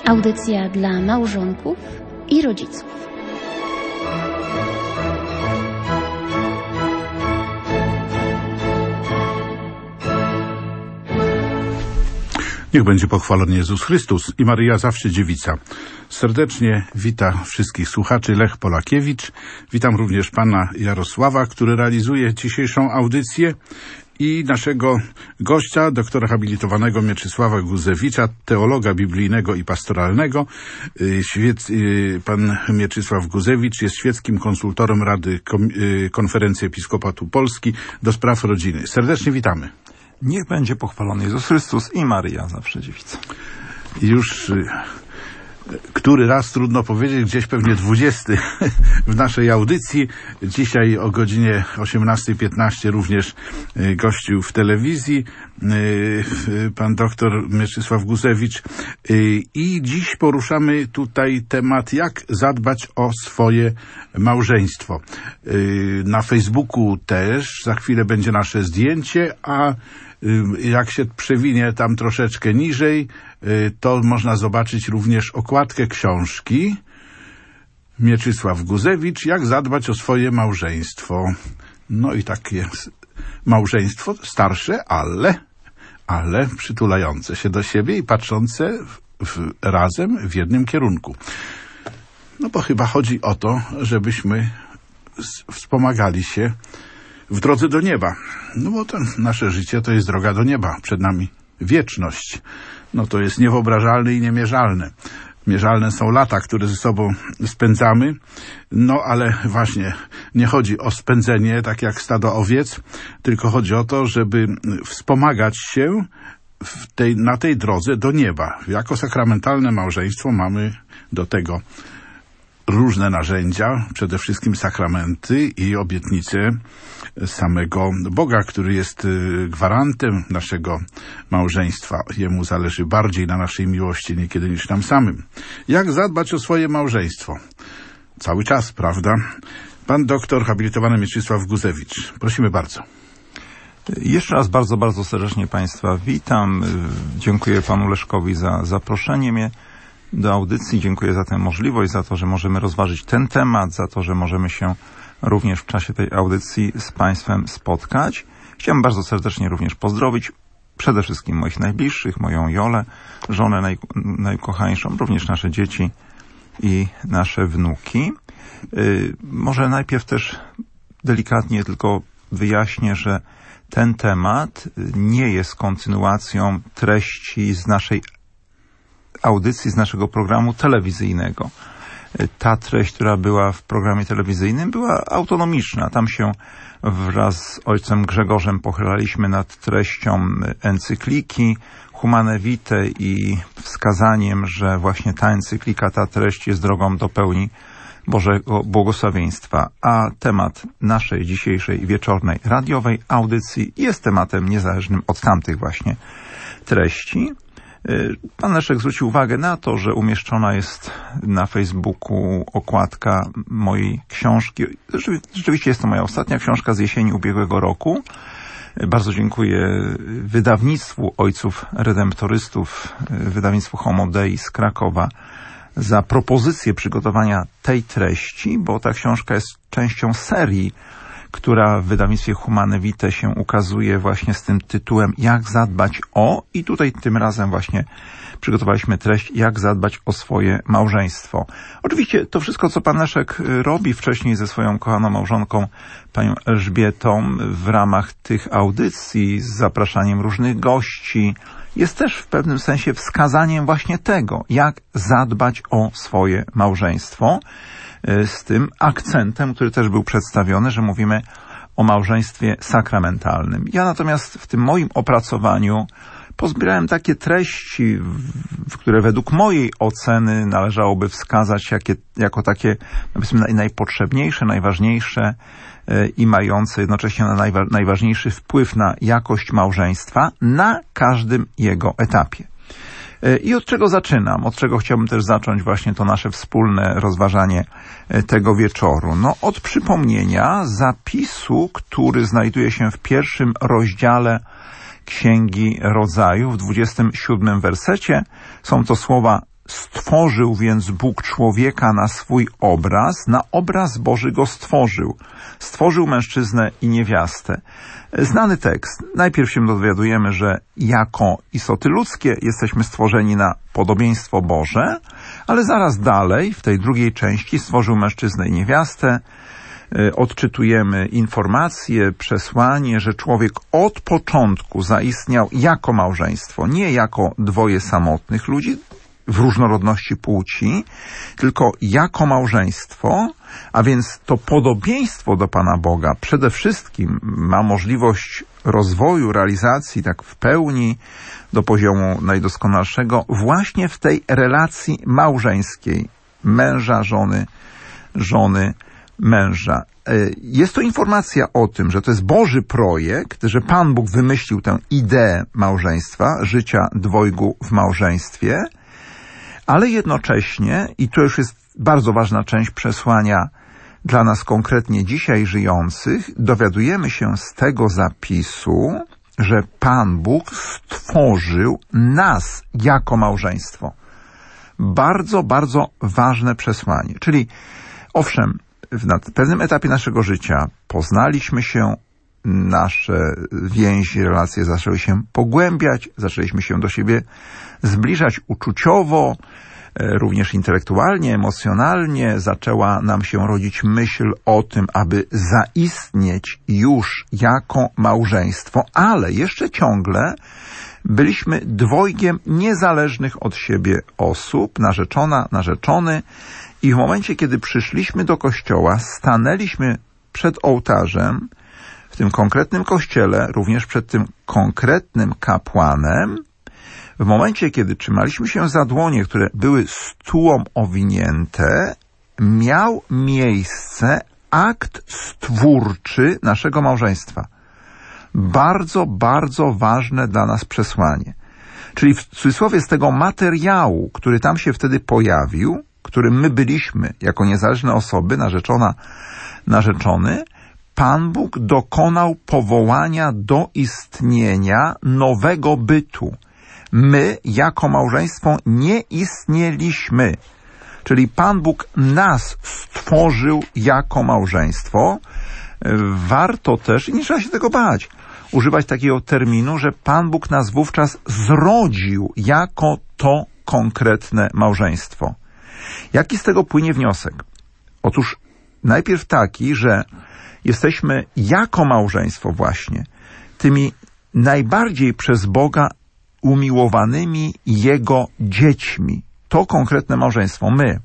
Audycja dla małżonków i rodziców. Niech będzie pochwalony Jezus Chrystus i Maryja zawsze dziewica. Serdecznie wita wszystkich słuchaczy Lech Polakiewicz. Witam również pana Jarosława, który realizuje dzisiejszą audycję, i naszego gościa, doktora habilitowanego Mieczysława Guzewicza, teologa biblijnego i pastoralnego. Pan Mieczysław Guzewicz jest świeckim konsultorem Rady Konferencji Episkopatu Polski do spraw rodziny. Serdecznie witamy. Niech będzie pochwalony Jezus Chrystus i Maryja zawsze dziewica. Już który raz trudno powiedzieć, gdzieś pewnie 20 w naszej audycji. Dzisiaj o godzinie 18:15 również gościł w telewizji pan doktor Mieczysław Guzewicz. I dziś poruszamy tutaj temat, jak zadbać o swoje małżeństwo. Na Facebooku też za chwilę będzie nasze zdjęcie, a jak się przewinie tam troszeczkę niżej, to można zobaczyć również okładkę książki Mieczysław Guzewicz, jak zadbać o swoje małżeństwo. No i takie małżeństwo starsze, ale przytulające się do siebie i patrzące razem w jednym kierunku. No bo chyba chodzi o to, żebyśmy wspomagali się w drodze do nieba. No bo to nasze życie to jest droga do nieba. Przed nami wieczność. No to jest niewyobrażalne i niemierzalne. Mierzalne są lata, które ze sobą spędzamy. No ale właśnie nie chodzi o spędzenie tak jak stado owiec, tylko chodzi o to, żeby wspomagać się na tej drodze do nieba. Jako sakramentalne małżeństwo mamy do tego różne narzędzia, przede wszystkim sakramenty i obietnice samego Boga, który jest gwarantem naszego małżeństwa. Jemu zależy bardziej na naszej miłości niekiedy niż nam samym. Jak zadbać o swoje małżeństwo? Cały czas, prawda? Pan doktor habilitowany Mieczysław Guzewicz. Prosimy bardzo. Jeszcze raz bardzo, bardzo serdecznie Państwa witam. Dziękuję panu Leszkowi za zaproszenie mnie do audycji. Dziękuję za tę możliwość, za to, że możemy rozważyć ten temat, za to, że możemy się również w czasie tej audycji z Państwem spotkać. Chciałem bardzo serdecznie również pozdrowić przede wszystkim moich najbliższych, moją Jolę, żonę najukochańszą, również nasze dzieci i nasze wnuki. Może najpierw też delikatnie tylko wyjaśnię, że ten temat nie jest kontynuacją treści z naszej audycji, z naszego programu telewizyjnego. Ta treść, która była w programie telewizyjnym, była autonomiczna. Tam się wraz z ojcem Grzegorzem pochylaliśmy nad treścią encykliki Humane Vitae i wskazaniem, że właśnie ta encyklika, ta treść jest drogą do pełni Bożego błogosławieństwa. A temat naszej dzisiejszej wieczornej radiowej audycji jest tematem niezależnym od tamtych właśnie treści. Pan Leszek zwrócił uwagę na to, że umieszczona jest na Facebooku okładka mojej książki. Rzeczywiście jest to moja ostatnia książka z jesieni ubiegłego roku. Bardzo dziękuję wydawnictwu Ojców Redemptorystów, wydawnictwu Homo Dei z Krakowa za propozycję przygotowania tej treści, bo ta książka jest częścią serii, która w wydawnictwie Humane Vitae się ukazuje właśnie z tym tytułem Jak zadbać o, i tutaj tym razem właśnie przygotowaliśmy treść Jak zadbać o swoje małżeństwo. Oczywiście to wszystko, co pan Leszek robi wcześniej ze swoją kochaną małżonką, panią Elżbietą, w ramach tych audycji z zapraszaniem różnych gości, jest też w pewnym sensie wskazaniem właśnie tego, jak zadbać o swoje małżeństwo, z tym akcentem, który też był przedstawiony, że mówimy o małżeństwie sakramentalnym. Ja natomiast w tym moim opracowaniu pozbierałem takie treści, które według mojej oceny należałoby wskazać jako takie, powiedzmy, najpotrzebniejsze, najważniejsze i mające jednocześnie najważniejszy wpływ na jakość małżeństwa na każdym jego etapie. I od czego zaczynam? Od czego chciałbym też zacząć właśnie to nasze wspólne rozważanie tego wieczoru? No, od przypomnienia zapisu, który znajduje się w pierwszym rozdziale Księgi Rodzaju, w 27 wersecie. Są to słowa Stworzył więc Bóg człowieka na swój obraz, na obraz Boży go stworzył. Stworzył mężczyznę i niewiastę. Znany tekst. Najpierw się dowiadujemy, że jako istoty ludzkie jesteśmy stworzeni na podobieństwo Boże, ale zaraz dalej, w tej drugiej części, stworzył mężczyznę i niewiastę. Odczytujemy informację, przesłanie, że człowiek od początku zaistniał jako małżeństwo, nie jako dwoje samotnych ludzi w różnorodności płci, tylko jako małżeństwo, a więc to podobieństwo do Pana Boga przede wszystkim ma możliwość rozwoju, realizacji tak w pełni do poziomu najdoskonalszego właśnie w tej relacji małżeńskiej męża, żony, męża. Jest to informacja o tym, że to jest Boży projekt, że Pan Bóg wymyślił tę ideę małżeństwa, życia dwojgu w małżeństwie, ale jednocześnie, i to już jest bardzo ważna część przesłania dla nas konkretnie dzisiaj żyjących, dowiadujemy się z tego zapisu, że Pan Bóg stworzył nas jako małżeństwo. Bardzo, bardzo ważne przesłanie. Czyli owszem, na pewnym etapie naszego życia poznaliśmy się, nasze więzi, relacje zaczęły się pogłębiać, zaczęliśmy się do siebie zbliżać uczuciowo, również intelektualnie, emocjonalnie. Zaczęła nam się rodzić myśl o tym, aby zaistnieć już jako małżeństwo, ale jeszcze ciągle byliśmy dwojgiem niezależnych od siebie osób, narzeczona, narzeczony, i w momencie, kiedy przyszliśmy do kościoła, stanęliśmy przed ołtarzem, w tym konkretnym kościele, również przed tym konkretnym kapłanem, w momencie, kiedy trzymaliśmy się za dłonie, które były stułom owinięte, miał miejsce akt stwórczy naszego małżeństwa. Bardzo, bardzo ważne dla nas przesłanie. Czyli w cudzysłowie z tego materiału, który tam się wtedy pojawił, którym my byliśmy jako niezależne osoby, narzeczona, narzeczony, Pan Bóg dokonał powołania do istnienia nowego bytu. My jako małżeństwo nie istnieliśmy. Czyli Pan Bóg nas stworzył jako małżeństwo. Warto też, i nie trzeba się tego bać, używać takiego terminu, że Pan Bóg nas wówczas zrodził jako to konkretne małżeństwo. Jaki z tego płynie wniosek? Otóż najpierw taki, że jesteśmy jako małżeństwo właśnie tymi najbardziej przez Boga umiłowanymi Jego dziećmi. To konkretne małżeństwo, my.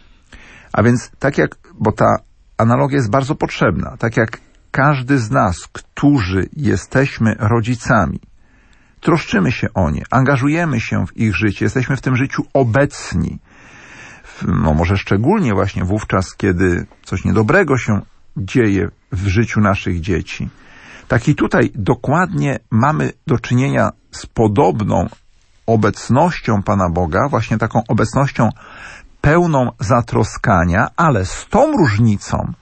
A więc tak jak, bo ta analogia jest bardzo potrzebna, tak jak każdy z nas, którzy jesteśmy rodzicami, troszczymy się o nie, angażujemy się w ich życie, jesteśmy w tym życiu obecni. No może szczególnie właśnie wówczas, kiedy coś niedobrego się dzieje w życiu naszych dzieci. Tak i tutaj dokładnie mamy do czynienia z podobną obecnością Pana Boga, właśnie taką obecnością pełną zatroskania, ale z tą różnicą,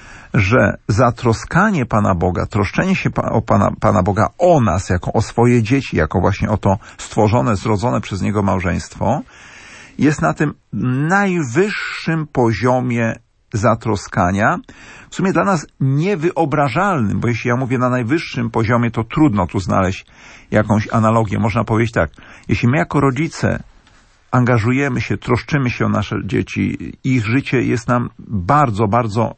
że zatroskanie Pana Boga, troszczenie się o Pana Boga o nas, jako o swoje dzieci, jako właśnie o to stworzone, zrodzone przez Niego małżeństwo, jest na tym najwyższym poziomie zatroskania, w sumie dla nas niewyobrażalnym, bo jeśli ja mówię na najwyższym poziomie, to trudno tu znaleźć jakąś analogię. Można powiedzieć tak, jeśli my jako rodzice angażujemy się, troszczymy się o nasze dzieci, ich życie jest nam bardzo, bardzo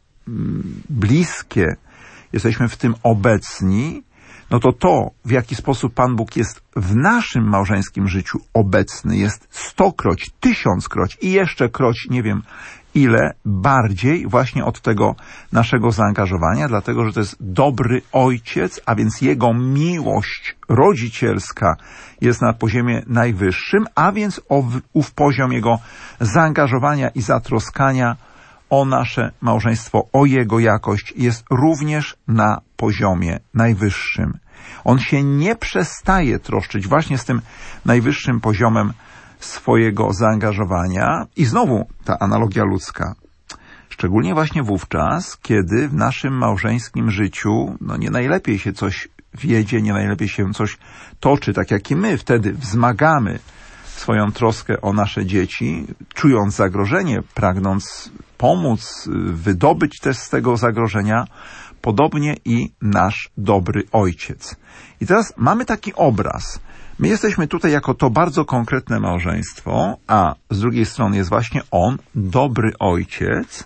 bliskie, jesteśmy w tym obecni, no to w jaki sposób Pan Bóg jest w naszym małżeńskim życiu obecny, jest 100-kroć, 1000-kroć i jeszcze kroć, nie wiem ile, bardziej właśnie od tego naszego zaangażowania, dlatego że to jest dobry ojciec, a więc jego miłość rodzicielska jest na poziomie najwyższym, a więc ów poziom jego zaangażowania i zatroskania o nasze małżeństwo, o jego jakość jest również na poziomie najwyższym. On się nie przestaje troszczyć właśnie z tym najwyższym poziomem swojego zaangażowania. I znowu ta analogia ludzka. Szczególnie właśnie wówczas, kiedy w naszym małżeńskim życiu nie najlepiej się coś wiedzie, nie najlepiej się coś toczy, tak jak i my wtedy wzmagamy swoją troskę o nasze dzieci, czując zagrożenie, pragnąc pomóc, wydobyć też z tego zagrożenia, podobnie i nasz dobry ojciec. I teraz mamy taki obraz. My jesteśmy tutaj jako to bardzo konkretne małżeństwo, a z drugiej strony jest właśnie on, dobry ojciec,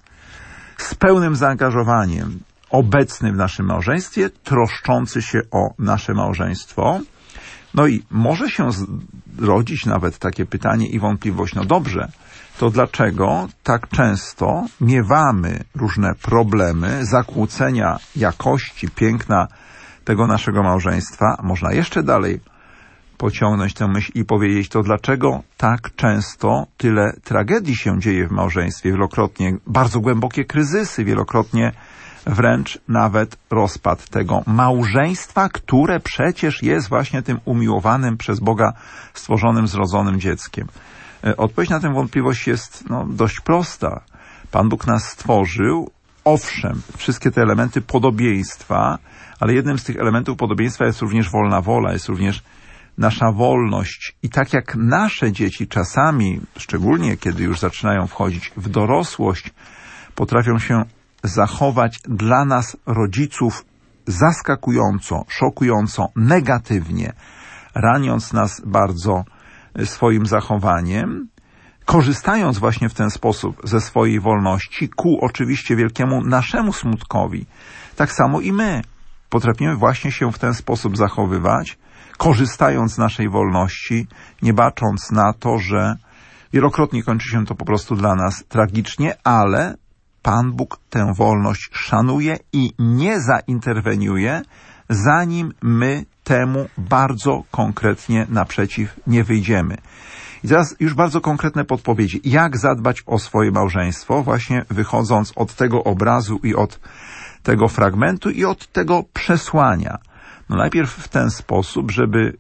z pełnym zaangażowaniem, obecny w naszym małżeństwie, troszczący się o nasze małżeństwo. No i może się rodzić nawet takie pytanie i wątpliwość, no dobrze, to dlaczego tak często miewamy różne problemy, zakłócenia jakości, piękna tego naszego małżeństwa? Można jeszcze dalej pociągnąć tę myśl i powiedzieć, to dlaczego tak często tyle tragedii się dzieje w małżeństwie, wielokrotnie bardzo głębokie kryzysy, wielokrotnie wręcz nawet rozpad tego małżeństwa, które przecież jest właśnie tym umiłowanym przez Boga stworzonym, zrodzonym dzieckiem. Odpowiedź na tę wątpliwość jest dość prosta. Pan Bóg nas stworzył, owszem, wszystkie te elementy podobieństwa, ale jednym z tych elementów podobieństwa jest również wolna wola, jest również nasza wolność. I tak jak nasze dzieci czasami, szczególnie kiedy już zaczynają wchodzić w dorosłość, potrafią się zachować dla nas, rodziców, zaskakująco, szokująco, negatywnie, raniąc nas bardzo swoim zachowaniem, korzystając właśnie w ten sposób ze swojej wolności, ku oczywiście wielkiemu naszemu smutkowi. Tak samo i my potrafimy właśnie się w ten sposób zachowywać, korzystając z naszej wolności, nie bacząc na to, że wielokrotnie kończy się to po prostu dla nas tragicznie, ale Pan Bóg tę wolność szanuje i nie zainterweniuje, zanim my temu bardzo konkretnie naprzeciw nie wyjdziemy. I teraz już bardzo konkretne podpowiedzi, jak zadbać o swoje małżeństwo, właśnie wychodząc od tego obrazu i od tego fragmentu i od tego przesłania. Najpierw w ten sposób, żeby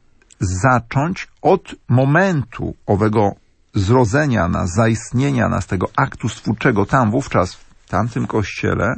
zacząć od momentu owego zrodzenia nas, zaistnienia nas, tego aktu stwórczego tam wówczas, w tamtym kościele,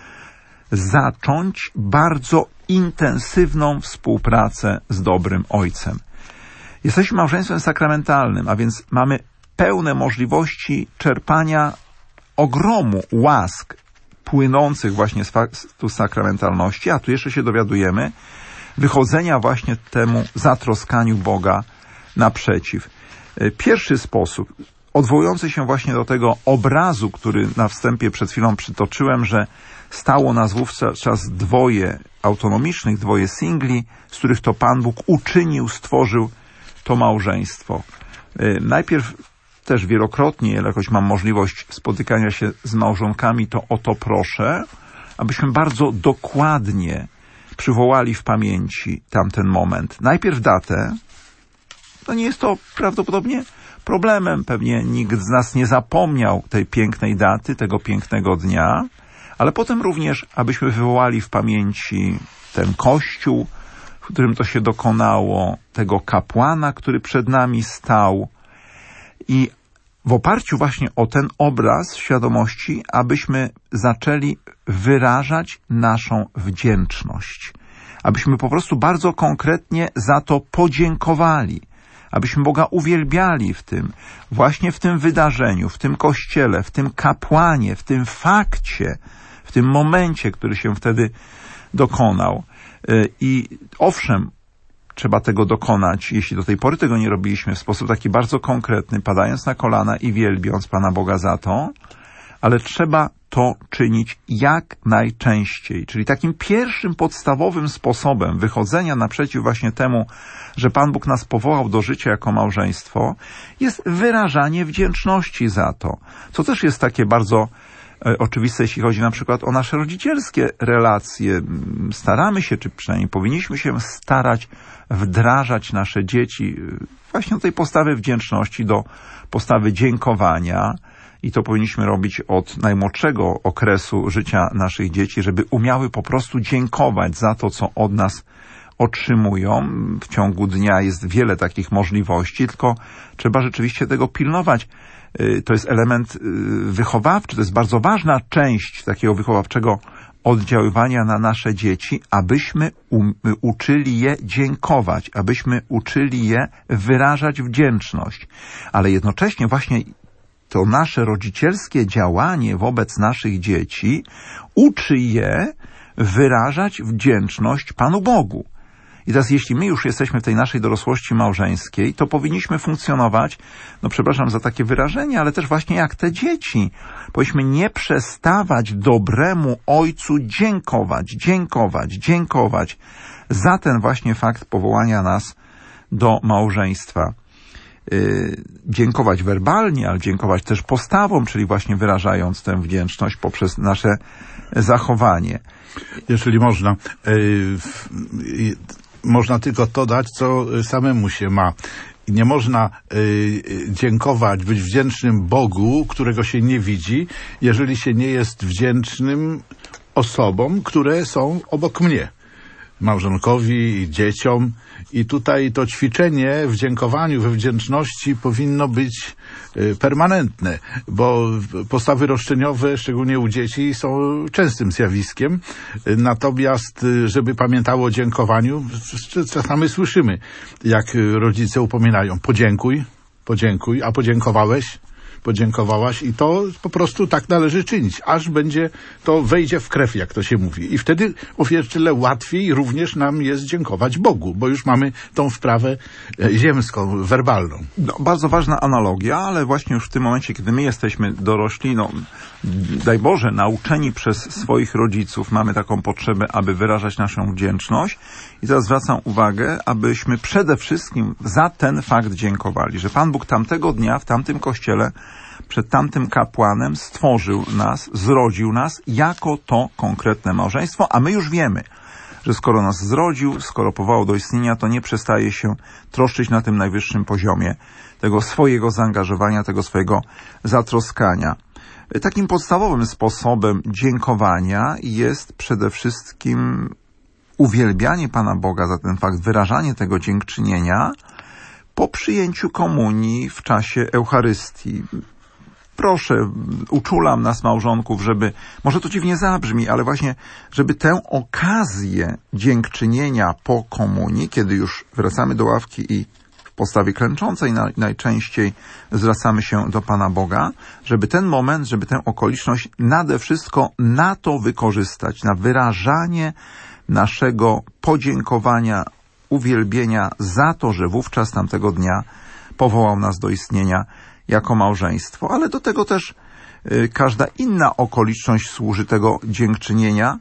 zacząć bardzo intensywną współpracę z dobrym Ojcem. Jesteśmy małżeństwem sakramentalnym, a więc mamy pełne możliwości czerpania ogromu łask płynących właśnie z faktu sakramentalności, a tu jeszcze się dowiadujemy wychodzenia właśnie temu zatroskaniu Boga naprzeciw. Pierwszy sposób, odwołujący się właśnie do tego obrazu, który na wstępie przed chwilą przytoczyłem, że stało nas wówczas dwoje autonomicznych, dwoje singli, z których to Pan Bóg uczynił, stworzył to małżeństwo. Najpierw też wielokrotnie, jakoś mam możliwość spotykania się z małżonkami, to o to proszę, abyśmy bardzo dokładnie przywołali w pamięci tamten moment. Najpierw datę. Nie jest to prawdopodobnie problemem. Pewnie nikt z nas nie zapomniał tej pięknej daty, tego pięknego dnia, ale potem również, abyśmy wywołali w pamięci ten kościół, w którym to się dokonało, tego kapłana, który przed nami stał, i w oparciu właśnie o ten obraz świadomości, abyśmy zaczęli wyrażać naszą wdzięczność. Abyśmy po prostu bardzo konkretnie za to podziękowali. Abyśmy Boga uwielbiali w tym, właśnie w tym wydarzeniu, w tym kościele, w tym kapłanie, w tym fakcie, w tym momencie, który się wtedy dokonał. I owszem, trzeba tego dokonać, jeśli do tej pory tego nie robiliśmy, w sposób taki bardzo konkretny, padając na kolana i wielbiąc Pana Boga za to, ale trzeba to czynić jak najczęściej. Czyli takim pierwszym podstawowym sposobem wychodzenia naprzeciw właśnie temu, że Pan Bóg nas powołał do życia jako małżeństwo, jest wyrażanie wdzięczności za to. Co też jest takie bardzo oczywiste, jeśli chodzi na przykład o nasze rodzicielskie relacje. Staramy się, czy przynajmniej powinniśmy się starać wdrażać nasze dzieci właśnie do tej postawy wdzięczności, do postawy dziękowania. I to powinniśmy robić od najmłodszego okresu życia naszych dzieci, żeby umiały po prostu dziękować za to, co od nas otrzymują. W ciągu dnia jest wiele takich możliwości, tylko trzeba rzeczywiście tego pilnować. To jest element wychowawczy, to jest bardzo ważna część takiego wychowawczego oddziaływania na nasze dzieci, abyśmy uczyli je dziękować, abyśmy uczyli je wyrażać wdzięczność. Ale jednocześnie właśnie to nasze rodzicielskie działanie wobec naszych dzieci uczy je wyrażać wdzięczność Panu Bogu. I teraz jeśli my już jesteśmy w tej naszej dorosłości małżeńskiej, to powinniśmy funkcjonować, no przepraszam za takie wyrażenie, ale też właśnie jak te dzieci. Powinniśmy nie przestawać dobremu ojcu dziękować za ten właśnie fakt powołania nas do małżeństwa. Dziękować werbalnie, ale dziękować też postawą, czyli właśnie wyrażając tę wdzięczność poprzez nasze zachowanie. Jeżeli można, można tylko to dać, co samemu się ma. Nie można dziękować, być wdzięcznym Bogu, którego się nie widzi, jeżeli się nie jest wdzięcznym osobom, które są obok mnie. Małżonkowi i dzieciom. I tutaj to ćwiczenie w dziękowaniu, we wdzięczności powinno być permanentne, bo postawy roszczeniowe, szczególnie u dzieci, są częstym zjawiskiem. Natomiast, żeby pamiętało o dziękowaniu, czasami słyszymy, jak rodzice upominają: podziękuj, a podziękowałaś i to po prostu tak należy czynić, aż to wejdzie w krew, jak to się mówi. I wtedy o wiele łatwiej również nam jest dziękować Bogu, bo już mamy tą wprawę ziemską, werbalną. No, bardzo ważna analogia, ale właśnie już w tym momencie, kiedy my jesteśmy dorośli, daj Boże, nauczeni przez swoich rodziców, mamy taką potrzebę, aby wyrażać naszą wdzięczność. I teraz zwracam uwagę, abyśmy przede wszystkim za ten fakt dziękowali, że Pan Bóg tamtego dnia w tamtym kościele przed tamtym kapłanem stworzył nas, zrodził nas jako to konkretne małżeństwo, a my już wiemy, że skoro nas zrodził, skoro powołał do istnienia, to nie przestaje się troszczyć na tym najwyższym poziomie tego swojego zaangażowania, tego swojego zatroskania. Takim podstawowym sposobem dziękowania jest przede wszystkim uwielbianie Pana Boga za ten fakt, wyrażanie tego dziękczynienia po przyjęciu komunii w czasie Eucharystii. Proszę, uczulam nas małżonków, żeby, może to dziwnie zabrzmi, ale właśnie, żeby tę okazję dziękczynienia po komunii, kiedy już wracamy do ławki i w postawie klęczącej najczęściej zwracamy się do Pana Boga, żeby ten moment, żeby tę okoliczność nade wszystko na to wykorzystać, na wyrażanie naszego podziękowania, uwielbienia za to, że wówczas tamtego dnia powołał nas do istnienia jako małżeństwo. Ale do tego też każda inna okoliczność służy tego dziękczynienia,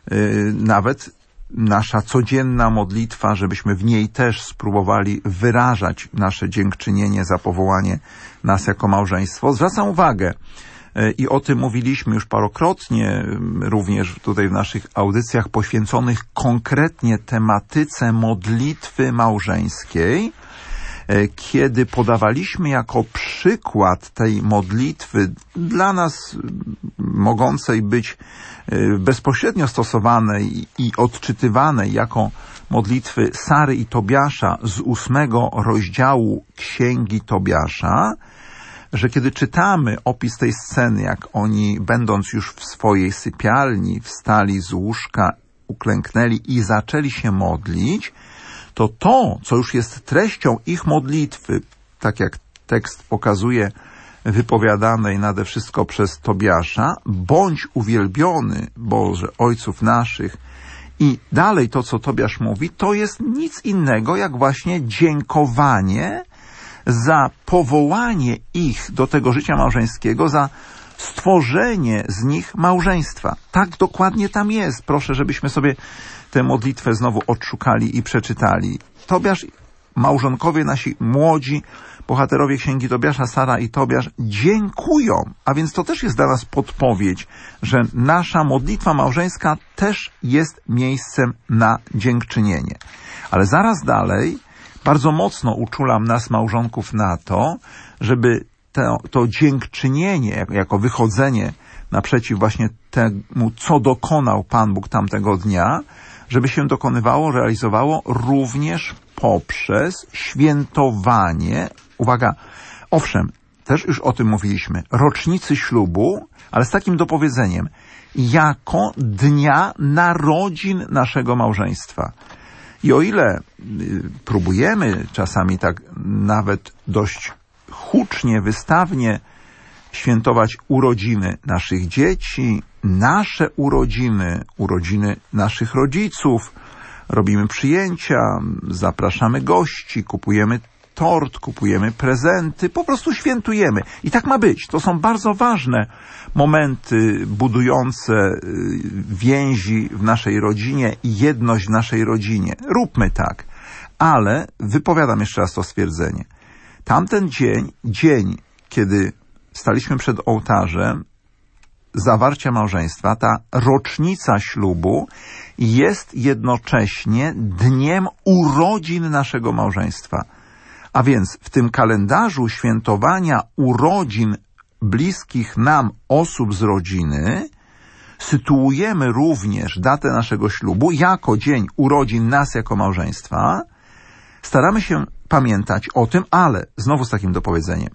nawet nasza codzienna modlitwa, żebyśmy w niej też spróbowali wyrażać nasze dziękczynienie za powołanie nas jako małżeństwo. Zwracam uwagę, i o tym mówiliśmy już parokrotnie, również tutaj w naszych audycjach poświęconych konkretnie tematyce modlitwy małżeńskiej, kiedy podawaliśmy jako przykład tej modlitwy dla nas mogącej być bezpośrednio stosowanej i odczytywanej jako modlitwy Sary i Tobiasza z 8 rozdziału Księgi Tobiasza, że kiedy czytamy opis tej sceny, jak oni, będąc już w swojej sypialni, wstali z łóżka, uklęknęli i zaczęli się modlić, to, co już jest treścią ich modlitwy, tak jak tekst pokazuje, wypowiadanej nade wszystko przez Tobiasza: bądź uwielbiony, Boże, ojców naszych. I dalej to, co Tobiasz mówi, to jest nic innego jak właśnie dziękowanie za powołanie ich do tego życia małżeńskiego, za stworzenie z nich małżeństwa. Tak dokładnie tam jest. Proszę, żebyśmy sobie tę modlitwę znowu odszukali i przeczytali. Tobiasz, małżonkowie nasi młodzi, bohaterowie Księgi Tobiasza, Sara i Tobiasz, dziękują. A więc to też jest dla nas podpowiedź, że nasza modlitwa małżeńska też jest miejscem na dziękczynienie. Ale zaraz dalej bardzo mocno uczulam nas, małżonków, na to, żeby to dziękczynienie, jako wychodzenie naprzeciw właśnie temu, co dokonał Pan Bóg tamtego dnia, żeby się dokonywało, realizowało również poprzez świętowanie. Uwaga, owszem, też już o tym mówiliśmy, rocznicy ślubu, ale z takim dopowiedzeniem, jako dnia narodzin naszego małżeństwa. I o ile próbujemy czasami tak nawet dość hucznie, wystawnie świętować urodziny naszych dzieci, nasze urodziny, urodziny naszych rodziców, robimy przyjęcia, zapraszamy gości, kupujemy tort, kupujemy prezenty, po prostu świętujemy. I tak ma być. To są bardzo ważne momenty budujące więzi w naszej rodzinie i jedność w naszej rodzinie. Róbmy tak. Ale wypowiadam jeszcze raz to stwierdzenie. Tamten dzień, kiedy staliśmy przed ołtarzem zawarcia małżeństwa, ta rocznica ślubu jest jednocześnie dniem urodzin naszego małżeństwa. A więc w tym kalendarzu świętowania urodzin bliskich nam osób z rodziny sytuujemy również datę naszego ślubu jako dzień urodzin nas jako małżeństwa. Staramy się pamiętać o tym, ale znowu z takim dopowiedzeniem,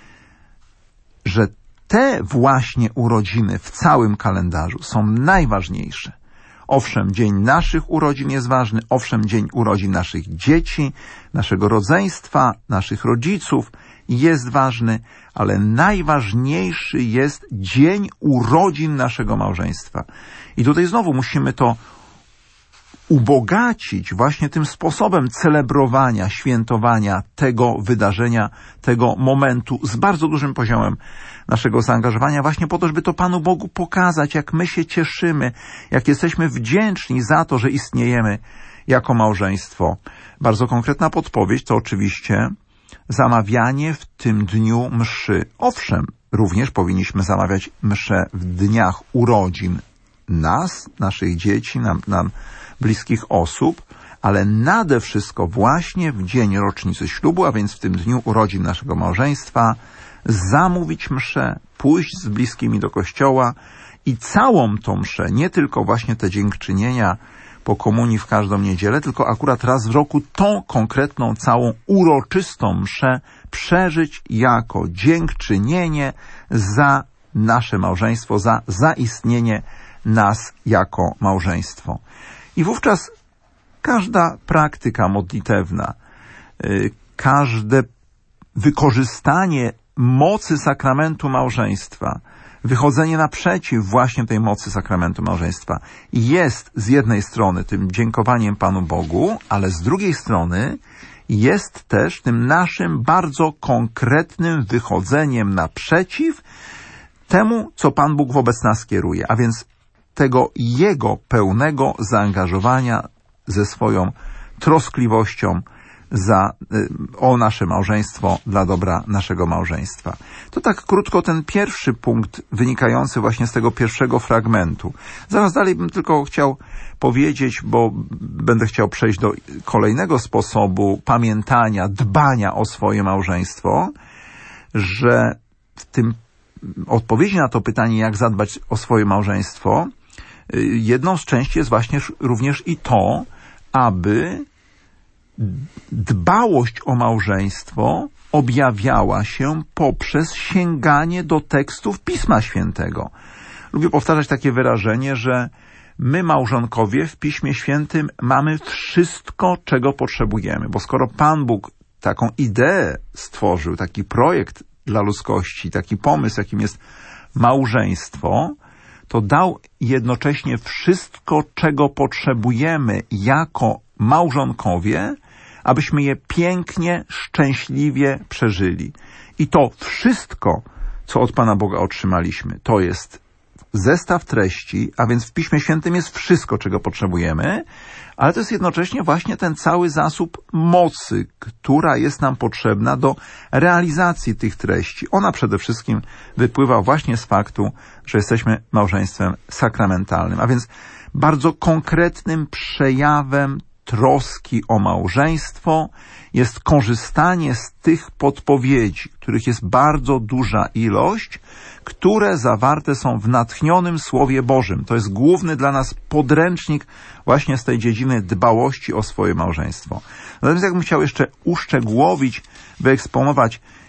że te właśnie urodziny w całym kalendarzu są najważniejsze. Owszem, dzień naszych urodzin jest ważny, owszem, dzień urodzin naszych dzieci, naszego rodzeństwa, naszych rodziców jest ważny, ale najważniejszy jest dzień urodzin naszego małżeństwa. I tutaj znowu musimy to ubogacić właśnie tym sposobem celebrowania, świętowania tego wydarzenia, tego momentu z bardzo dużym poziomem naszego zaangażowania, właśnie po to, żeby to Panu Bogu pokazać, jak my się cieszymy, jak jesteśmy wdzięczni za to, że istniejemy jako małżeństwo. Bardzo konkretna podpowiedź to oczywiście zamawianie w tym dniu mszy. Owszem, również powinniśmy zamawiać mszę w dniach urodzin nas, naszych dzieci, nam bliskich osób, ale nade wszystko właśnie w dzień rocznicy ślubu, a więc w tym dniu urodzin naszego małżeństwa, zamówić mszę, pójść z bliskimi do kościoła i całą tą mszę, nie tylko właśnie te dziękczynienia po komunii w każdą niedzielę, tylko akurat raz w roku tą konkretną, całą uroczystą mszę przeżyć jako dziękczynienie za nasze małżeństwo, za zaistnienie nas jako małżeństwo. I wówczas każda praktyka modlitewna, każde wykorzystanie mocy sakramentu małżeństwa, wychodzenie naprzeciw właśnie tej mocy sakramentu małżeństwa jest z jednej strony tym dziękowaniem Panu Bogu, ale z drugiej strony jest też tym naszym bardzo konkretnym wychodzeniem naprzeciw temu, co Pan Bóg wobec nas kieruje, a więc tego Jego pełnego zaangażowania ze swoją troskliwością o nasze małżeństwo, dla dobra naszego małżeństwa. To tak krótko ten pierwszy punkt wynikający właśnie z tego pierwszego fragmentu. Zaraz dalej bym tylko chciał powiedzieć, bo będę chciał przejść do kolejnego sposobu pamiętania, dbania o swoje małżeństwo, że w tym odpowiedzi na to pytanie, jak zadbać o swoje małżeństwo, jedną z części jest właśnie również i to, aby dbałość o małżeństwo objawiała się poprzez sięganie do tekstów Pisma Świętego. Lubię powtarzać takie wyrażenie, że my, małżonkowie, w Piśmie Świętym mamy wszystko, czego potrzebujemy, bo skoro Pan Bóg taką ideę stworzył, taki projekt dla ludzkości, taki pomysł, jakim jest małżeństwo, to dał jednocześnie wszystko, czego potrzebujemy jako małżonkowie, abyśmy je pięknie, szczęśliwie przeżyli. I to wszystko, co od Pana Boga otrzymaliśmy, to jest zestaw treści, a więc w Piśmie Świętym jest wszystko, czego potrzebujemy, ale to jest jednocześnie właśnie ten cały zasób mocy, która jest nam potrzebna do realizacji tych treści. Ona przede wszystkim wypływa właśnie z faktu, że jesteśmy małżeństwem sakramentalnym, a więc bardzo konkretnym przejawem troski o małżeństwo jest korzystanie z tych podpowiedzi, których jest bardzo duża ilość, które zawarte są w natchnionym Słowie Bożym. To jest główny dla nas podręcznik właśnie z tej dziedziny dbałości o swoje małżeństwo. Natomiast jakbym chciał jeszcze uszczegółowić, wyeksponować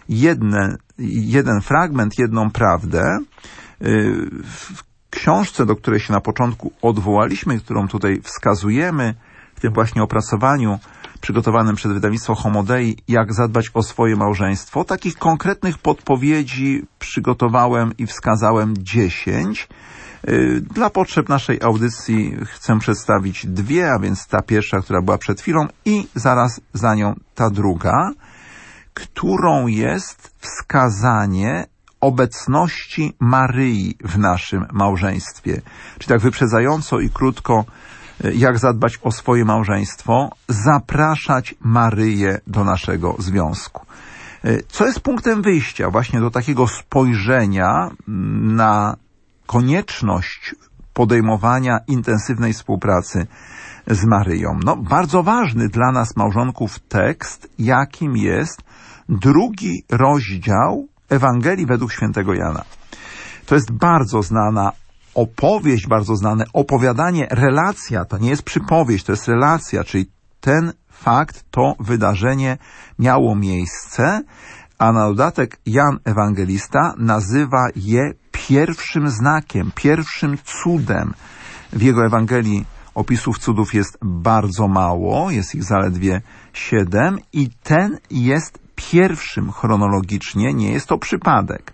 jeden fragment, jedną prawdę. W książce, do której się na początku odwołaliśmy, którą tutaj wskazujemy, w tym właśnie opracowaniu przygotowanym przez wydawnictwo Homodei, jak zadbać o swoje małżeństwo, takich konkretnych podpowiedzi przygotowałem i wskazałem 10. Dla potrzeb naszej audycji chcę przedstawić 2, a więc ta pierwsza, która była przed chwilą i zaraz za nią ta druga, którą jest wskazanie obecności Maryi w naszym małżeństwie. Czyli tak wyprzedzająco i krótko, jak zadbać o swoje małżeństwo, zapraszać Maryję do naszego związku. Co jest punktem wyjścia właśnie do takiego spojrzenia na konieczność podejmowania intensywnej współpracy z Maryją? No, bardzo ważny dla nas małżonków tekst, jakim jest 2 rozdział Ewangelii według świętego Jana. To jest bardzo znana opowieść, bardzo znane opowiadanie, relacja, to nie jest przypowieść, to jest relacja, czyli ten fakt, to wydarzenie miało miejsce, a na dodatek Jan Ewangelista nazywa je pierwszym znakiem, pierwszym cudem. W jego Ewangelii opisów cudów jest bardzo mało, jest ich zaledwie 7 i ten jest pierwszym chronologicznie, nie jest to przypadek.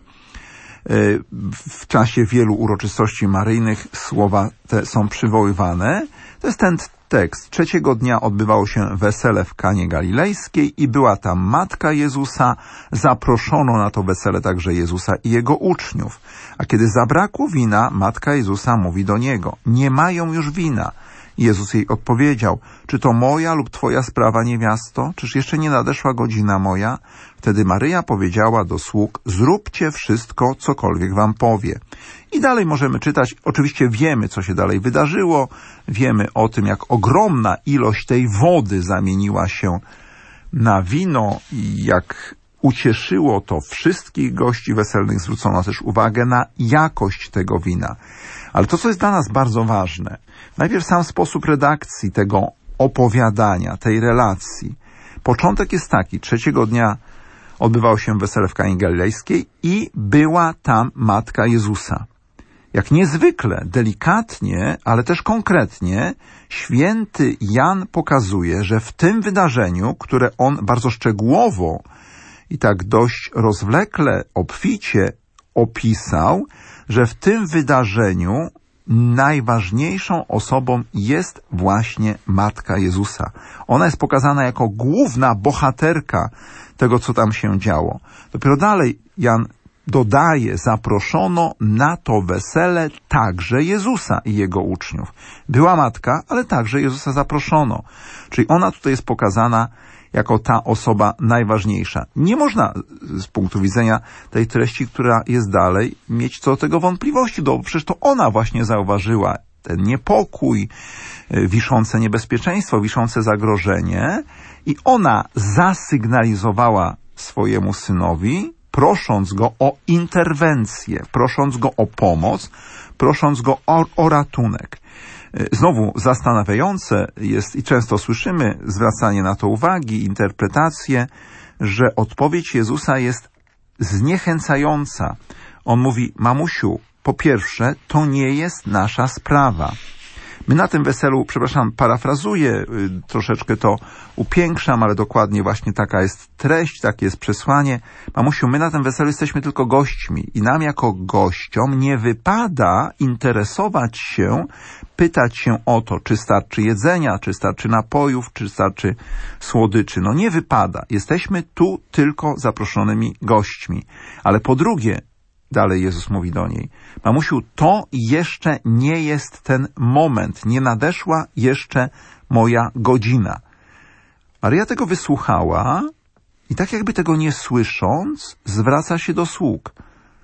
W czasie wielu uroczystości maryjnych słowa te są przywoływane. To jest ten tekst. 3. dnia odbywało się wesele w Kanie Galilejskiej i była tam matka Jezusa. Zaproszono na to wesele także Jezusa i jego uczniów. A kiedy zabrakło wina, matka Jezusa mówi do niego: nie mają już wina. Jezus jej odpowiedział: czy to moja lub twoja sprawa, niewiasto? Czyż jeszcze nie nadeszła godzina moja? Wtedy Maryja powiedziała do sług: zróbcie wszystko, cokolwiek wam powie. I dalej możemy czytać. Oczywiście wiemy, co się dalej wydarzyło. Wiemy o tym, jak ogromna ilość tej wody zamieniła się na wino i jak ucieszyło to wszystkich gości weselnych. Zwrócono też uwagę na jakość tego wina. Ale to, co jest dla nas bardzo ważne, najpierw sam sposób redakcji tego opowiadania, tej relacji. Początek jest taki: 3. dnia odbywało się wesele w Kanie Galilejskiej i była tam matka Jezusa. Jak niezwykle, delikatnie, ale też konkretnie, święty Jan pokazuje, że w tym wydarzeniu, które on bardzo szczegółowo i tak dość rozwlekle, obficie opisał, że w tym wydarzeniu najważniejszą osobą jest właśnie Matka Jezusa. Ona jest pokazana jako główna bohaterka tego, co tam się działo. Dopiero dalej Jan dodaje: zaproszono na to wesele także Jezusa i jego uczniów. Była matka, ale także Jezusa zaproszono. Czyli ona tutaj jest pokazana jako ta osoba najważniejsza. Nie można z punktu widzenia tej treści, która jest dalej, mieć co do tego wątpliwości, bo przecież to ona właśnie zauważyła ten niepokój, wiszące niebezpieczeństwo, wiszące zagrożenie i ona zasygnalizowała swojemu synowi, prosząc go o interwencję, prosząc go o pomoc, prosząc go o ratunek. Znowu zastanawiające jest i często słyszymy zwracanie na to uwagi, interpretacje, że odpowiedź Jezusa jest zniechęcająca. On mówi: mamusiu, po pierwsze, to nie jest nasza sprawa. My na tym weselu, parafrazuję, troszeczkę to upiększam, ale dokładnie właśnie taka jest treść, takie jest przesłanie. Mamusiu, my na tym weselu jesteśmy tylko gośćmi i nam jako gościom nie wypada interesować się, pytać się o to, czy starczy jedzenia, czy starczy napojów, czy starczy słodyczy. No nie wypada. Jesteśmy tu tylko zaproszonymi gośćmi. Ale po drugie, dalej Jezus mówi do niej: mamusiu, to jeszcze nie jest ten moment, nie nadeszła jeszcze moja godzina. Maryja tego wysłuchała i tak jakby tego nie słysząc, zwraca się do sług: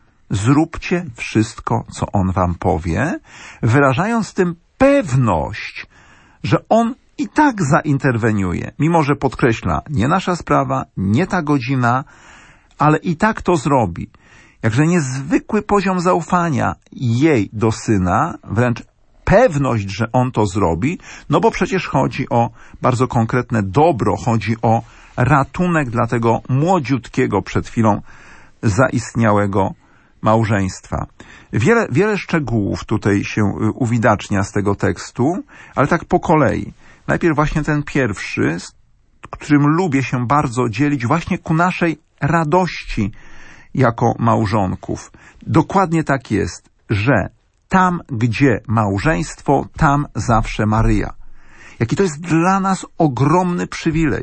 zróbcie wszystko, co on wam powie, wyrażając tym pewność, że on i tak zainterweniuje, mimo że podkreśla: nie nasza sprawa, nie ta godzina, ale i tak to zrobi. Jakże niezwykły poziom zaufania jej do syna, wręcz pewność, że on to zrobi, no bo przecież chodzi o bardzo konkretne dobro, chodzi o ratunek dla tego młodziutkiego przed chwilą zaistniałego małżeństwa. Wiele szczegółów tutaj się uwidacznia z tego tekstu, ale tak po kolei. Najpierw właśnie ten pierwszy, którym lubię się bardzo dzielić właśnie ku naszej radości jako małżonków. Dokładnie tak jest, że tam, gdzie małżeństwo, tam zawsze Maryja. Jaki to jest dla nas ogromny przywilej.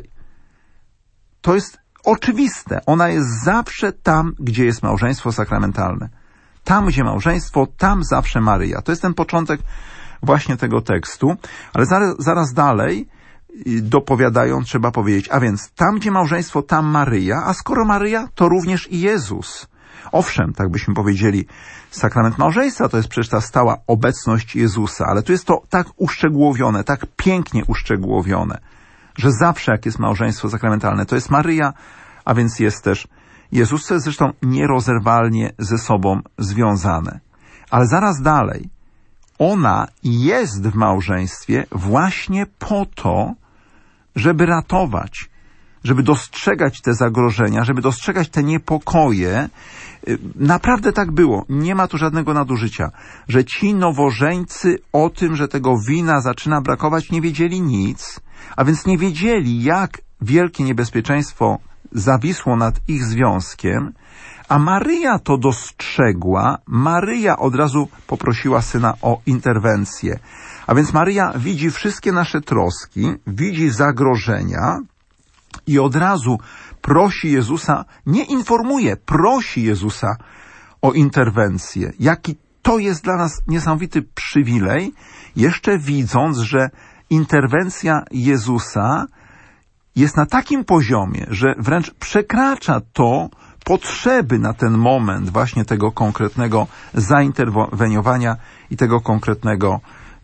To jest oczywiste. Ona jest zawsze tam, gdzie jest małżeństwo sakramentalne. Tam, gdzie małżeństwo, tam zawsze Maryja. To jest ten początek właśnie tego tekstu, ale zaraz dalej dopowiadając trzeba powiedzieć, a więc tam, gdzie małżeństwo, tam Maryja, a skoro Maryja, to również i Jezus. Owszem, tak byśmy powiedzieli, sakrament małżeństwa to jest przecież ta stała obecność Jezusa, ale tu jest to tak uszczegółowione, tak pięknie uszczegółowione, że zawsze jak jest małżeństwo sakramentalne, to jest Maryja, a więc jest też Jezus, co jest zresztą nierozerwalnie ze sobą związane. Ale zaraz dalej, ona jest w małżeństwie właśnie po to, żeby ratować, żeby dostrzegać te zagrożenia, żeby dostrzegać te niepokoje. Naprawdę tak było. Nie ma tu żadnego nadużycia. Że ci nowożeńcy o tym, że tego wina zaczyna brakować, nie wiedzieli nic, a więc nie wiedzieli, jak wielkie niebezpieczeństwo zawisło nad ich związkiem, a Maryja to dostrzegła. Maryja od razu poprosiła Syna o interwencję. A więc Maryja widzi wszystkie nasze troski, widzi zagrożenia i od razu prosi Jezusa, nie informuje, prosi Jezusa o interwencję. Jaki to jest dla nas niesamowity przywilej, jeszcze widząc, że interwencja Jezusa jest na takim poziomie, że wręcz przekracza to potrzeby na ten moment właśnie tego konkretnego zainterweniowania i tego konkretnego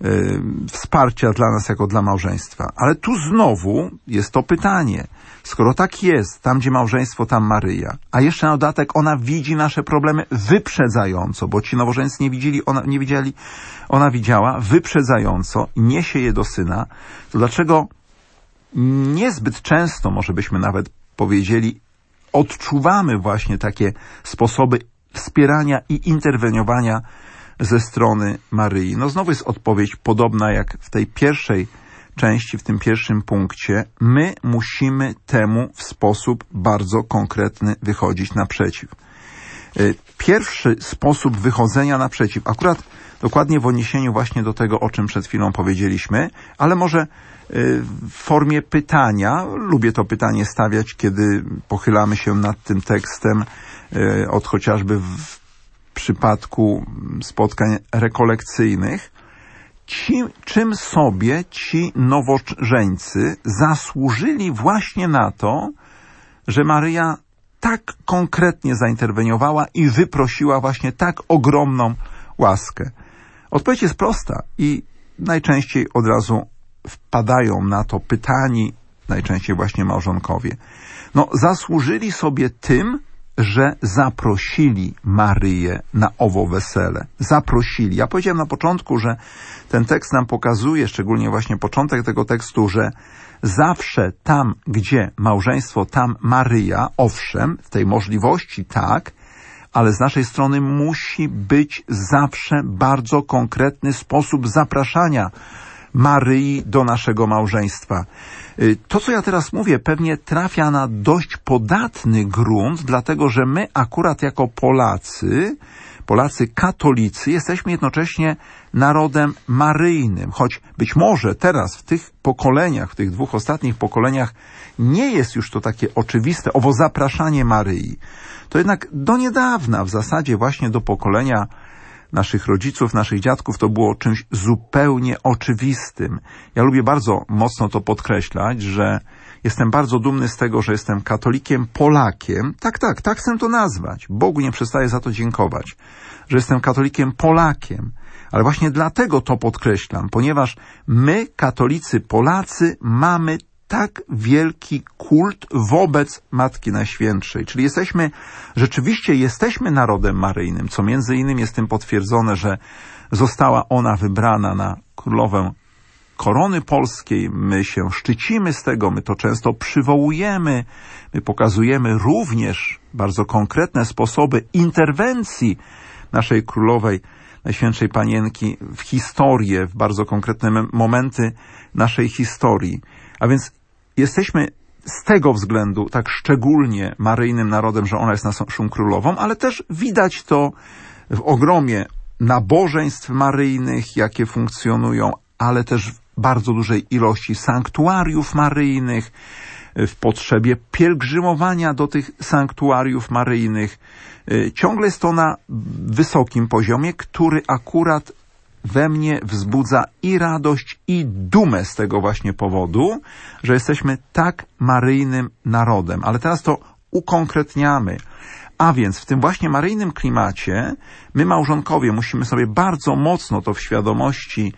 wsparcia dla nas jako dla małżeństwa. Ale tu znowu jest to pytanie. Skoro tak jest, tam gdzie małżeństwo, tam Maryja, a jeszcze na dodatek ona widzi nasze problemy wyprzedzająco, bo ci nowożeńcy nie widzieli, ona widziała wyprzedzająco i niesie je do Syna, to dlaczego niezbyt często, może byśmy nawet powiedzieli, odczuwamy właśnie takie sposoby wspierania i interweniowania ze strony Maryi? No znowu jest odpowiedź podobna jak w tej pierwszej części, w tym pierwszym punkcie. My musimy temu w sposób bardzo konkretny wychodzić naprzeciw. Pierwszy sposób wychodzenia naprzeciw, akurat dokładnie w odniesieniu właśnie do tego, o czym przed chwilą powiedzieliśmy, ale może w formie pytania. Lubię to pytanie stawiać, kiedy pochylamy się nad tym tekstem, od chociażby w przypadku spotkań rekolekcyjnych. Czym sobie ci nowożeńcy zasłużyli właśnie na to, że Maryja tak konkretnie zainterweniowała i wyprosiła właśnie tak ogromną łaskę? Odpowiedź jest prosta i najczęściej od razu wpadają na to pytani, najczęściej właśnie małżonkowie. No, zasłużyli sobie tym, że zaprosili Maryję na owo wesele. Zaprosili. Ja powiedziałem na początku, że ten tekst nam pokazuje, szczególnie właśnie początek tego tekstu, że zawsze tam, gdzie małżeństwo, tam Maryja, owszem, w tej możliwości tak, ale z naszej strony musi być zawsze bardzo konkretny sposób zapraszania Maryi do naszego małżeństwa. To, co ja teraz mówię, pewnie trafia na dość podatny grunt, dlatego że my akurat jako Polacy katolicy, jesteśmy jednocześnie narodem maryjnym, choć być może teraz w tych pokoleniach, w tych dwóch ostatnich pokoleniach nie jest już to takie oczywiste, owo zapraszanie Maryi. To jednak do niedawna, w zasadzie właśnie do pokolenia naszych rodziców, naszych dziadków, to było czymś zupełnie oczywistym. Ja lubię bardzo mocno to podkreślać, że jestem bardzo dumny z tego, że jestem katolikiem Polakiem. Tak chcę to nazwać. Bogu nie przestaję za to dziękować, że jestem katolikiem Polakiem. Ale właśnie dlatego to podkreślam, ponieważ my, katolicy Polacy, mamy tak wielki kult wobec Matki Najświętszej. Czyli rzeczywiście jesteśmy narodem maryjnym, co między innymi jest tym potwierdzone, że została ona wybrana na królowę korony polskiej, my się szczycimy z tego, my to często przywołujemy, my pokazujemy również bardzo konkretne sposoby interwencji naszej królowej, Najświętszej Panienki w historię, w bardzo konkretne momenty naszej historii. A więc jesteśmy z tego względu tak szczególnie maryjnym narodem, że ona jest naszą królową, ale też widać to w ogromie nabożeństw maryjnych, jakie funkcjonują, ale też w bardzo dużej ilości sanktuariów maryjnych, w potrzebie pielgrzymowania do tych sanktuariów maryjnych. Ciągle jest to na wysokim poziomie, który akurat we mnie wzbudza i radość, i dumę z tego właśnie powodu, że jesteśmy tak maryjnym narodem. Ale teraz to ukonkretniamy. A więc w tym właśnie maryjnym klimacie my, małżonkowie, musimy sobie bardzo mocno to w świadomości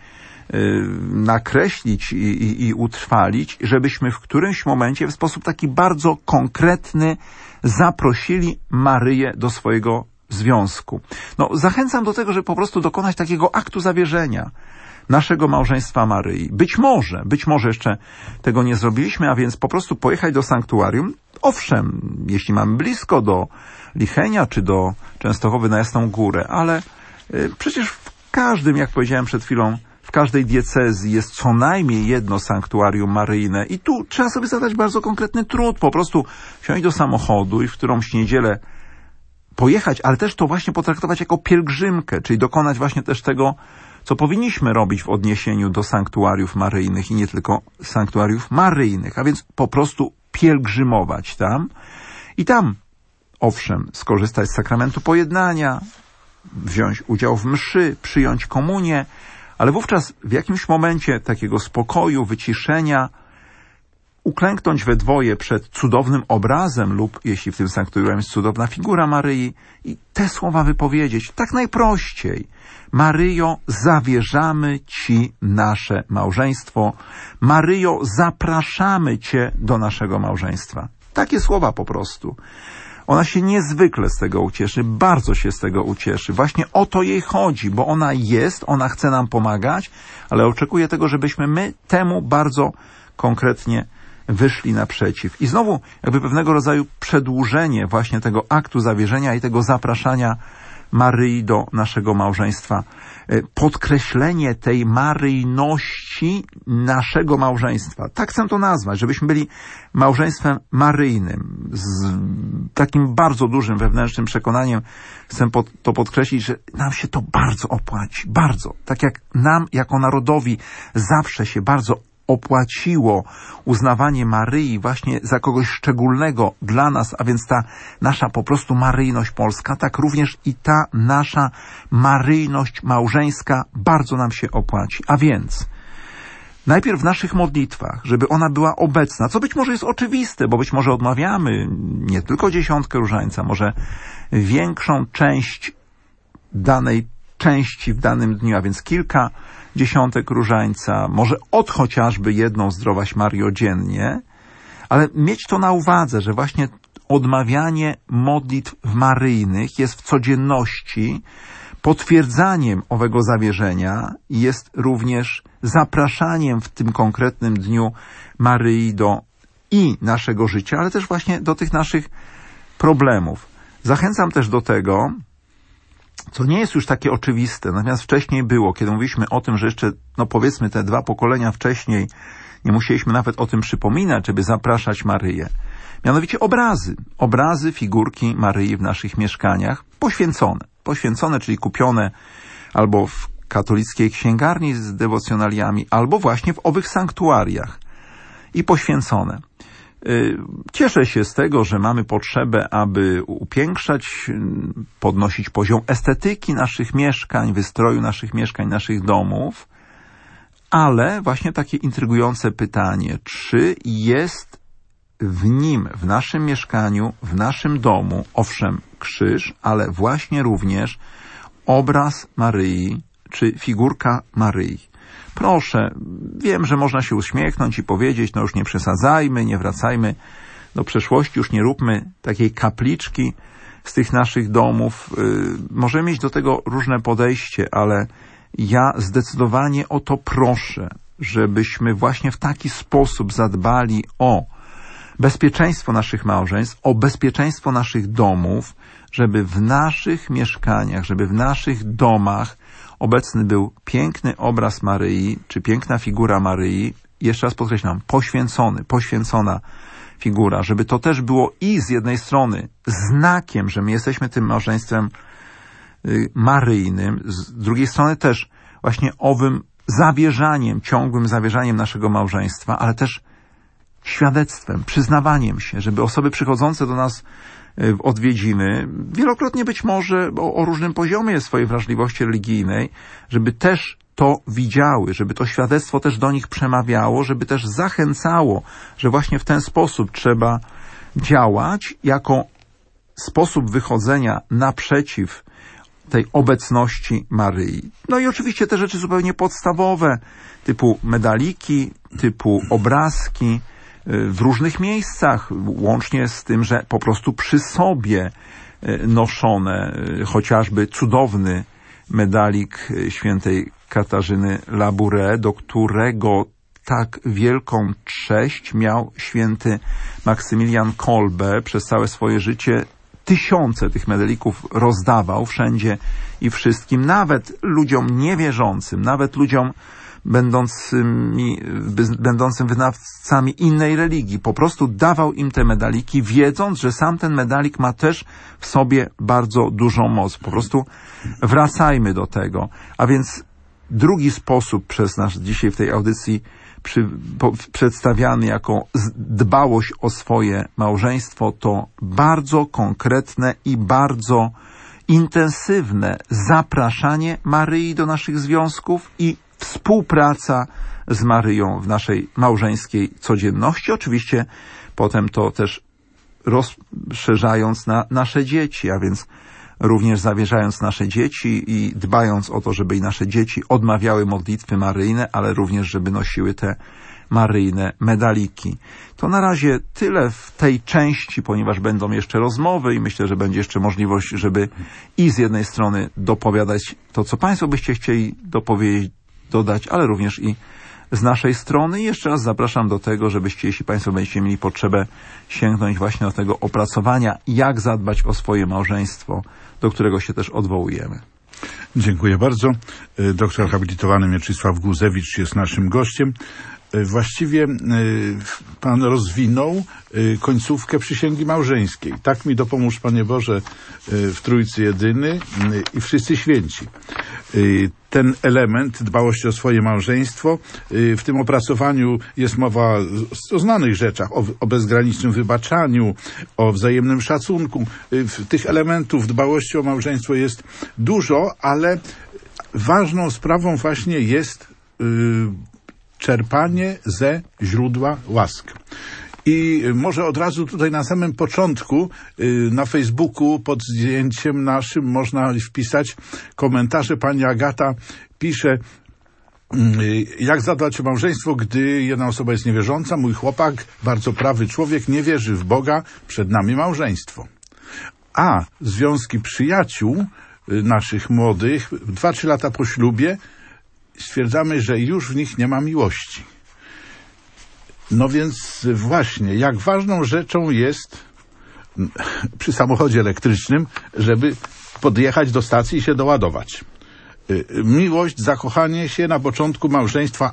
nakreślić i utrwalić, żebyśmy w którymś momencie w sposób taki bardzo konkretny zaprosili Maryję do swojego związku. Zachęcam do tego, żeby po prostu dokonać takiego aktu zawierzenia naszego małżeństwa Maryi. Być może jeszcze tego nie zrobiliśmy, a więc po prostu pojechać do sanktuarium. Owszem, jeśli mamy blisko do Lichenia czy do Częstochowy na Jasną Górę, ale przecież w każdym, jak powiedziałem przed chwilą, w każdej diecezji jest co najmniej jedno sanktuarium maryjne i tu trzeba sobie zadać bardzo konkretny trud, po prostu wsiąść do samochodu i w którąś niedzielę pojechać, ale też to właśnie potraktować jako pielgrzymkę, czyli dokonać właśnie też tego, co powinniśmy robić w odniesieniu do sanktuariów maryjnych i nie tylko sanktuariów maryjnych, a więc po prostu pielgrzymować tam i tam, owszem, skorzystać z sakramentu pojednania, wziąć udział w mszy, przyjąć komunię, ale wówczas w jakimś momencie takiego spokoju, wyciszenia, uklęknąć we dwoje przed cudownym obrazem lub, jeśli w tym sanktuarium jest cudowna figura Maryi, i te słowa wypowiedzieć tak najprościej. Maryjo, zawierzamy Ci nasze małżeństwo. Maryjo, zapraszamy Cię do naszego małżeństwa. Takie słowa po prostu. Ona się niezwykle z tego ucieszy, bardzo się z tego ucieszy. Właśnie o to jej chodzi, bo ona jest, ona chce nam pomagać, ale oczekuje tego, żebyśmy my temu bardzo konkretnie wyszli naprzeciw. I znowu jakby pewnego rodzaju przedłużenie właśnie tego aktu zawierzenia i tego zapraszania Maryi do naszego małżeństwa. Podkreślenie tej maryjności naszego małżeństwa. Tak chcę to nazwać, żebyśmy byli małżeństwem maryjnym. Z takim bardzo dużym wewnętrznym przekonaniem chcę to podkreślić, że nam się to bardzo opłaci. Bardzo. Tak jak nam, jako narodowi, zawsze się bardzo opłaciło uznawanie Maryi właśnie za kogoś szczególnego dla nas, a więc ta nasza po prostu maryjność polska, tak również i ta nasza maryjność małżeńska bardzo nam się opłaci. A więc najpierw w naszych modlitwach, żeby ona była obecna, co być może jest oczywiste, bo być może odmawiamy nie tylko 10 różańca, może większą część danej części w danym dniu, a więc kilka dziesiątek różańca, może chociażby jedną Zdrowaś Maryjo dziennie, ale mieć to na uwadze, że właśnie odmawianie modlitw maryjnych jest w codzienności potwierdzaniem owego zawierzenia i jest również zapraszaniem w tym konkretnym dniu Maryi do i naszego życia, ale też właśnie do tych naszych problemów. Zachęcam też do tego, co nie jest już takie oczywiste, natomiast wcześniej było, kiedy mówiliśmy o tym, że jeszcze, powiedzmy te 2 pokolenia wcześniej nie musieliśmy nawet o tym przypominać, żeby zapraszać Maryję. Mianowicie obrazy figurki Maryi w naszych mieszkaniach, poświęcone, czyli kupione albo w katolickiej księgarni z dewocjonaliami, albo właśnie w owych sanktuariach i poświęcone. Cieszę się z tego, że mamy potrzebę, aby upiększać, podnosić poziom estetyki naszych mieszkań, wystroju naszych mieszkań, naszych domów, ale właśnie takie intrygujące pytanie, czy jest w nim, w naszym mieszkaniu, w naszym domu, owszem, krzyż, ale właśnie również obraz Maryi, czy figurka Maryi. Proszę, wiem, że można się uśmiechnąć i powiedzieć, już nie przesadzajmy, nie wracajmy do przeszłości, już nie róbmy takiej kapliczki z tych naszych domów. Możemy mieć do tego różne podejście, ale ja zdecydowanie o to proszę, żebyśmy właśnie w taki sposób zadbali o bezpieczeństwo naszych małżeństw, o bezpieczeństwo naszych domów, żeby w naszych mieszkaniach, żeby w naszych domach obecny był piękny obraz Maryi, czy piękna figura Maryi, jeszcze raz podkreślam, poświęcona figura, żeby to też było i z jednej strony znakiem, że my jesteśmy tym małżeństwem maryjnym, z drugiej strony też właśnie owym zawierzaniem, ciągłym zawierzaniem naszego małżeństwa, ale też świadectwem, przyznawaniem się, żeby osoby przychodzące do nas w odwiedziny, wielokrotnie być może o różnym poziomie swojej wrażliwości religijnej, żeby też to widziały, żeby to świadectwo też do nich przemawiało, żeby też zachęcało, że właśnie w ten sposób trzeba działać jako sposób wychodzenia naprzeciw tej obecności Maryi. No i oczywiście te rzeczy zupełnie podstawowe, typu medaliki, typu obrazki w różnych miejscach, łącznie z tym, że po prostu przy sobie noszone, chociażby cudowny medalik świętej Katarzyny Labouré, do którego tak wielką cześć miał święty Maksymilian Kolbe. Przez całe swoje życie tysiące tych medalików rozdawał wszędzie i wszystkim, nawet ludziom niewierzącym, nawet ludziom będącym wyznawcami innej religii. Po prostu dawał im te medaliki, wiedząc, że sam ten medalik ma też w sobie bardzo dużą moc. Po prostu wracajmy do tego. A więc drugi sposób przez nas dzisiaj w tej audycji przedstawiany jako dbałość o swoje małżeństwo to bardzo konkretne i bardzo intensywne zapraszanie Maryi do naszych związków i współpraca z Maryją w naszej małżeńskiej codzienności. Oczywiście potem to też rozszerzając na nasze dzieci, a więc również zawierzając nasze dzieci i dbając o to, żeby i nasze dzieci odmawiały modlitwy maryjne, ale również, żeby nosiły te maryjne medaliki. To na razie tyle w tej części, ponieważ będą jeszcze rozmowy i myślę, że będzie jeszcze możliwość, żeby i z jednej strony dopowiadać to, co Państwo byście chcieli dopowiedzieć, dodać, ale również i z naszej strony. I jeszcze raz zapraszam do tego, żebyście, jeśli Państwo będziecie mieli potrzebę, sięgnąć właśnie do tego opracowania, jak zadbać o swoje małżeństwo, do którego się też odwołujemy. Dziękuję bardzo. Doktor habilitowany Mieczysław Guzewicz jest naszym gościem. Właściwie Pan rozwinął końcówkę przysięgi małżeńskiej. Tak mi dopomóż, Panie Boże, w Trójcy Jedyny i wszyscy święci. Ten element dbałości o swoje małżeństwo, w tym opracowaniu jest mowa o znanych rzeczach, o bezgranicznym wybaczaniu, o wzajemnym szacunku. Tych elementów dbałości o małżeństwo jest dużo, ale ważną sprawą właśnie jest czerpanie ze źródła łask. I może od razu tutaj na samym początku na Facebooku pod zdjęciem naszym można wpisać komentarze. Pani Agata pisze: jak zadbać o małżeństwo, gdy jedna osoba jest niewierząca? Mój chłopak, bardzo prawy człowiek, nie wierzy w Boga, przed nami małżeństwo. A związki przyjaciół naszych młodych, 2-3 lata po ślubie, stwierdzamy, że już w nich nie ma miłości. No więc właśnie, jak ważną rzeczą jest przy samochodzie elektrycznym, żeby podjechać do stacji i się doładować. Miłość, zakochanie się na początku małżeństwa,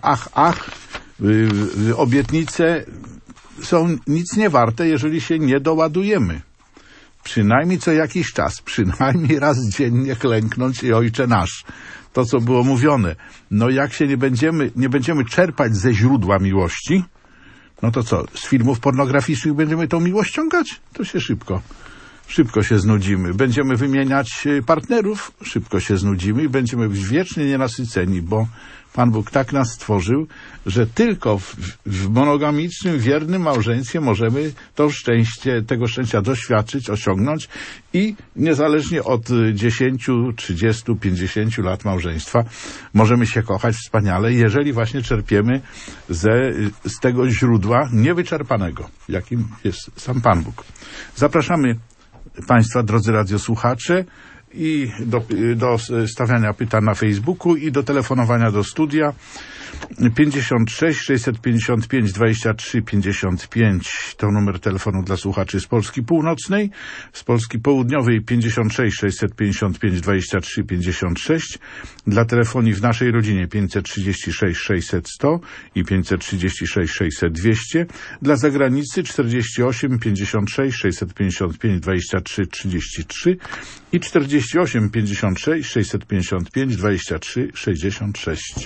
obietnice są nic nie warte, jeżeli się nie doładujemy. Przynajmniej co jakiś czas, przynajmniej raz dziennie klęknąć i Ojcze nasz. To, co było mówione. No jak się nie będziemy czerpać ze źródła miłości, no to co, z filmów pornograficznych będziemy tą miłość ściągać? To się szybko się znudzimy. Będziemy wymieniać partnerów, szybko się znudzimy i będziemy wiecznie nienasyceni, bo Pan Bóg tak nas stworzył, że tylko w monogamicznym, wiernym małżeństwie możemy tego szczęścia doświadczyć, osiągnąć i niezależnie od 10, 30, 50 lat małżeństwa możemy się kochać wspaniale, jeżeli właśnie czerpiemy z tego źródła niewyczerpanego, jakim jest sam Pan Bóg. Zapraszamy Państwa, drodzy radiosłuchacze, i do stawiania pytań na Facebooku i do telefonowania do studia 56 655 23 55 to numer telefonu dla słuchaczy z Polski Północnej, z Polski Południowej 56 655 23 56, dla telefonii w naszej rodzinie 536 600 100 i 536 600 200, dla zagranicy 48 56 655 23 33 i 48 56 655 23 66.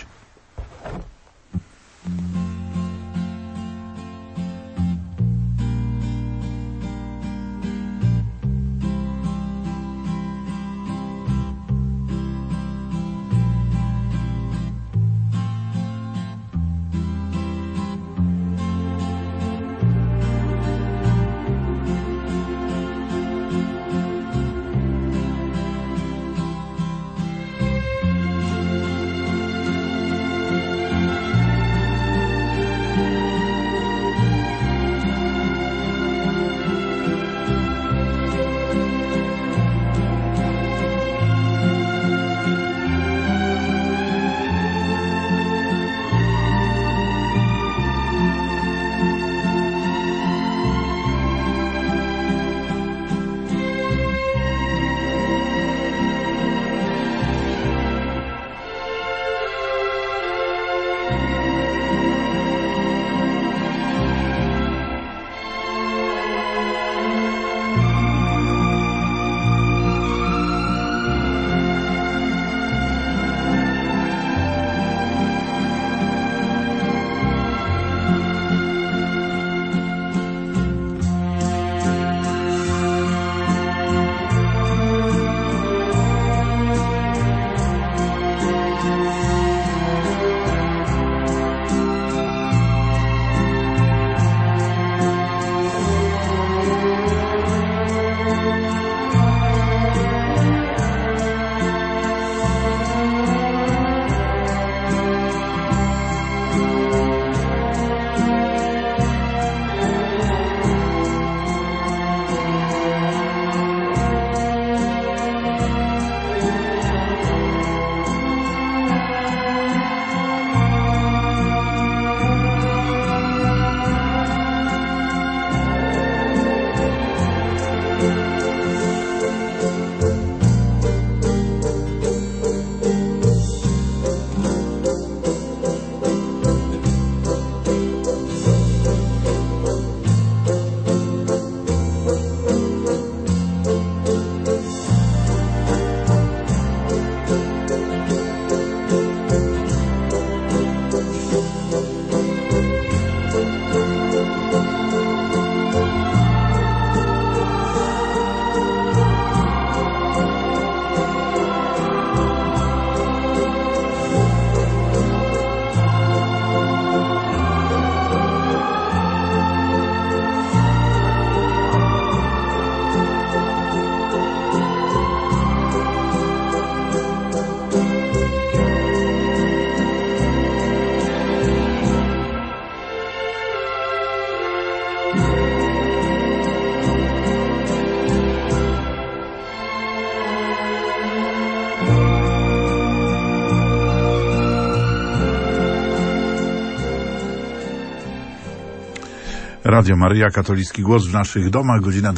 Radio Maryja, katolicki głos w naszych domach, godzina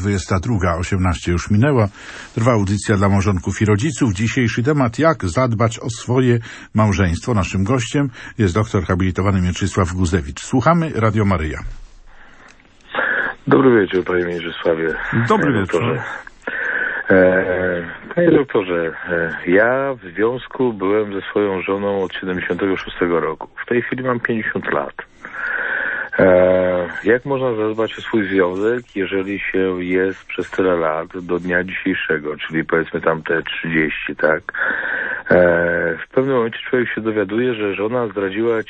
22:18 już minęła. Trwa audycja dla małżonków i rodziców. Dzisiejszy temat: jak zadbać o swoje małżeństwo. Naszym gościem jest doktor habilitowany Mieczysław Guzewicz. Słuchamy Radio Maryja. Dobry wieczór, panie Mieczysławie. Dobry wieczór. Panie doktorze, ja w związku byłem ze swoją żoną od 76 roku. W tej chwili mam 50 lat. Jak można zadbać o swój związek, jeżeli się jest przez tyle lat do dnia dzisiejszego, czyli powiedzmy tam te 30, tak? W pewnym momencie człowiek się dowiaduje, że żona zdradzała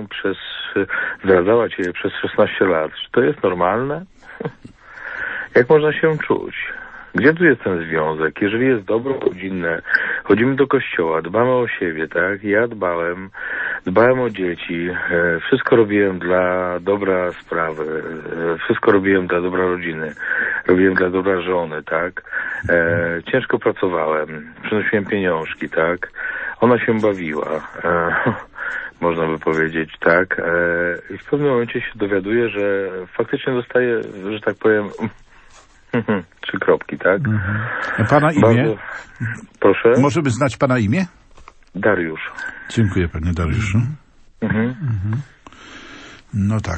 cię przez 16 lat. Czy to jest normalne? Jak można się czuć? Gdzie tu jest ten związek? Jeżeli jest dobro rodzinne, chodzimy do kościoła, dbamy o siebie, tak? Ja dbałem o dzieci, wszystko robiłem dla dobra sprawy, wszystko robiłem dla dobra rodziny, robiłem dla dobra żony, tak? Ciężko pracowałem, przynosiłem pieniążki, tak? Ona się bawiła, można by powiedzieć, tak? I w pewnym momencie się dowiaduję, że faktycznie dostaję, że tak powiem, 3 kropki, tak? Pana imię? Bardzo... Proszę? Możemy znać pana imię? Dariusz. Dziękuję, panie Dariuszu. No tak.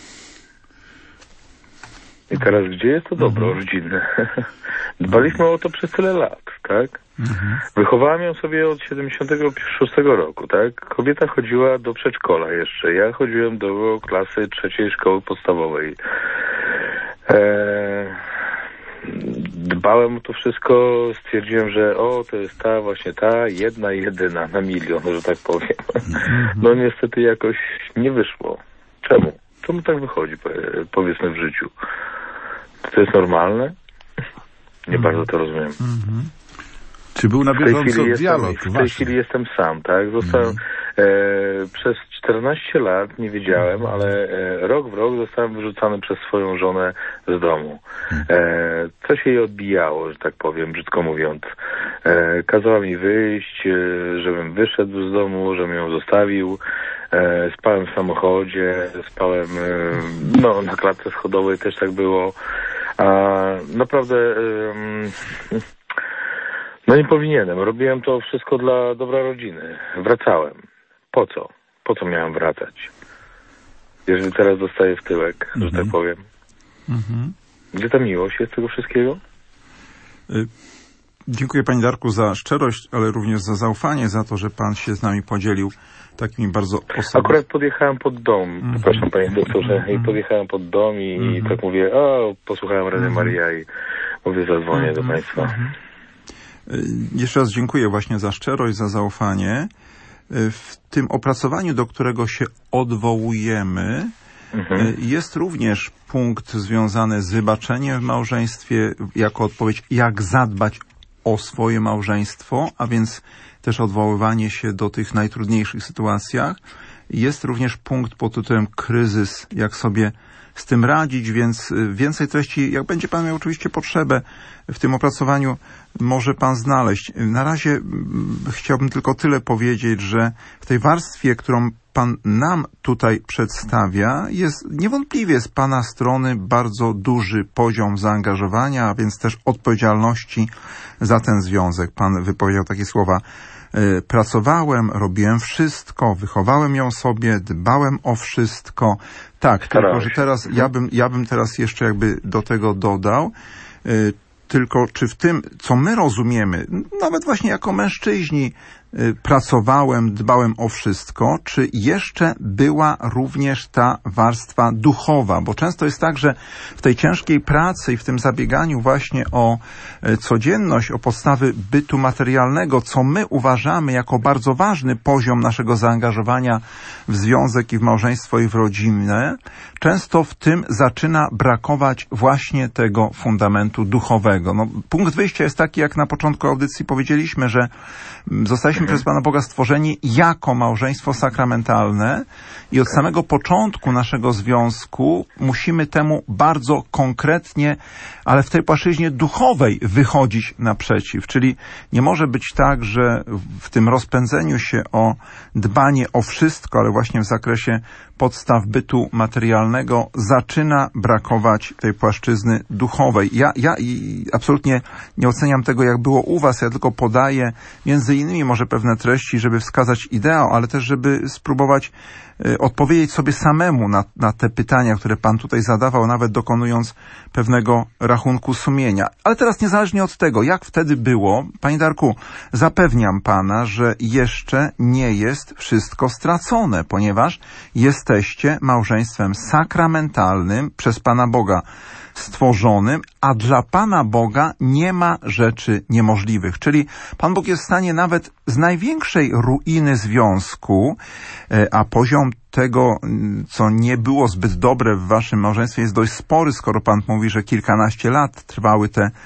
I teraz gdzie jest to dobro rodzinne? Dbaliśmy o to przez tyle lat, tak? Wychowałem ją sobie od 76 roku, tak? Kobieta chodziła do przedszkola jeszcze. Ja chodziłem do klasy 3 szkoły podstawowej. Dbałem o to wszystko, stwierdziłem, że to jest ta jedyna na milion, że tak powiem. No niestety jakoś nie wyszło. Czemu? Czemu tak wychodzi, powiedzmy, w życiu? To jest normalne? Nie bardzo to rozumiem. Czy był na bieżąco dialog? W tej chwili jestem sam, tak? Zostałem przez 14 lat, nie wiedziałem, ale rok w rok zostałem wyrzucany przez swoją żonę z domu. Coś jej odbijało, że tak powiem, brzydko mówiąc. Kazała mi wyjść, żebym wyszedł z domu, żebym ją zostawił. Spałem w samochodzie, spałem na klatce schodowej, też tak było. Naprawdę nie powinienem. Robiłem to wszystko dla dobra rodziny. Wracałem. Po co? Po co miałem wracać? Jeżeli teraz dostaję w tyłek, że tak powiem. Gdzie ta miłość jest tego wszystkiego? Dziękuję, panie Darku, za szczerość, ale również za zaufanie, za to, że pan się z nami podzielił takimi bardzo osobistym... Akurat podjechałem pod dom, przepraszam, panie doktorze, i podjechałem pod dom i tak mówię, posłuchałem Rady Maria i mówię, zadzwonię do państwa. Jeszcze raz dziękuję właśnie za szczerość, za zaufanie. W tym opracowaniu, do którego się odwołujemy, jest również punkt związany z wybaczeniem w małżeństwie, jako odpowiedź, jak zadbać o swoje małżeństwo, a więc też odwoływanie się do tych najtrudniejszych sytuacjach. Jest również punkt pod tytułem kryzys, jak sobie z tym radzić, więc więcej treści, jak będzie pan miał oczywiście potrzebę, w tym opracowaniu może pan znaleźć. Na razie chciałbym tylko tyle powiedzieć, że w tej warstwie, którą pan nam tutaj przedstawia, jest niewątpliwie z pana strony bardzo duży poziom zaangażowania, a więc też odpowiedzialności za ten związek. Pan wypowiedział takie słowa: pracowałem, robiłem wszystko, wychowałem ją sobie, dbałem o wszystko. Tak, tylko że teraz ja bym teraz jeszcze jakby do tego dodał, tylko czy w tym, co my rozumiemy, nawet właśnie jako mężczyźni, pracowałem, dbałem o wszystko, czy jeszcze była również ta warstwa duchowa? Bo często jest tak, że w tej ciężkiej pracy i w tym zabieganiu właśnie o codzienność, o podstawy bytu materialnego, co my uważamy jako bardzo ważny poziom naszego zaangażowania w związek i w małżeństwo i w rodzinę, często w tym zaczyna brakować właśnie tego fundamentu duchowego. No, punkt wyjścia jest taki, jak na początku audycji powiedzieliśmy, że zostaliśmy przez Pana Boga stworzeni jako małżeństwo sakramentalne i od samego początku naszego związku musimy temu bardzo konkretnie, ale w tej płaszczyźnie duchowej wychodzić naprzeciw. Czyli nie może być tak, że w tym rozpędzeniu się o dbanie o wszystko, ale właśnie w zakresie podstaw bytu materialnego zaczyna brakować tej płaszczyzny duchowej. Ja absolutnie nie oceniam tego, jak było u was, ja tylko podaję między innymi może pewne treści, żeby wskazać ideał, ale też żeby spróbować odpowiedzieć sobie samemu na te pytania, które pan tutaj zadawał, nawet dokonując pewnego rachunku sumienia. Ale teraz niezależnie od tego, jak wtedy było, panie Darku, zapewniam pana, że jeszcze nie jest wszystko stracone, ponieważ jesteście małżeństwem sakramentalnym przez Pana Boga stworzonym, a dla Pana Boga nie ma rzeczy niemożliwych. Czyli Pan Bóg jest w stanie nawet z największej ruiny związku, a poziom tego, co nie było zbyt dobre w waszym małżeństwie, jest dość spory, skoro Pan mówi, że kilkanaście lat trwały te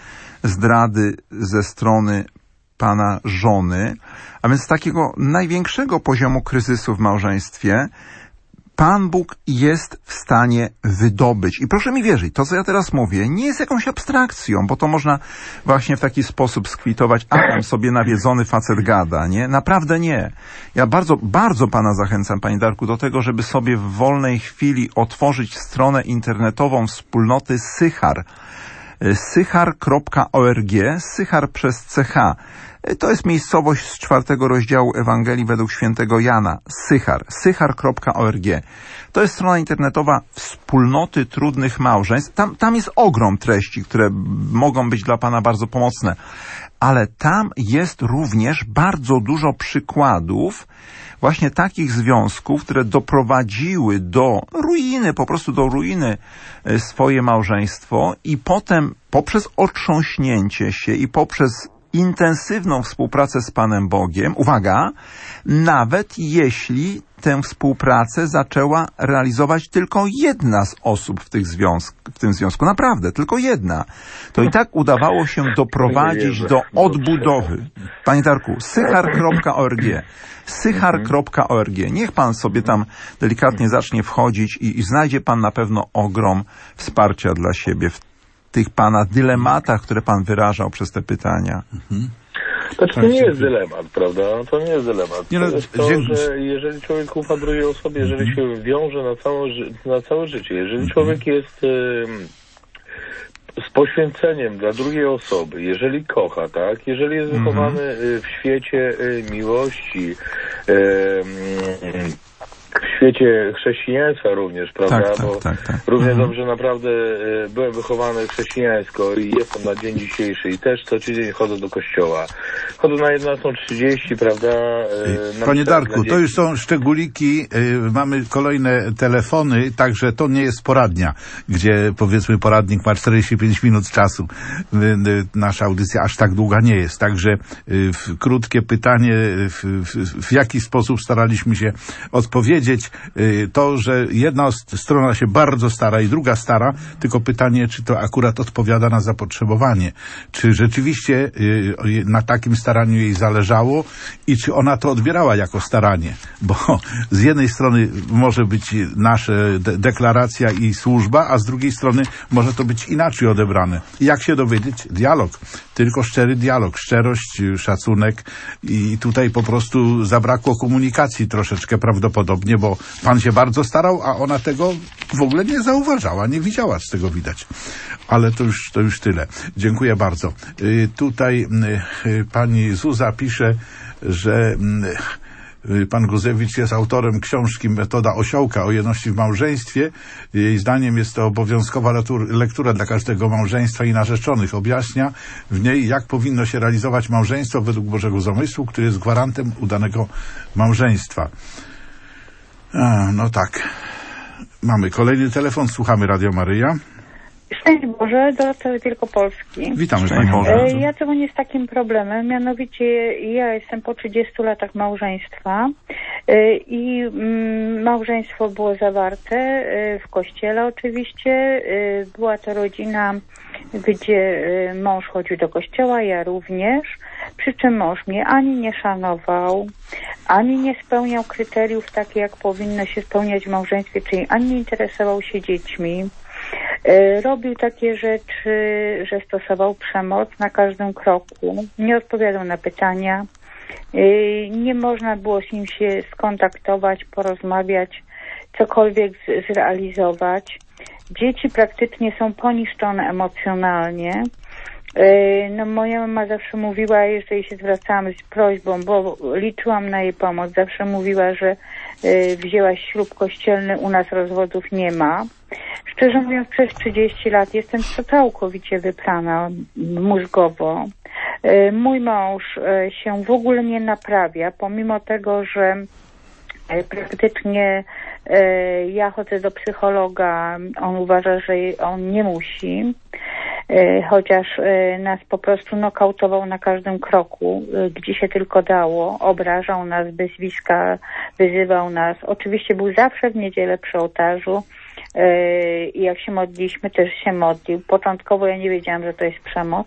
zdrady ze strony pana żony, a więc z takiego największego poziomu kryzysu w małżeństwie Pan Bóg jest w stanie wydobyć. I proszę mi wierzyć, to co ja teraz mówię nie jest jakąś abstrakcją, bo to można właśnie w taki sposób skwitować, a tam sobie nawiedzony facet gada, nie? Naprawdę nie. Ja bardzo, bardzo pana zachęcam, panie Darku, do tego, żeby sobie w wolnej chwili otworzyć stronę internetową wspólnoty Sychar. Sychar.org, Sychar przez CH. To jest miejscowość z 4 rozdziału Ewangelii według świętego Jana. Sychar. Sychar.org. To jest strona internetowa wspólnoty trudnych małżeństw. Tam jest ogrom treści, które mogą być dla pana bardzo pomocne. Ale tam jest również bardzo dużo przykładów właśnie takich związków, które doprowadziły do ruiny, po prostu do ruiny swoje małżeństwo i potem poprzez otrząśnięcie się i poprzez intensywną współpracę z Panem Bogiem, uwaga, nawet jeśli tę współpracę zaczęła realizować tylko jedna z osób w tym związku, naprawdę, tylko jedna, to i tak udawało się doprowadzić do odbudowy. Panie Darku, sychar.org. Sychar.org. Niech pan sobie tam delikatnie zacznie wchodzić i znajdzie pan na pewno ogrom wsparcia dla siebie w tych pana dylematach, które pan wyrażał przez te pytania. Znaczy, to nie jest dylemat, prawda? To nie jest dylemat. To jest to, że jeżeli człowiek ufa drugiej osobie, jeżeli się wiąże na całe życie, jeżeli człowiek jest z poświęceniem dla drugiej osoby, jeżeli kocha, tak? Jeżeli jest wychowany w świecie miłości, w świecie chrześcijaństwa również, prawda? Tak. Równie dobrze naprawdę byłem wychowany chrześcijańsko i jestem na dzień dzisiejszy i też co tydzień chodzę do kościoła. Chodzę na 11:30, prawda? Panie Darku, to już są szczególiki, mamy kolejne telefony, także to nie jest poradnia, gdzie powiedzmy poradnik ma 45 minut czasu. Nasza audycja aż tak długa nie jest, także krótkie pytanie, w jaki sposób staraliśmy się odpowiedzieć. To, że jedna strona się bardzo stara i druga stara, tylko pytanie, czy to akurat odpowiada na zapotrzebowanie. Czy rzeczywiście na takim staraniu jej zależało i czy ona to odbierała jako staranie. Bo z jednej strony może być nasza deklaracja i służba, a z drugiej strony może to być inaczej odebrane. I jak się dowiedzieć? Dialog. Tylko szczery dialog, szczerość, szacunek i tutaj po prostu zabrakło komunikacji troszeczkę prawdopodobnie, bo pan się bardzo starał, a ona tego w ogóle nie zauważała, nie widziała, z tego widać. Ale to już tyle. Dziękuję bardzo. Tutaj pani Zuza pisze, że pan Guzewicz jest autorem książki Metoda Osiołka o jedności w małżeństwie. Jej zdaniem jest to obowiązkowa lektura dla każdego małżeństwa i narzeczonych. Objaśnia w niej, jak powinno się realizować małżeństwo według Bożego zamysłu, który jest gwarantem udanego małżeństwa. No tak. Mamy kolejny telefon. Słuchamy Radio Maryja. Szczęść Boże, do całej Wielkopolski. Witamy, Pani Boże. Ja dzwonię z takim problemem, mianowicie ja jestem po 30 latach małżeństwa i małżeństwo było zawarte w kościele oczywiście. Była to rodzina, gdzie mąż chodził do kościoła, ja również, przy czym mąż mnie ani nie szanował, ani nie spełniał kryteriów takie, jak powinno się spełniać w małżeństwie, czyli ani nie interesował się dziećmi. Robił takie rzeczy, że stosował przemoc na każdym kroku, nie odpowiadał na pytania, nie można było z nim się skontaktować, porozmawiać, cokolwiek zrealizować. Dzieci praktycznie są poniszczone emocjonalnie. No, moja mama zawsze mówiła, jeżeli się zwracałam z prośbą, bo liczyłam na jej pomoc, zawsze mówiła, że wzięłaś ślub kościelny, u nas rozwodów nie ma. Szczerze mówiąc, przez 30 lat jestem całkowicie wyprana mózgowo. Mój mąż się w ogóle nie naprawia, pomimo tego, że praktycznie ja chodzę do psychologa, on uważa, że on nie musi, chociaż nas po prostu nokautował na każdym kroku, gdzie się tylko dało, obrażał nas, wyzwiska, wyzywał nas. Oczywiście był zawsze w niedzielę przy ołtarzu i jak się modliliśmy, też się modlił. Początkowo ja nie wiedziałam, że to jest przemoc.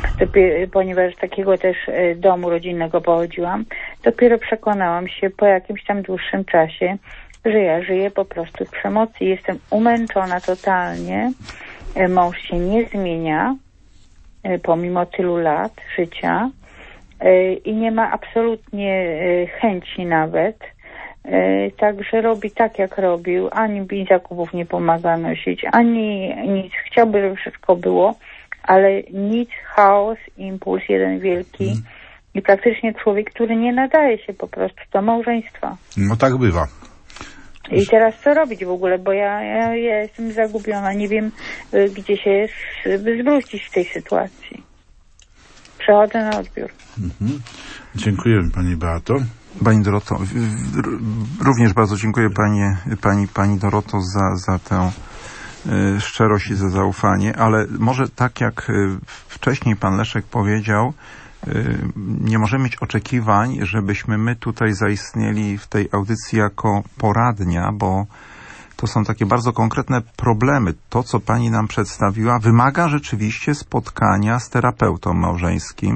ponieważ z takiego też domu rodzinnego pochodziłam, dopiero przekonałam się po jakimś tam dłuższym czasie, że ja żyję po prostu w przemocy. Jestem umęczona totalnie. Mąż się nie zmienia pomimo tylu lat życia i nie ma absolutnie chęci nawet. Także robi tak, jak robił. Ani mi zakupów nie pomaga nosić, ani nic. Chciałby, żeby wszystko było, ale nic, chaos, impuls jeden wielki i praktycznie człowiek, który nie nadaje się po prostu do małżeństwa. No tak bywa. I teraz co robić w ogóle, bo ja jestem zagubiona, nie wiem, gdzie się zwrócić w tej sytuacji. Przechodzę na odbiór. Dziękujemy pani Beato. Pani Doroto, również bardzo dziękuję pani Doroto za tę szczerość i za zaufanie, ale może tak jak wcześniej pan Leszek powiedział, nie możemy mieć oczekiwań, żebyśmy my tutaj zaistnieli w tej audycji jako poradnia, bo to są takie bardzo konkretne problemy. To, co pani nam przedstawiła, wymaga rzeczywiście spotkania z terapeutą małżeńskim,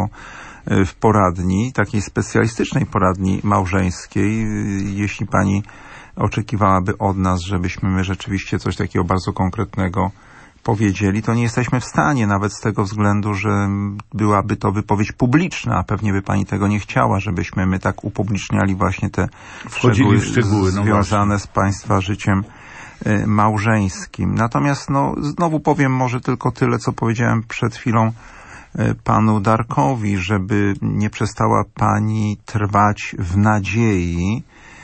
w poradni, takiej specjalistycznej poradni małżeńskiej. Jeśli pani oczekiwałaby od nas, żebyśmy my rzeczywiście coś takiego bardzo konkretnego powiedzieli, to nie jesteśmy w stanie, nawet z tego względu, że byłaby to wypowiedź publiczna, a pewnie by pani tego nie chciała, żebyśmy my tak upubliczniali właśnie te szczegóły związane z państwa życiem małżeńskim. Natomiast znowu powiem może tylko tyle, co powiedziałem przed chwilą panu Darkowi, żeby nie przestała pani trwać w nadziei,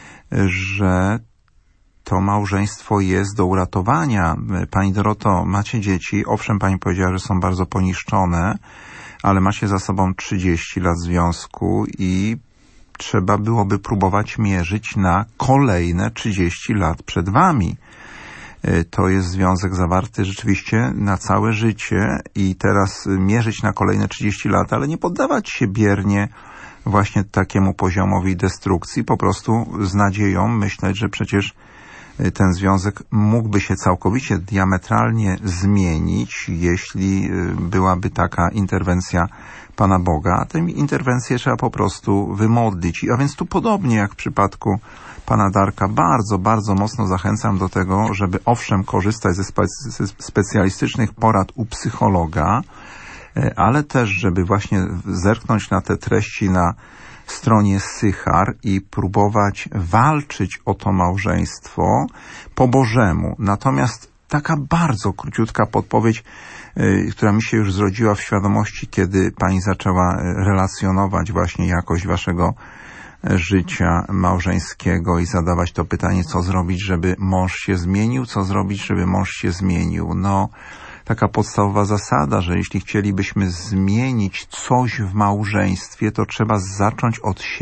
że to małżeństwo jest do uratowania. Pani Doroto, macie dzieci. Owszem, pani powiedziała, że są bardzo poniszczone, ale macie za sobą 30 lat związku i trzeba byłoby próbować mierzyć na kolejne 30 lat przed wami. To jest związek zawarty rzeczywiście na całe życie i teraz mierzyć na kolejne 30 lat, ale nie poddawać się biernie właśnie takiemu poziomowi destrukcji, po prostu z nadzieją myśleć, że przecież ten związek mógłby się całkowicie diametralnie zmienić, jeśli byłaby taka interwencja Pana Boga. A tę interwencję trzeba po prostu wymodlić. A więc tu podobnie jak w przypadku pana Darka, bardzo, bardzo mocno zachęcam do tego, żeby owszem korzystać ze specjalistycznych porad u psychologa, ale też, żeby właśnie zerknąć na te treści na stronie Sychar i próbować walczyć o to małżeństwo po Bożemu. Natomiast taka bardzo króciutka podpowiedź, która mi się już zrodziła w świadomości, kiedy pani zaczęła relacjonować właśnie jakość waszego życia małżeńskiego i zadawać to pytanie, co zrobić, żeby mąż się zmienił, co zrobić, żeby mąż się zmienił. Taka podstawowa zasada, że jeśli chcielibyśmy zmienić coś w małżeństwie, to trzeba zacząć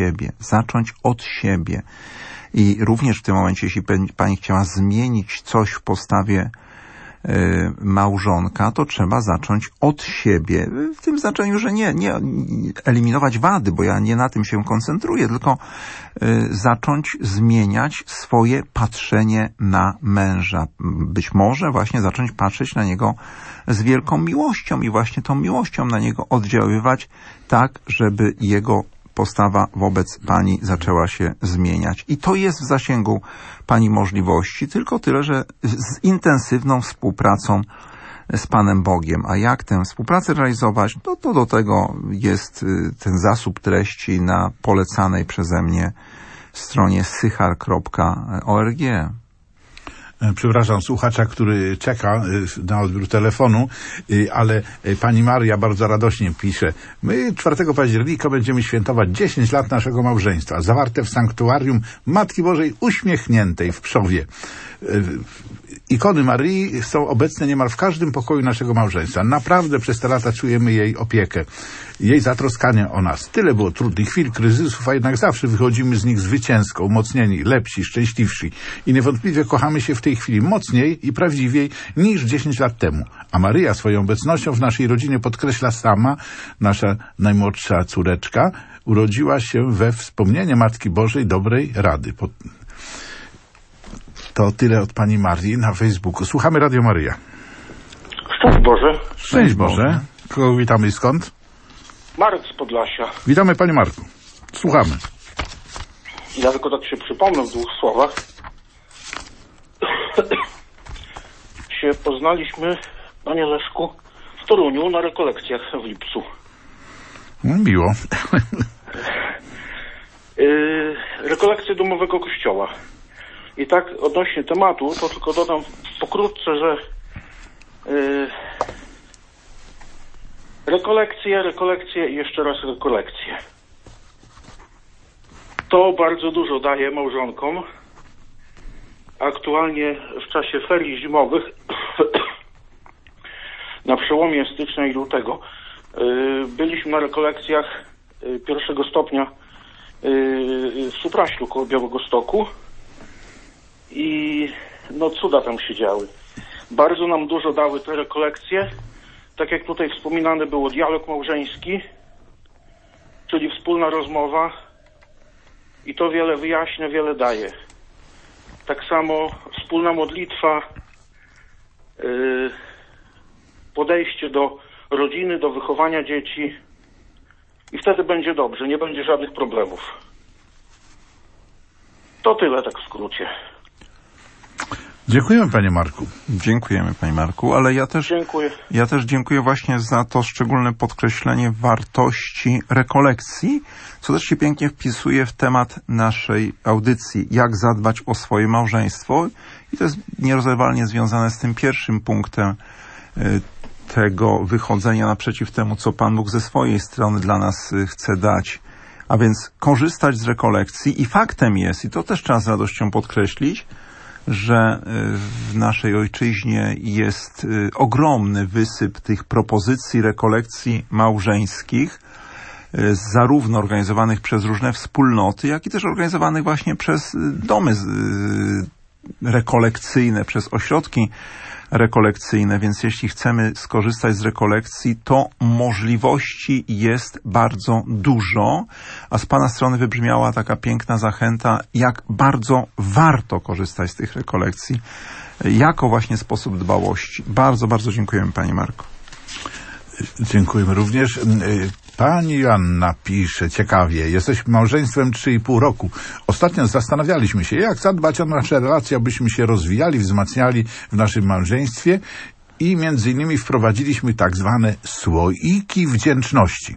od siebie. I również w tym momencie, jeśli pani chciała zmienić coś w postawie małżonka, to trzeba zacząć od siebie. W tym znaczeniu, że nie eliminować wady, bo ja nie na tym się koncentruję, tylko zacząć zmieniać swoje patrzenie na męża. Być może właśnie zacząć patrzeć na niego z wielką miłością i właśnie tą miłością na niego oddziaływać tak, żeby jego postawa wobec pani zaczęła się zmieniać. I to jest w zasięgu pani możliwości, tylko tyle, że z intensywną współpracą z Panem Bogiem. A jak tę współpracę realizować, to do tego jest ten zasób treści na polecanej przeze mnie stronie sychar.org. Przepraszam słuchacza, który czeka na odbiór telefonu, ale pani Maria bardzo radośnie pisze: my 4 października będziemy świętować 10 lat naszego małżeństwa, zawarte w sanktuarium Matki Bożej Uśmiechniętej w Pszowie. Ikony Marii są obecne niemal w każdym pokoju naszego małżeństwa. Naprawdę przez te lata czujemy jej opiekę, jej zatroskanie o nas. Tyle było trudnych chwil, kryzysów, a jednak zawsze wychodzimy z nich zwycięsko, umocnieni, lepsi, szczęśliwsi. I niewątpliwie kochamy się w tej chwili mocniej i prawdziwiej niż 10 lat temu. A Maryja swoją obecnością w naszej rodzinie podkreśla sama, nasza najmłodsza córeczka, urodziła się we wspomnienie Matki Bożej Dobrej Rady. To tyle od pani Marii na Facebooku. Słuchamy Radio Maryja. Szczęść Boże. Szczęść Boże. Kogo witamy i skąd? Marek z Podlasia. Witamy, panie Marku. Słuchamy. Ja tylko tak się przypomnę w 2 słowach. się poznaliśmy, panie Leszku, w Toruniu na rekolekcjach w lipcu. Miło. Rekolekcje domowego kościoła. I tak odnośnie tematu, to tylko dodam pokrótce, że rekolekcje i jeszcze raz rekolekcje. To bardzo dużo daje małżonkom. Aktualnie w czasie ferii zimowych na przełomie stycznia i lutego byliśmy na rekolekcjach 1. stopnia w Supraślu koło Białegostoku i no cuda tam się działy. Bardzo nam dużo dały te rekolekcje. Tak jak tutaj wspominane było, dialog małżeński, czyli wspólna rozmowa i to wiele wyjaśnia, wiele daje. Tak samo wspólna modlitwa, podejście do rodziny, do wychowania dzieci i wtedy będzie dobrze, nie będzie żadnych problemów. To tyle tak w skrócie. Dziękujemy, panie Marku. Dziękujemy, panie Marku, ale Dziękuję. Ja też dziękuję właśnie za to szczególne podkreślenie wartości rekolekcji, co też się pięknie wpisuje w temat naszej audycji, jak zadbać o swoje małżeństwo. I to jest nierozerwalnie związane z tym pierwszym punktem tego wychodzenia naprzeciw temu, co Pan Bóg ze swojej strony dla nas chce dać. A więc korzystać z rekolekcji i faktem jest, i to też trzeba z radością podkreślić, że w naszej ojczyźnie jest ogromny wysyp tych propozycji rekolekcji małżeńskich, zarówno organizowanych przez różne wspólnoty, jak i też organizowanych właśnie przez domy rekolekcyjne, przez ośrodki rekolekcyjne, więc jeśli chcemy skorzystać z rekolekcji, to możliwości jest bardzo dużo, a z Pana strony wybrzmiała taka piękna zachęta, jak bardzo warto korzystać z tych rekolekcji, jako właśnie sposób dbałości. Bardzo, bardzo dziękujemy, panie Marku. Dziękujemy również. Pani Joanna pisze ciekawie. Jesteśmy małżeństwem 3,5 roku. Ostatnio zastanawialiśmy się, jak zadbać o nasze relacje, abyśmy się rozwijali, wzmacniali w naszym małżeństwie i między innymi wprowadziliśmy tak zwane słoiki wdzięczności.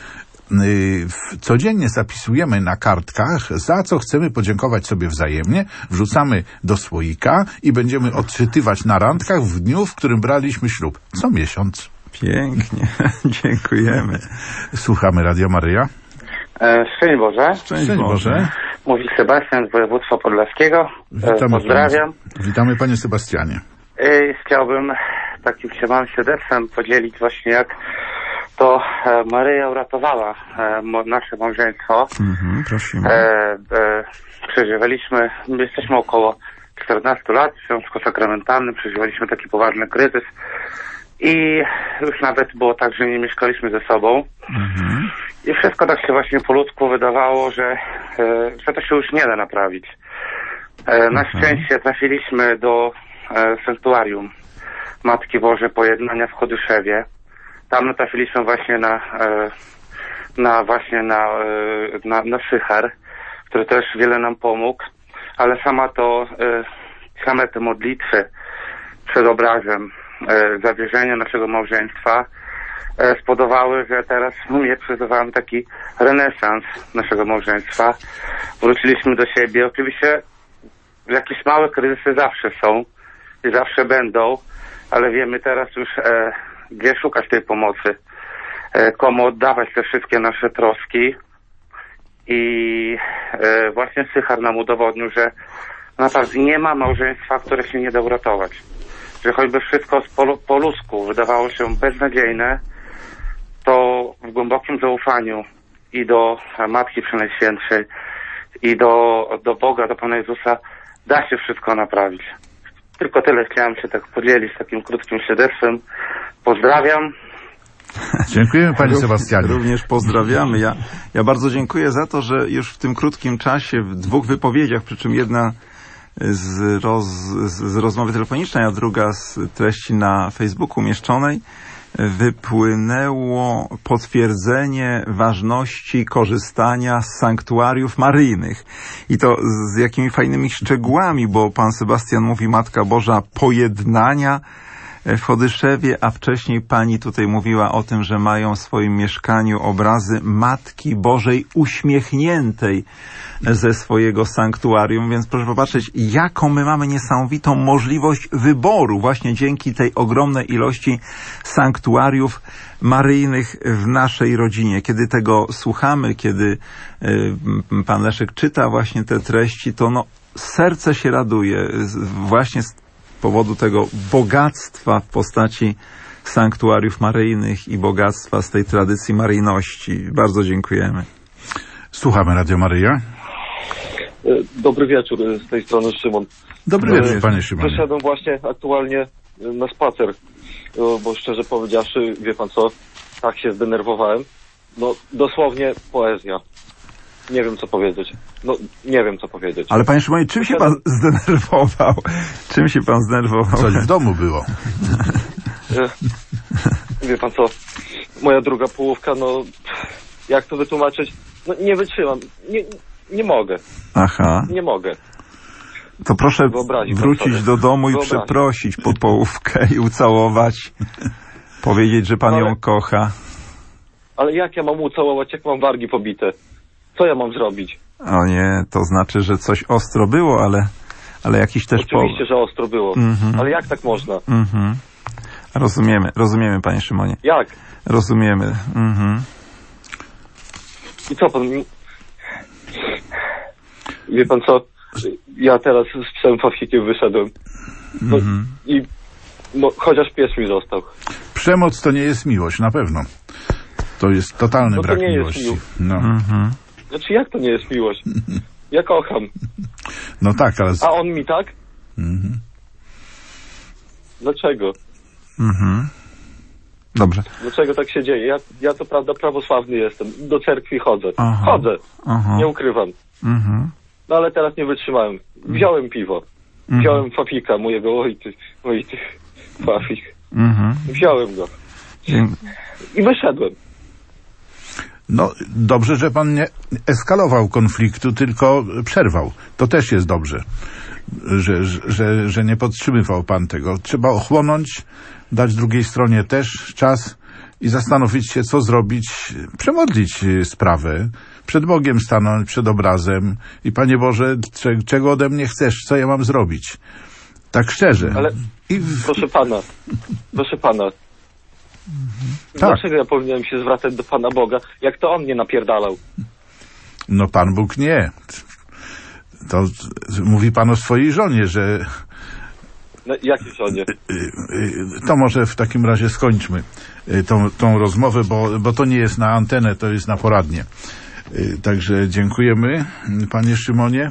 Codziennie zapisujemy na kartkach, za co chcemy podziękować sobie wzajemnie, wrzucamy do słoika i będziemy odczytywać na randkach w dniu, w którym braliśmy ślub. Co miesiąc. Pięknie, dziękujemy. Słuchamy Radio Maryja. Szczęść Boże. Szczęść Boże. Mówi Sebastian z województwa podlaskiego. Pozdrawiam. Witamy, panie Sebastianie. Chciałbym takim się małym świadectwem podzielić właśnie, jak to Maryja uratowała nasze małżeństwo. Prosimy. Przeżywaliśmy, my jesteśmy około 14 lat w związku sakramentalnym, przeżywaliśmy taki poważny kryzys i już nawet było tak, że nie mieszkaliśmy ze sobą. I wszystko tak się właśnie po ludzku wydawało, że to się już nie da naprawić. Na szczęście trafiliśmy do sanktuarium Matki Bożej Pojednania w Chodyszewie. Tam natrafiliśmy właśnie na Sychar, który też wiele nam pomógł, ale same te modlitwy przed obrazem zawierzenia naszego małżeństwa spowodowały, że teraz ja przeżywałem taki renesans naszego małżeństwa. Wróciliśmy do siebie. Oczywiście jakieś małe kryzysy zawsze są i zawsze będą, ale wiemy teraz już gdzie szukać tej pomocy, komu oddawać te wszystkie nasze troski i właśnie Sychar nam udowodnił, że naprawdę nie ma małżeństwa, które się nie da uratować. Że choćby wszystko po ludzku wydawało się beznadziejne, to w głębokim zaufaniu i do Matki Przenajświętszej i do Boga, do Pana Jezusa da się wszystko naprawić. Tylko tyle chciałem się tak podzielić takim krótkim świadectwem. Pozdrawiam. Dziękujemy, panie Sebastianie. Również pozdrawiamy. Ja bardzo dziękuję za to, że już w tym krótkim czasie, w 2 wypowiedziach, przy czym jedna z rozmowy telefonicznej, a druga z treści na Facebooku umieszczonej, wypłynęło potwierdzenie ważności korzystania z sanktuariów maryjnych. I to z jakimi fajnymi szczegółami, bo pan Sebastian mówi Matka Boża pojednania w Chodyszewie, a wcześniej pani tutaj mówiła o tym, że mają w swoim mieszkaniu obrazy Matki Bożej uśmiechniętej ze swojego sanktuarium, więc proszę popatrzeć, jaką my mamy niesamowitą możliwość wyboru właśnie dzięki tej ogromnej ilości sanktuariów maryjnych w naszej rodzinie. Kiedy tego słuchamy, kiedy pan Leszek czyta właśnie te treści, to serce się raduje właśnie z powodu tego bogactwa w postaci sanktuariów maryjnych i bogactwa z tej tradycji maryjności. Bardzo dziękujemy. Słuchamy Radio Maryja. Dobry wieczór, z tej strony Szymon. Dobry wieczór, panie Szymonie. Wyszedłem właśnie aktualnie na spacer, bo szczerze powiedziawszy, wie pan co, tak się zdenerwowałem. Dosłownie poezja. Nie wiem, co powiedzieć. Nie wiem, co powiedzieć. Ale panie Szymonie, czym się pan zdenerwował? Czym się pan zdenerwował? Coś w domu było. Wie pan co, moja druga połówka, jak to wytłumaczyć? Nie wytrzymam. Nie mogę. Aha. Nie mogę. To proszę wrócić do domu i przeprosić po połówkę i ucałować. Powiedzieć, że pan ją kocha. Ale jak ja mam ucałować, jak mam wargi pobite? Co ja mam zrobić? O nie, to znaczy, że coś ostro było, ale jakiś też Oczywiście, że ostro było. Ale jak tak można? Rozumiemy, panie Szymonie. Jak? Rozumiemy. I co pan... Wie pan co? Ja teraz z psem Fafikiem wyszedłem. Chociaż pies mi został. Przemoc to nie jest miłość, na pewno. To jest totalny brak miłości. Znaczy, jak to nie jest miłość? Ja kocham. No tak, ale... A on mi tak? Dlaczego? Dobrze. Dlaczego tak się dzieje? Ja co prawda prawosławny jestem. Do cerkwi chodzę. Chodzę. Nie ukrywam. Ale teraz nie wytrzymałem. Wziąłem piwo. Wziąłem Fafika, mojego ojty Fafik. Wziąłem go. I wyszedłem. Dobrze, że pan nie eskalował konfliktu, tylko przerwał. To też jest dobrze, że nie podtrzymywał pan tego. Trzeba ochłonąć, dać drugiej stronie też czas i zastanowić się, co zrobić, przemodlić sprawę, przed Bogiem stanąć, przed obrazem i Panie Boże, czego ode mnie chcesz, co ja mam zrobić? Tak szczerze. Ale proszę pana, dlaczego ja powinienem się zwracać do Pana Boga, jak to On mnie napierdalał? Pan Bóg nie. To mówi pan o swojej żonie, że... Jakiej żonie? To może w takim razie skończmy tą rozmowę, bo to nie jest na antenę, to jest na poradnię. Także dziękujemy, panie Szymonie.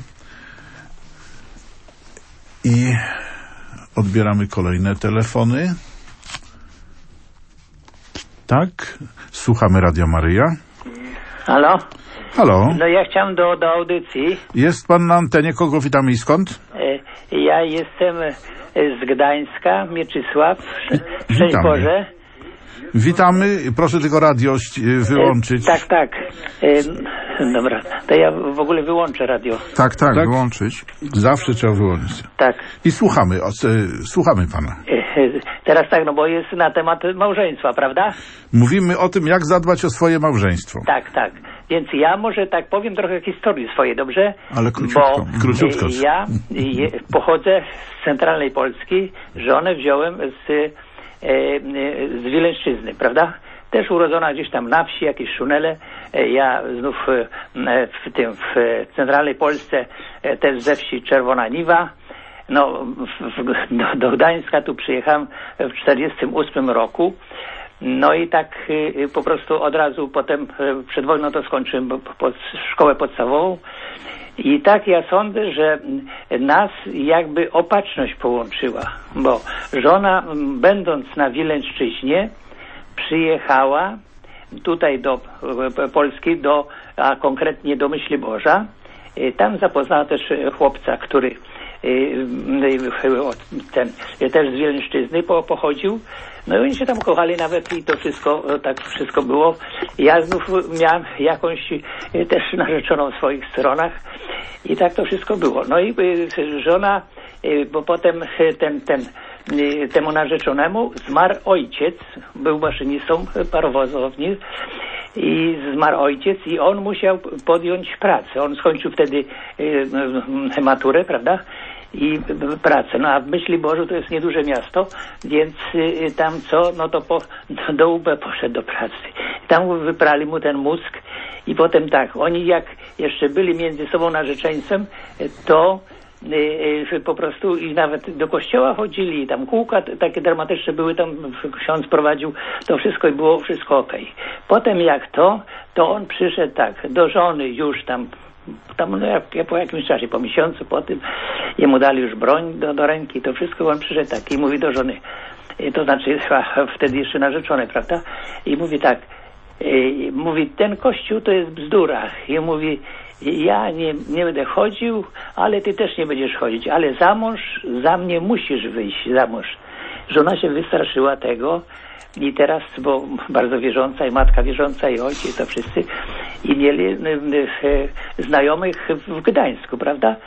I odbieramy kolejne telefony. Tak, słuchamy Radio Maryja. Halo? Halo? Ja chciałem do audycji. Jest pan na antenie, kogo witamy i skąd? Ja jestem z Gdańska, Mieczysław. Szczęść Boże. Witamy, proszę tylko radio wyłączyć. Tak. Dobra, to ja w ogóle wyłączę radio. Tak, wyłączyć. Zawsze trzeba wyłączyć. Tak. I słuchamy pana. Teraz tak, bo jest na temat małżeństwa, prawda? Mówimy o tym, jak zadbać o swoje małżeństwo. Tak. Więc ja może tak powiem trochę historii swojej, dobrze? Ale króciutko. Króciutko. Ja pochodzę z centralnej Polski, żonę wziąłem z Wileńszczyzny, prawda? Też urodzona gdzieś tam na wsi, jakieś szunele. Ja znów w centralnej Polsce też ze wsi Czerwona Niwa. Do Gdańska tu przyjechałem w 1948 roku. I tak po prostu od razu potem przed wojną to skończyłem szkołę podstawową. I tak ja sądzę, że nas jakby opatrzność połączyła, bo żona, będąc na Wileńszczyźnie, przyjechała tutaj do Polski, a konkretnie do Myśliborza. Tam zapoznała też chłopca, który też z Wileńszczyzny pochodził. No i oni się tam kochali nawet i to wszystko, tak wszystko było. Ja znów miałem jakąś też narzeczoną w swoich stronach i tak to wszystko było. No i żona, bo potem temu narzeczonemu zmarł ojciec, był maszynistą parowozowni i zmarł ojciec i on musiał podjąć pracę. On skończył wtedy maturę, prawda? I pracę. No a w Myśli Bożu to jest nieduże miasto, więc tam no to do UB poszedł do pracy. Tam wyprali mu ten mózg i potem tak, oni jak jeszcze byli między sobą narzeczeństwem, to po prostu i nawet do kościoła chodzili, i tam kółka takie dramatyczne były, tam ksiądz prowadził to wszystko i było wszystko okej. Potem jak to on przyszedł tak, do żony już tam no jak po jakimś czasie, po miesiącu po tym, jemu dali już broń do ręki, to wszystko, on przyszedł tak i mówi do żony, to znaczy wtedy jeszcze narzeczone, prawda? I mówi tak, mówi, ten kościół to jest bzdura. I mówi, ja nie będę chodził, ale ty też nie będziesz chodzić, ale za mnie musisz wyjść za mąż. Żona się wystraszyła tego i teraz, bo bardzo wierząca i matka wierząca i ojciec, to wszyscy, i mieli znajomych w Gdańsku, prawda?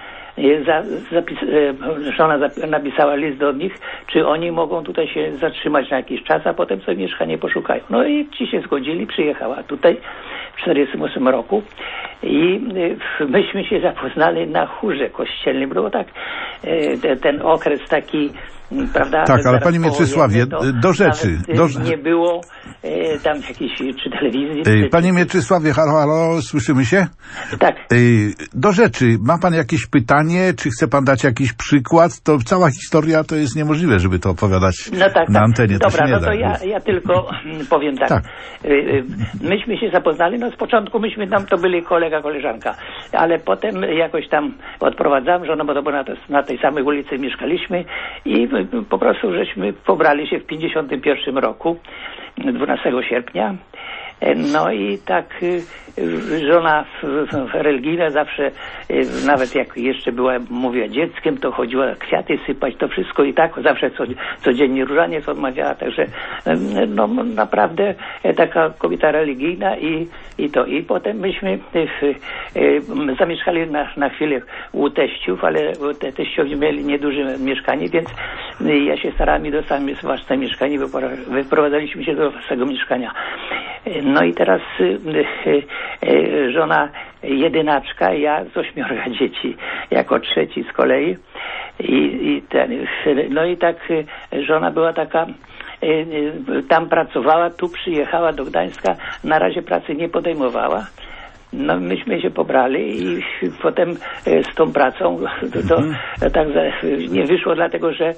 Żona napisała list do nich, czy oni mogą tutaj się zatrzymać na jakiś czas, a potem sobie mieszkanie poszukają. No i ci się zgodzili, przyjechała tutaj w 1948 roku i myśmy się zapoznali na chórze kościelnym. Było tak, ten okres taki, prawda? Tak, ale panie Mieczysławie, do rzeczy. Nie było tam jakiejś czy telewizji. Panie Mieczysławie, halo, słyszymy się? Tak. Do rzeczy. Ma pan jakieś pytanie, czy chce pan dać jakiś przykład? To cała historia to jest niemożliwe, żeby to opowiadać na antenie. Dobra, to no to ja tylko powiem tak. Myśmy się zapoznali, no z początku myśmy tam, to byli kolega, koleżanka, ale potem jakoś tam odprowadzałem żonę, bo na tej samej ulicy mieszkaliśmy i po prostu żeśmy pobrali się w 1951 roku, 12 sierpnia. No i tak żona religijna zawsze, nawet jak jeszcze mówiła dzieckiem, to chodziła kwiaty sypać, to wszystko i tak zawsze codziennie różaniec odmawiała, także no naprawdę taka kobieta religijna i potem myśmy zamieszkali na chwilę u teściów, ale teściowie mieli nieduże mieszkanie, więc ja się starałem i dostałem własne mieszkanie, wyprowadzaliśmy się do własnego mieszkania. No i teraz żona jedynaczka, ja z 8 dzieci, jako trzeci z kolei. No i tak żona była taka, tam pracowała, tu przyjechała do Gdańska, na razie pracy nie podejmowała. No myśmy się pobrali i potem z tą pracą to tak nie wyszło, dlatego że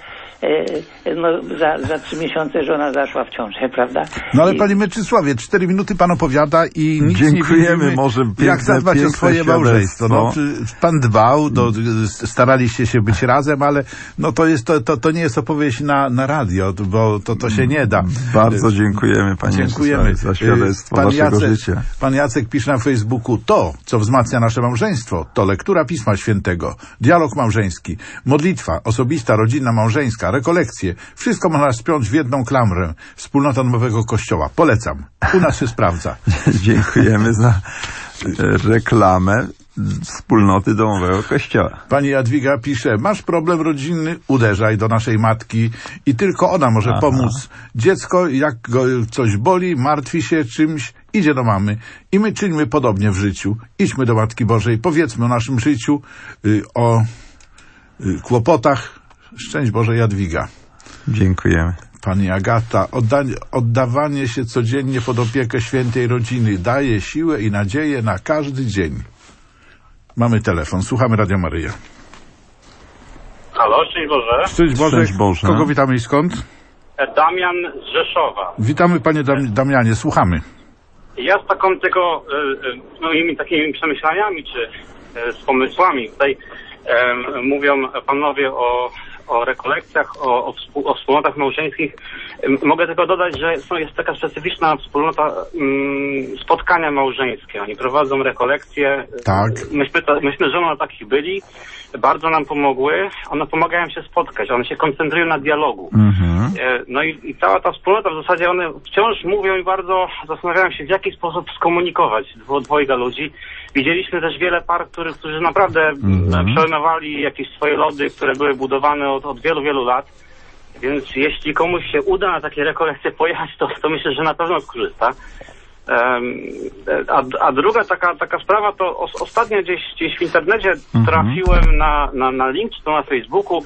za 3 miesiące żona zaszła w ciążę, prawda? No ale panie Mieczysławie, 4 minuty pan opowiada i nic dziękujemy, nie widzimy, może jak zadbać o swoje małżeństwo. No, pan dbał, staraliście się być razem, ale no to nie jest opowieść na radio, bo to się nie da. Bardzo dziękujemy panie Mieczysławie za świadectwo waszego życia. Pan Jacek pisze na Facebooku, to, co wzmacnia nasze małżeństwo, to lektura Pisma Świętego, dialog małżeński, modlitwa, osobista, rodzinna, małżeńska, rekolekcje. Wszystko można spiąć w jedną klamrę. Wspólnota Nowego Kościoła. Polecam. U nas się sprawdza. Dziękujemy za reklamę Wspólnoty Domowego Kościoła. Pani Jadwiga pisze, masz problem rodzinny, uderzaj do naszej matki i tylko ona może pomóc. Dziecko, jak go coś boli, martwi się czymś, idzie do mamy. I my czyńmy podobnie w życiu. Idźmy do Matki Bożej, powiedzmy o naszym życiu, o kłopotach. Szczęść Boże, Jadwiga. Dziękujemy. Pani Agata, oddawanie się codziennie pod opiekę świętej rodziny daje siłę i nadzieję na każdy dzień. Mamy telefon, słuchamy Radia Maryja. Halo, szczęść Boże. Szczęść Boże. Szczęść Boże. Kogo witamy i skąd? Damian z Rzeszowa. Witamy panie Damianie, słuchamy. Ja z taką tylko moimi takimi przemyśleniami, czy z pomysłami tutaj mówią panowie o o rekolekcjach, o wspólnotach małżeńskich, mogę tylko dodać, że jest taka specyficzna wspólnota spotkania małżeńskie. Oni prowadzą rekolekcje. Tak. Myśmy z żoną na takich byli. Bardzo nam pomogły. One pomagają się spotkać. One się koncentrują na dialogu. No i cała ta wspólnota, w zasadzie one wciąż mówią i bardzo zastanawiają się, w jaki sposób skomunikować dwojga ludzi. Widzieliśmy też wiele par, którzy naprawdę przełamywali jakieś swoje lody, które były budowane od wielu, wielu lat. Więc jeśli komuś się uda na takie rekolekcje pojechać, to myślę, że na pewno skorzysta. A druga taka sprawa, to ostatnio gdzieś w internecie trafiłem na link, czy to na Facebooku,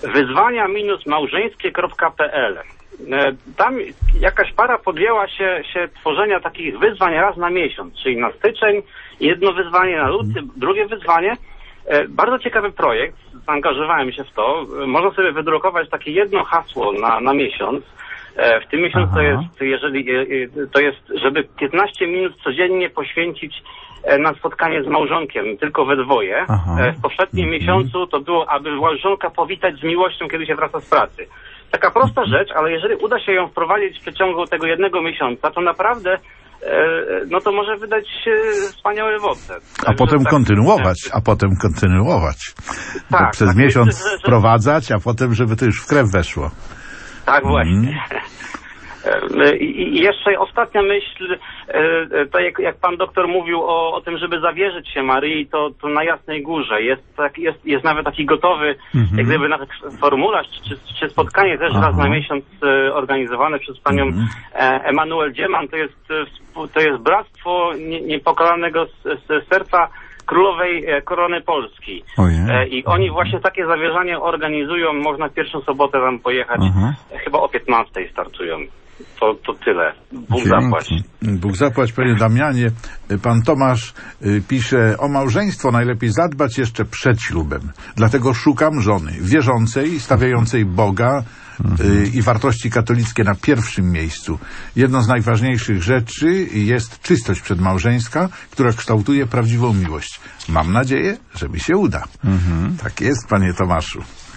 wyzwania-małżeńskie.pl. Tam jakaś para podjęła się tworzenia takich wyzwań raz na miesiąc, czyli na styczeń jedno wyzwanie, na luty drugie wyzwanie. Bardzo ciekawy projekt, zaangażowałem się w to. Można sobie wydrukować takie jedno hasło na miesiąc. W tym miesiącu to jest, żeby 15 minut codziennie poświęcić na spotkanie z małżonkiem, tylko we dwoje. W poprzednim miesiącu to było, aby małżonka powitać z miłością, kiedy się wraca z pracy. Taka prosta rzecz, ale jeżeli uda się ją wprowadzić w przeciągu tego jednego miesiąca, to naprawdę no to może wydać wspaniałe owoce. A potem kontynuować. Tak, przez miesiąc wprowadzać, a potem, żeby to już w krew weszło. Tak właśnie. I jeszcze ostatnia myśl, to jak pan doktor mówił o tym, żeby zawierzyć się Maryi, to na Jasnej Górze jest nawet taki gotowy, jak gdyby nawet formularz, czy spotkanie też raz na miesiąc organizowane przez panią Emanuel Dzieman, to jest Bractwo Niepokalanego Serca Królowej Korony Polski. I oni właśnie takie zawierzanie organizują, można w pierwszą sobotę tam pojechać, chyba o 15 startują. To tyle. Bóg zapłać. Bóg zapłać, panie Damianie. Pan Tomasz pisze, o małżeństwo najlepiej zadbać jeszcze przed ślubem. Dlatego szukam żony wierzącej, stawiającej Boga i wartości katolickie na pierwszym miejscu. Jedną z najważniejszych rzeczy jest czystość przedmałżeńska, która kształtuje prawdziwą miłość. Mam nadzieję, że mi się uda. Tak jest, panie Tomaszu.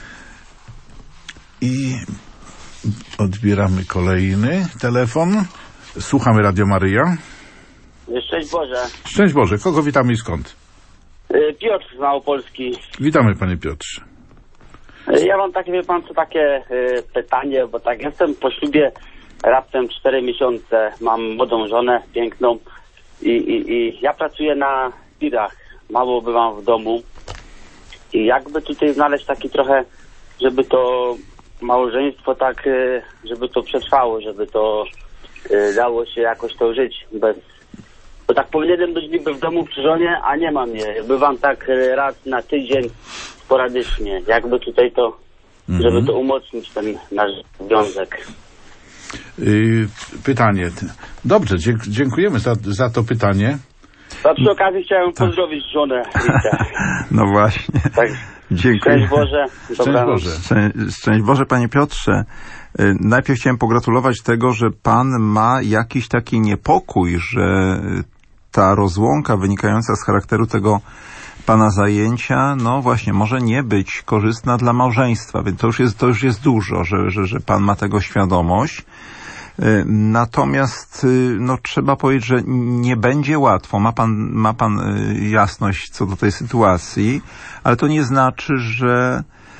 I odbieramy kolejny telefon. Słuchamy Radio Maryja. Szczęść Boże. Szczęść Boże. Kogo witamy i skąd? Piotr z Małopolski. Witamy, panie Piotrze. Ja mam takie, wie pan co, takie pytanie, bo tak jestem po ślubie raptem 4 miesiące. Mam młodą żonę, piękną i ja pracuję na tirach. Mało bywam w domu. I jakby tutaj znaleźć taki trochę, żeby to małżeństwo tak, żeby to przetrwało, żeby to dało się jakoś to żyć bez... Bo tak powinienem być niby w domu przy żonie, a nie mam je. Bywam tak raz na tydzień sporadycznie. Jakby tutaj to, żeby to umocnić ten nasz związek. Pytanie. Dobrze, dziękujemy za to pytanie. A przy okazji chciałem pozdrowić żonę. No właśnie. Tak. Dziękuję. Szczęść Boże. Szczęść Boże. Szczęść Boże, panie Piotrze. Najpierw chciałem pogratulować tego, że pan ma jakiś taki niepokój, że ta rozłąka wynikająca z charakteru tego pana zajęcia, no właśnie, może nie być korzystna dla małżeństwa, więc to już jest dużo, że pan ma tego świadomość. Natomiast no, trzeba powiedzieć, że nie będzie łatwo. Ma pan jasność co do tej sytuacji, ale to nie znaczy, że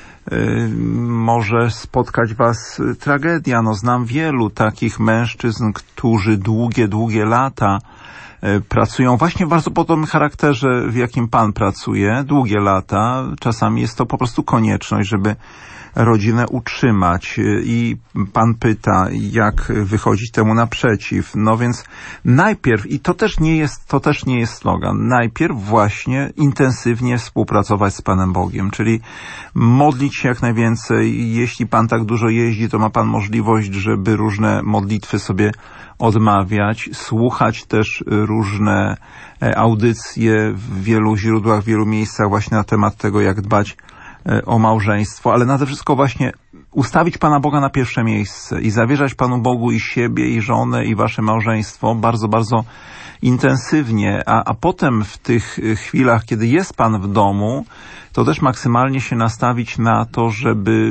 może spotkać was tragedia. No, znam wielu takich mężczyzn, którzy długie lata pracują właśnie w bardzo podobnym charakterze, w jakim pan pracuje. Długie lata. Czasami jest to po prostu konieczność, żeby rodzinę utrzymać i pan pyta, jak wychodzić temu naprzeciw. No więc najpierw, i to też nie jest slogan, najpierw właśnie intensywnie współpracować z Panem Bogiem, czyli modlić się jak najwięcej. Jeśli pan tak dużo jeździ, to ma pan możliwość, żeby różne modlitwy sobie odmawiać, słuchać też różne audycje w wielu źródłach, w wielu miejscach właśnie na temat tego, jak dbać o małżeństwo, ale nade wszystko właśnie ustawić Pana Boga na pierwsze miejsce i zawierzać Panu Bogu i siebie, i żonę, i wasze małżeństwo bardzo, bardzo intensywnie, a potem w tych chwilach, kiedy jest pan w domu, to też maksymalnie się nastawić na to, żeby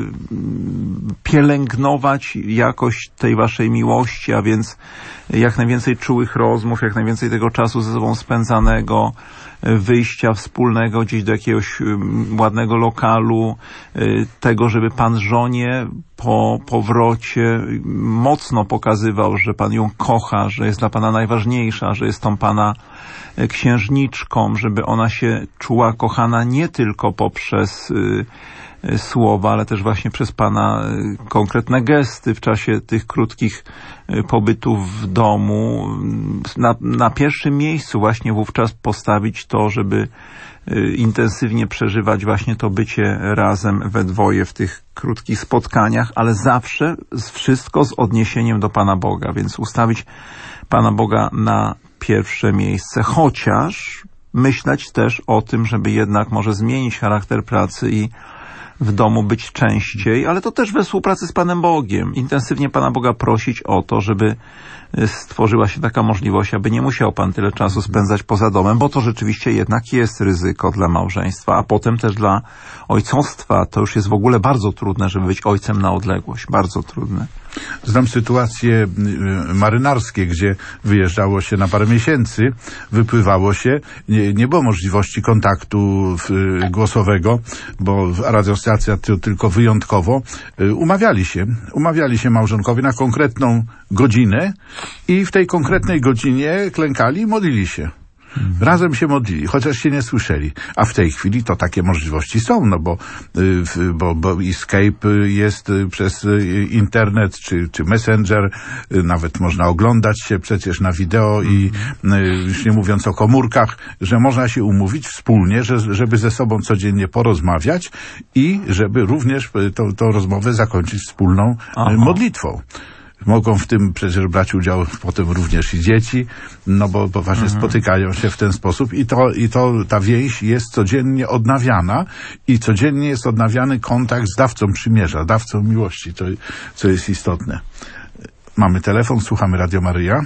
pielęgnować jakość tej waszej miłości, a więc jak najwięcej czułych rozmów, jak najwięcej tego czasu ze sobą spędzanego, wyjścia wspólnego gdzieś do jakiegoś ładnego lokalu, tego, żeby pan żonie po powrocie mocno pokazywał, że pan ją kocha, że jest dla pana najważniejsza, że jest tą pana księżniczką, żeby ona się czuła kochana nie tylko poprzez słowa, ale też właśnie przez pana konkretne gesty w czasie tych krótkich pobytów w domu. Na pierwszym miejscu właśnie wówczas postawić to, żeby intensywnie przeżywać właśnie to bycie razem we dwoje w tych krótkich spotkaniach, ale zawsze wszystko z odniesieniem do Pana Boga, więc ustawić Pana Boga na pierwsze miejsce, chociaż myśleć też o tym, żeby jednak może zmienić charakter pracy i w domu być częściej, ale to też we współpracy z Panem Bogiem. Intensywnie Pana Boga prosić o to, żeby stworzyła się taka możliwość, aby nie musiał Pan tyle czasu spędzać poza domem, bo to rzeczywiście jednak jest ryzyko dla małżeństwa, a potem też dla ojcostwa. To już jest w ogóle bardzo trudne, żeby być ojcem na odległość. Bardzo trudne. Znam sytuacje marynarskie, gdzie wyjeżdżało się na parę miesięcy, wypływało się, nie było możliwości kontaktu głosowego, bo radiostacja to tylko wyjątkowo. Umawiali się małżonkowie na konkretną godzinę i w tej konkretnej godzinie klękali i modlili się. Razem się modlili, chociaż się nie słyszeli. A w tej chwili to takie możliwości są, no bo i Skype jest przez internet, czy Messenger, nawet można oglądać się przecież na wideo i już nie mówiąc o komórkach, że można się umówić wspólnie, żeby ze sobą codziennie porozmawiać i żeby również tą rozmowę zakończyć wspólną modlitwą. Mogą w tym przecież brać udział potem również i dzieci, no bo właśnie spotykają się w ten sposób i ta więź jest codziennie odnawiana i codziennie jest odnawiany kontakt z dawcą przymierza, dawcą miłości, co jest istotne. Mamy telefon, słuchamy Radio Maryja.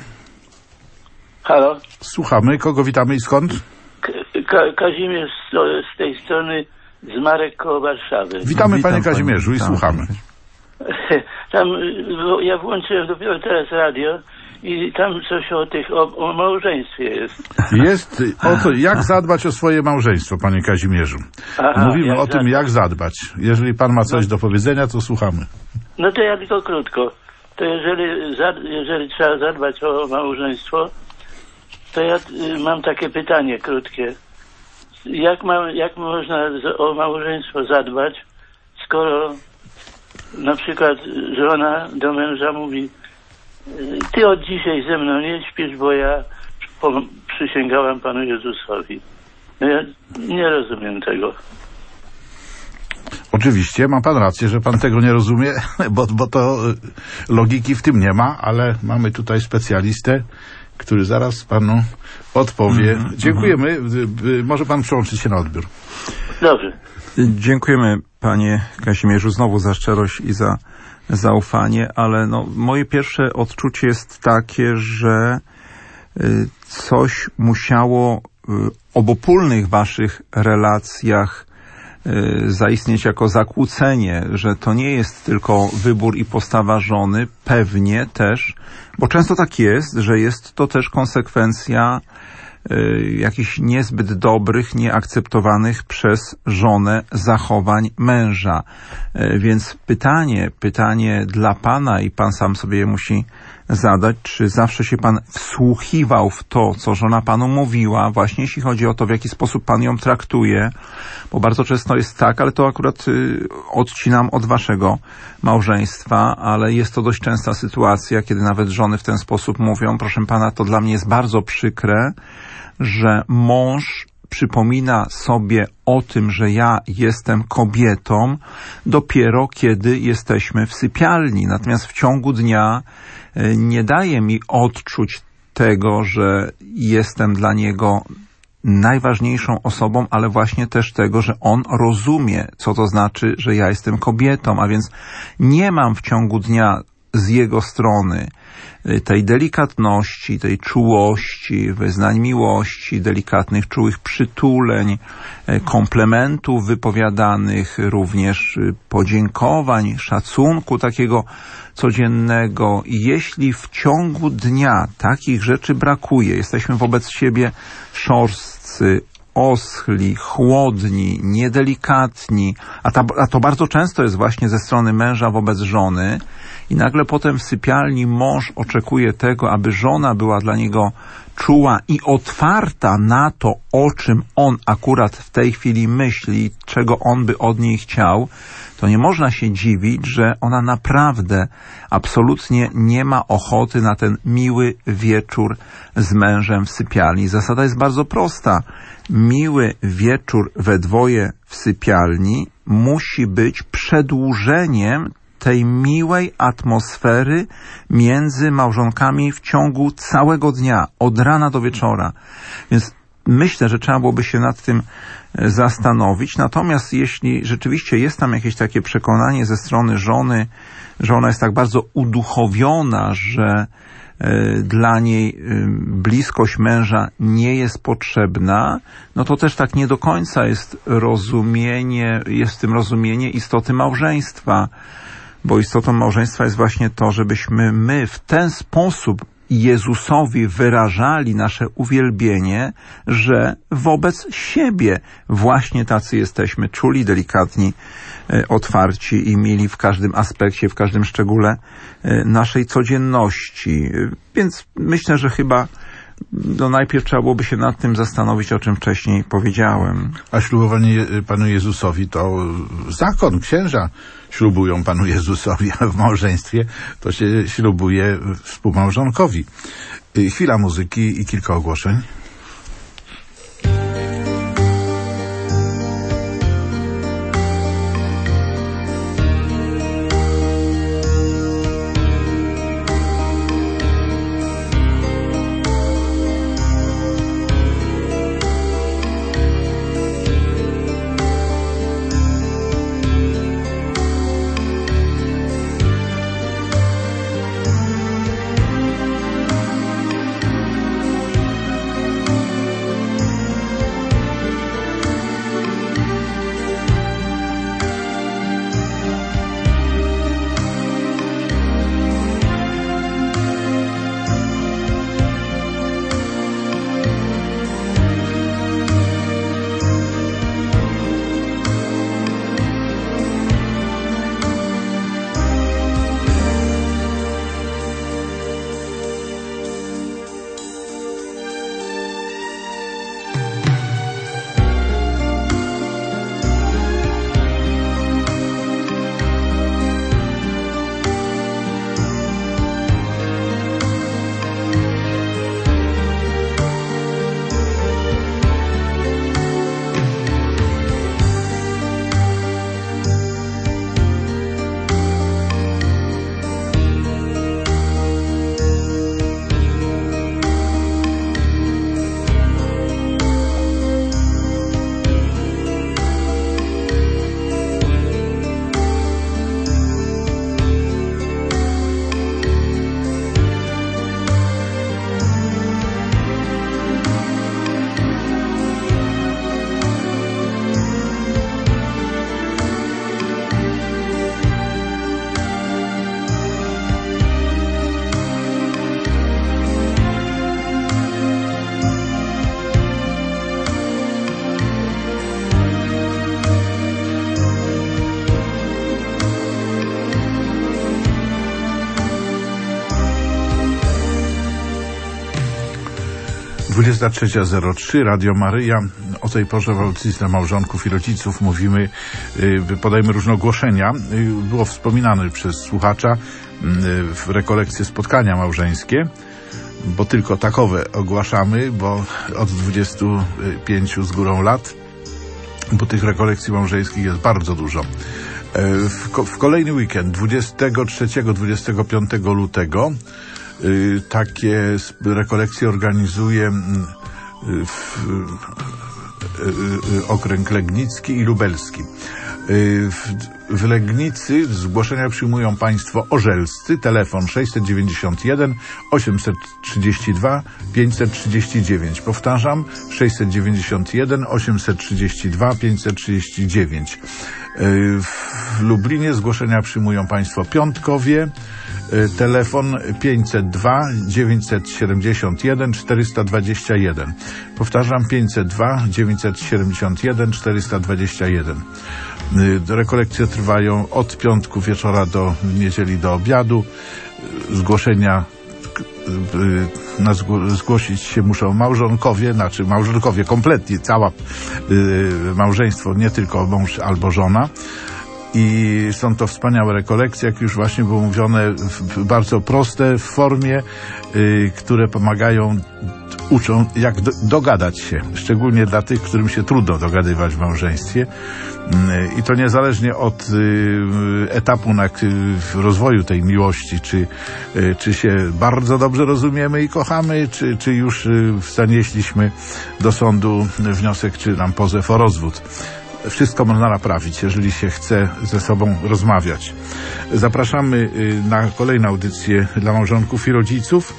Halo? Słuchamy, kogo witamy i skąd? Kazimierz z tej strony, z Marek koło Warszawy. Witamy panie Kazimierzu i słuchamy. Tam ja włączyłem dopiero teraz radio i tam coś o małżeństwie jest. Jest o to, jak zadbać o swoje małżeństwo, panie Kazimierzu. Mówimy o tym, jak zadbać. Jeżeli pan ma coś do powiedzenia, to słuchamy. No to ja tylko krótko. To jeżeli trzeba zadbać o małżeństwo, to ja mam takie pytanie krótkie. Jak można o małżeństwo zadbać, skoro na przykład żona do męża mówi: ty od dzisiaj ze mną nie śpisz, bo ja przysięgałam Panu Jezusowi. No ja nie rozumiem tego. Oczywiście, ma pan rację, że pan tego nie rozumie, bo to logiki w tym nie ma, ale mamy tutaj specjalistę, który zaraz panu odpowie. Dziękujemy. Może pan przełączyć się na odbiór. Dobrze. Dziękujemy panie Kazimierzu znowu za szczerość i za zaufanie, ale moje pierwsze odczucie jest takie, że coś musiało w obopólnych waszych relacjach zaistnieć jako zakłócenie, że to nie jest tylko wybór i postawa żony, pewnie też, bo często tak jest, że jest to też konsekwencja jakichś niezbyt dobrych, nieakceptowanych przez żonę zachowań męża. Więc pytanie dla pana i pan sam sobie je musi zadać, czy zawsze się pan wsłuchiwał w to, co żona panu mówiła, właśnie jeśli chodzi o to, w jaki sposób pan ją traktuje, bo bardzo często jest tak, ale to akurat odcinam od waszego małżeństwa, ale jest to dość częsta sytuacja, kiedy nawet żony w ten sposób mówią: proszę pana, to dla mnie jest bardzo przykre, że mąż przypomina sobie o tym, że ja jestem kobietą dopiero kiedy jesteśmy w sypialni. Natomiast w ciągu dnia nie daje mi odczuć tego, że jestem dla niego najważniejszą osobą, ale właśnie też tego, że on rozumie, co to znaczy, że ja jestem kobietą, a więc nie mam w ciągu dnia z jego strony tej delikatności, tej czułości, wyznań miłości, delikatnych, czułych przytuleń, komplementów wypowiadanych, również podziękowań, szacunku takiego codziennego. I jeśli w ciągu dnia takich rzeczy brakuje, jesteśmy wobec siebie szorstcy, oschli, chłodni, niedelikatni, a to bardzo często jest właśnie ze strony męża wobec żony, i nagle potem w sypialni mąż oczekuje tego, aby żona była dla niego czuła i otwarta na to, o czym on akurat w tej chwili myśli, czego on by od niej chciał, to nie można się dziwić, że ona naprawdę absolutnie nie ma ochoty na ten miły wieczór z mężem w sypialni. Zasada jest bardzo prosta. Miły wieczór we dwoje w sypialni musi być przedłużeniem tej miłej atmosfery między małżonkami w ciągu całego dnia, od rana do wieczora. Więc myślę, że trzeba byłoby się nad tym zastanowić. Natomiast jeśli rzeczywiście jest tam jakieś takie przekonanie ze strony żony, że ona jest tak bardzo uduchowiona, że dla niej bliskość męża nie jest potrzebna, no to też tak nie do końca jest w tym rozumienie istoty małżeństwa. Bo istotą małżeństwa jest właśnie to, żebyśmy my w ten sposób Jezusowi wyrażali nasze uwielbienie, że wobec siebie właśnie tacy jesteśmy, czuli, delikatni, otwarci i mili w każdym aspekcie, w każdym szczególe naszej codzienności. Więc myślę, że chyba najpierw trzeba byłoby się nad tym zastanowić, o czym wcześniej powiedziałem. A ślubowanie Panu Jezusowi to zakon, księża ślubują Panu Jezusowi, a w małżeństwie to się ślubuje współmałżonkowi. Chwila muzyki i kilka ogłoszeń. Dwudziesta 23:03, Radio Maryja. O tej porze w audycji dla małżonków i rodziców mówimy, podajemy różne ogłoszenia. Było wspominane przez słuchacza w rekolekcje spotkania małżeńskie, bo tylko takowe ogłaszamy, bo od 25 z górą lat, bo tych rekolekcji małżeńskich jest bardzo dużo. W kolejny weekend, 23-25 lutego, takie rekolekcje organizuje okręg legnicki i lubelski. W Legnicy zgłoszenia przyjmują państwo orzelscy, telefon 691 832 539. Powtarzam, 691 832 539. W Lublinie zgłoszenia przyjmują państwo Piątkowie, telefon 502 971 421. Powtarzam, 502 971 421. Rekolekcje trwają od piątku wieczora do niedzieli do obiadu. Zgłoszenia zgłosić się muszą małżonkowie, znaczy małżonkowie kompletnie, cała małżeństwo, nie tylko mąż albo żona. I są to wspaniałe rekolekcje, jak już właśnie było mówione, bardzo proste w formie, które pomagają, uczą jak dogadać się, szczególnie dla tych, którym się trudno dogadywać w małżeństwie. I to niezależnie od etapu rozwoju tej miłości, czy się bardzo dobrze rozumiemy i kochamy, czy już zanieśliśmy do sądu wniosek, czy nam pozew o rozwód. Wszystko można naprawić, jeżeli się chce ze sobą rozmawiać. Zapraszamy na kolejne audycje dla małżonków i rodziców.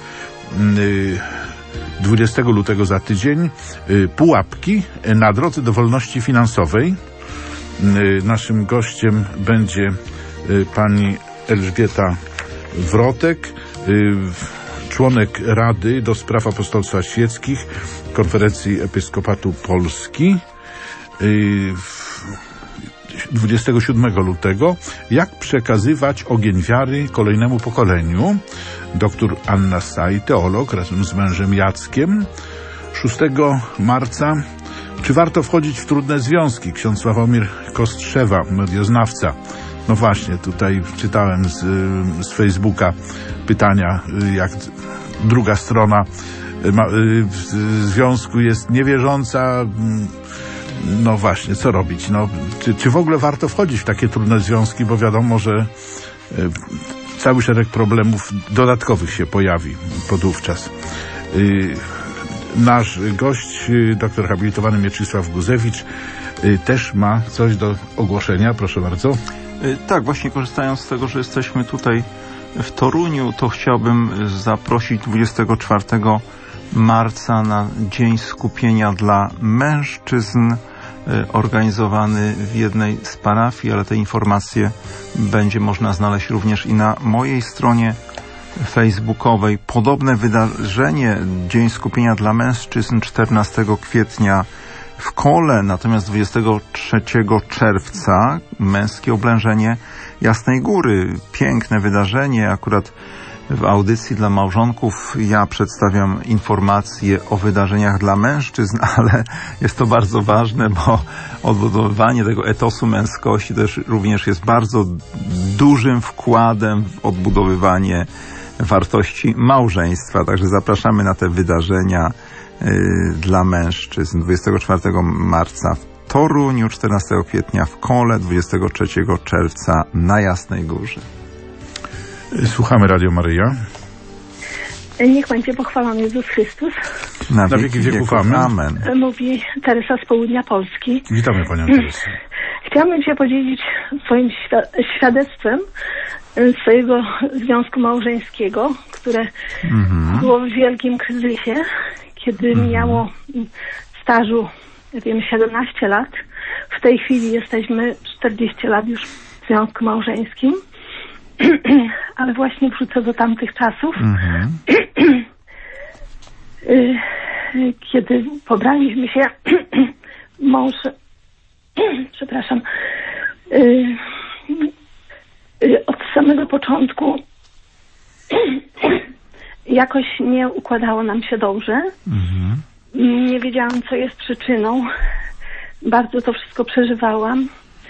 20 lutego za tydzień. Pułapki na drodze do wolności finansowej. Naszym gościem będzie pani Elżbieta Wrotek, członek Rady do Spraw Apostolstwa Świeckich Konferencji Episkopatu Polski. 27 lutego. Jak przekazywać ogień wiary kolejnemu pokoleniu? Doktor Anna Staj, teolog, razem z mężem Jackiem. 6 marca. Czy warto wchodzić w trudne związki? Ksiądz Sławomir Kostrzewa, medioznawca. No właśnie, tutaj czytałem z Facebooka pytania, jak druga strona w związku jest niewierząca. No właśnie, co robić? No, czy w ogóle warto wchodzić w takie trudne związki, bo wiadomo, że cały szereg problemów dodatkowych się pojawi podówczas. Nasz gość, doktor habilitowany Mieczysław Guzewicz, też ma coś do ogłoszenia. Proszę bardzo. Tak, właśnie korzystając z tego, że jesteśmy tutaj w Toruniu, to chciałbym zaprosić 24 marca na Dzień Skupienia dla Mężczyzn, organizowany w jednej z parafii, ale te informacje będzie można znaleźć również i na mojej stronie facebookowej. Podobne wydarzenie, Dzień Skupienia dla Mężczyzn 14 kwietnia w Kole, natomiast 23 czerwca męskie oblężenie Jasnej Góry. Piękne wydarzenie, akurat w audycji dla małżonków ja przedstawiam informacje o wydarzeniach dla mężczyzn, ale jest to bardzo ważne, bo odbudowywanie tego etosu męskości też również jest bardzo dużym wkładem w odbudowywanie wartości małżeństwa. Także zapraszamy na te wydarzenia dla mężczyzn 24 marca w Toruniu, 14 kwietnia w Kole, 23 czerwca na Jasnej Górze. Słuchamy Radio Maryja. Niech będzie pochwalony Jezus Chrystus. Na wieki wieków. Amen. Mówi Teresa z południa Polski. Witamy Panią Teresę. Chciałabym się podzielić swoim świadectwem swojego związku małżeńskiego, które było w wielkim kryzysie, kiedy miało stażu, ja wiem, 17 lat. W tej chwili jesteśmy 40 lat już w związku małżeńskim. Ale właśnie wrócę do tamtych czasów, kiedy pobraliśmy się, mąż, przepraszam, od samego początku jakoś nie układało nam się dobrze. Nie wiedziałam, co jest przyczyną. Bardzo to wszystko przeżywałam.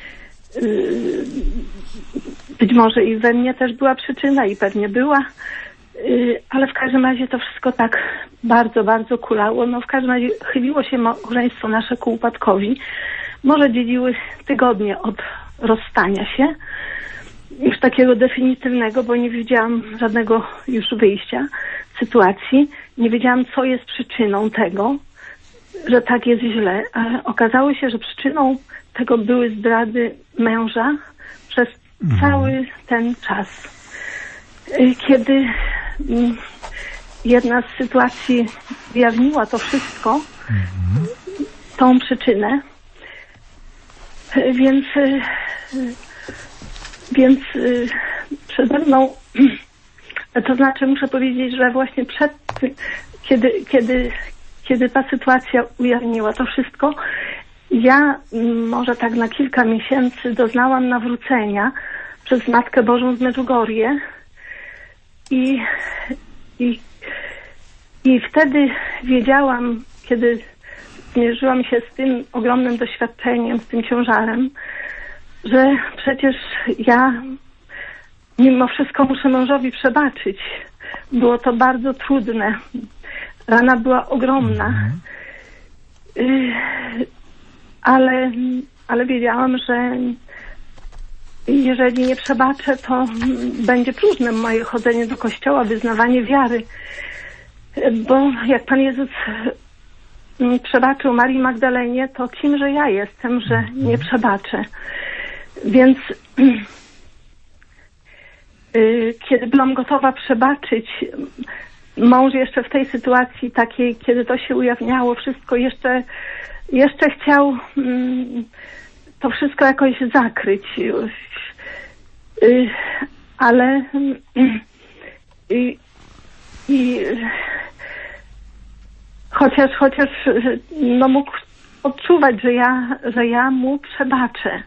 Być może i we mnie też była przyczyna i pewnie była, ale w każdym razie to wszystko tak bardzo, bardzo kulało. No w każdym razie chyliło się małżeństwo nasze ku upadkowi. Może dzieliły tygodnie od rozstania się, już takiego definitywnego, bo nie widziałam żadnego już wyjścia z sytuacji. Nie wiedziałam, co jest przyczyną tego. że tak jest źle, ale okazało się, że przyczyną tego były zdrady męża przez cały ten czas. Kiedy jedna z sytuacji ujawniła to wszystko, tą przyczynę, więc przede mną, to znaczy muszę powiedzieć, że właśnie przed tym, kiedy ta sytuacja ujawniła to wszystko, ja może tak na kilka miesięcy doznałam nawrócenia przez Matkę Bożą z Medjugorje i wtedy wiedziałam, kiedy zmierzyłam się z tym ogromnym doświadczeniem, z tym ciężarem, że przecież ja mimo wszystko muszę mężowi przebaczyć. Było to bardzo trudne. Rana była ogromna. Ale wiedziałam, że jeżeli nie przebaczę, to będzie próżne moje chodzenie do kościoła, wyznawanie wiary. Bo jak Pan Jezus przebaczył Marii Magdalenie, to kimże ja jestem, że nie przebaczę. Więc kiedy byłam gotowa przebaczyć, mąż jeszcze w tej sytuacji takiej, kiedy to się ujawniało, wszystko jeszcze chciał to wszystko jakoś zakryć. Ale chociaż no mógł odczuwać, że ja mu przebaczę.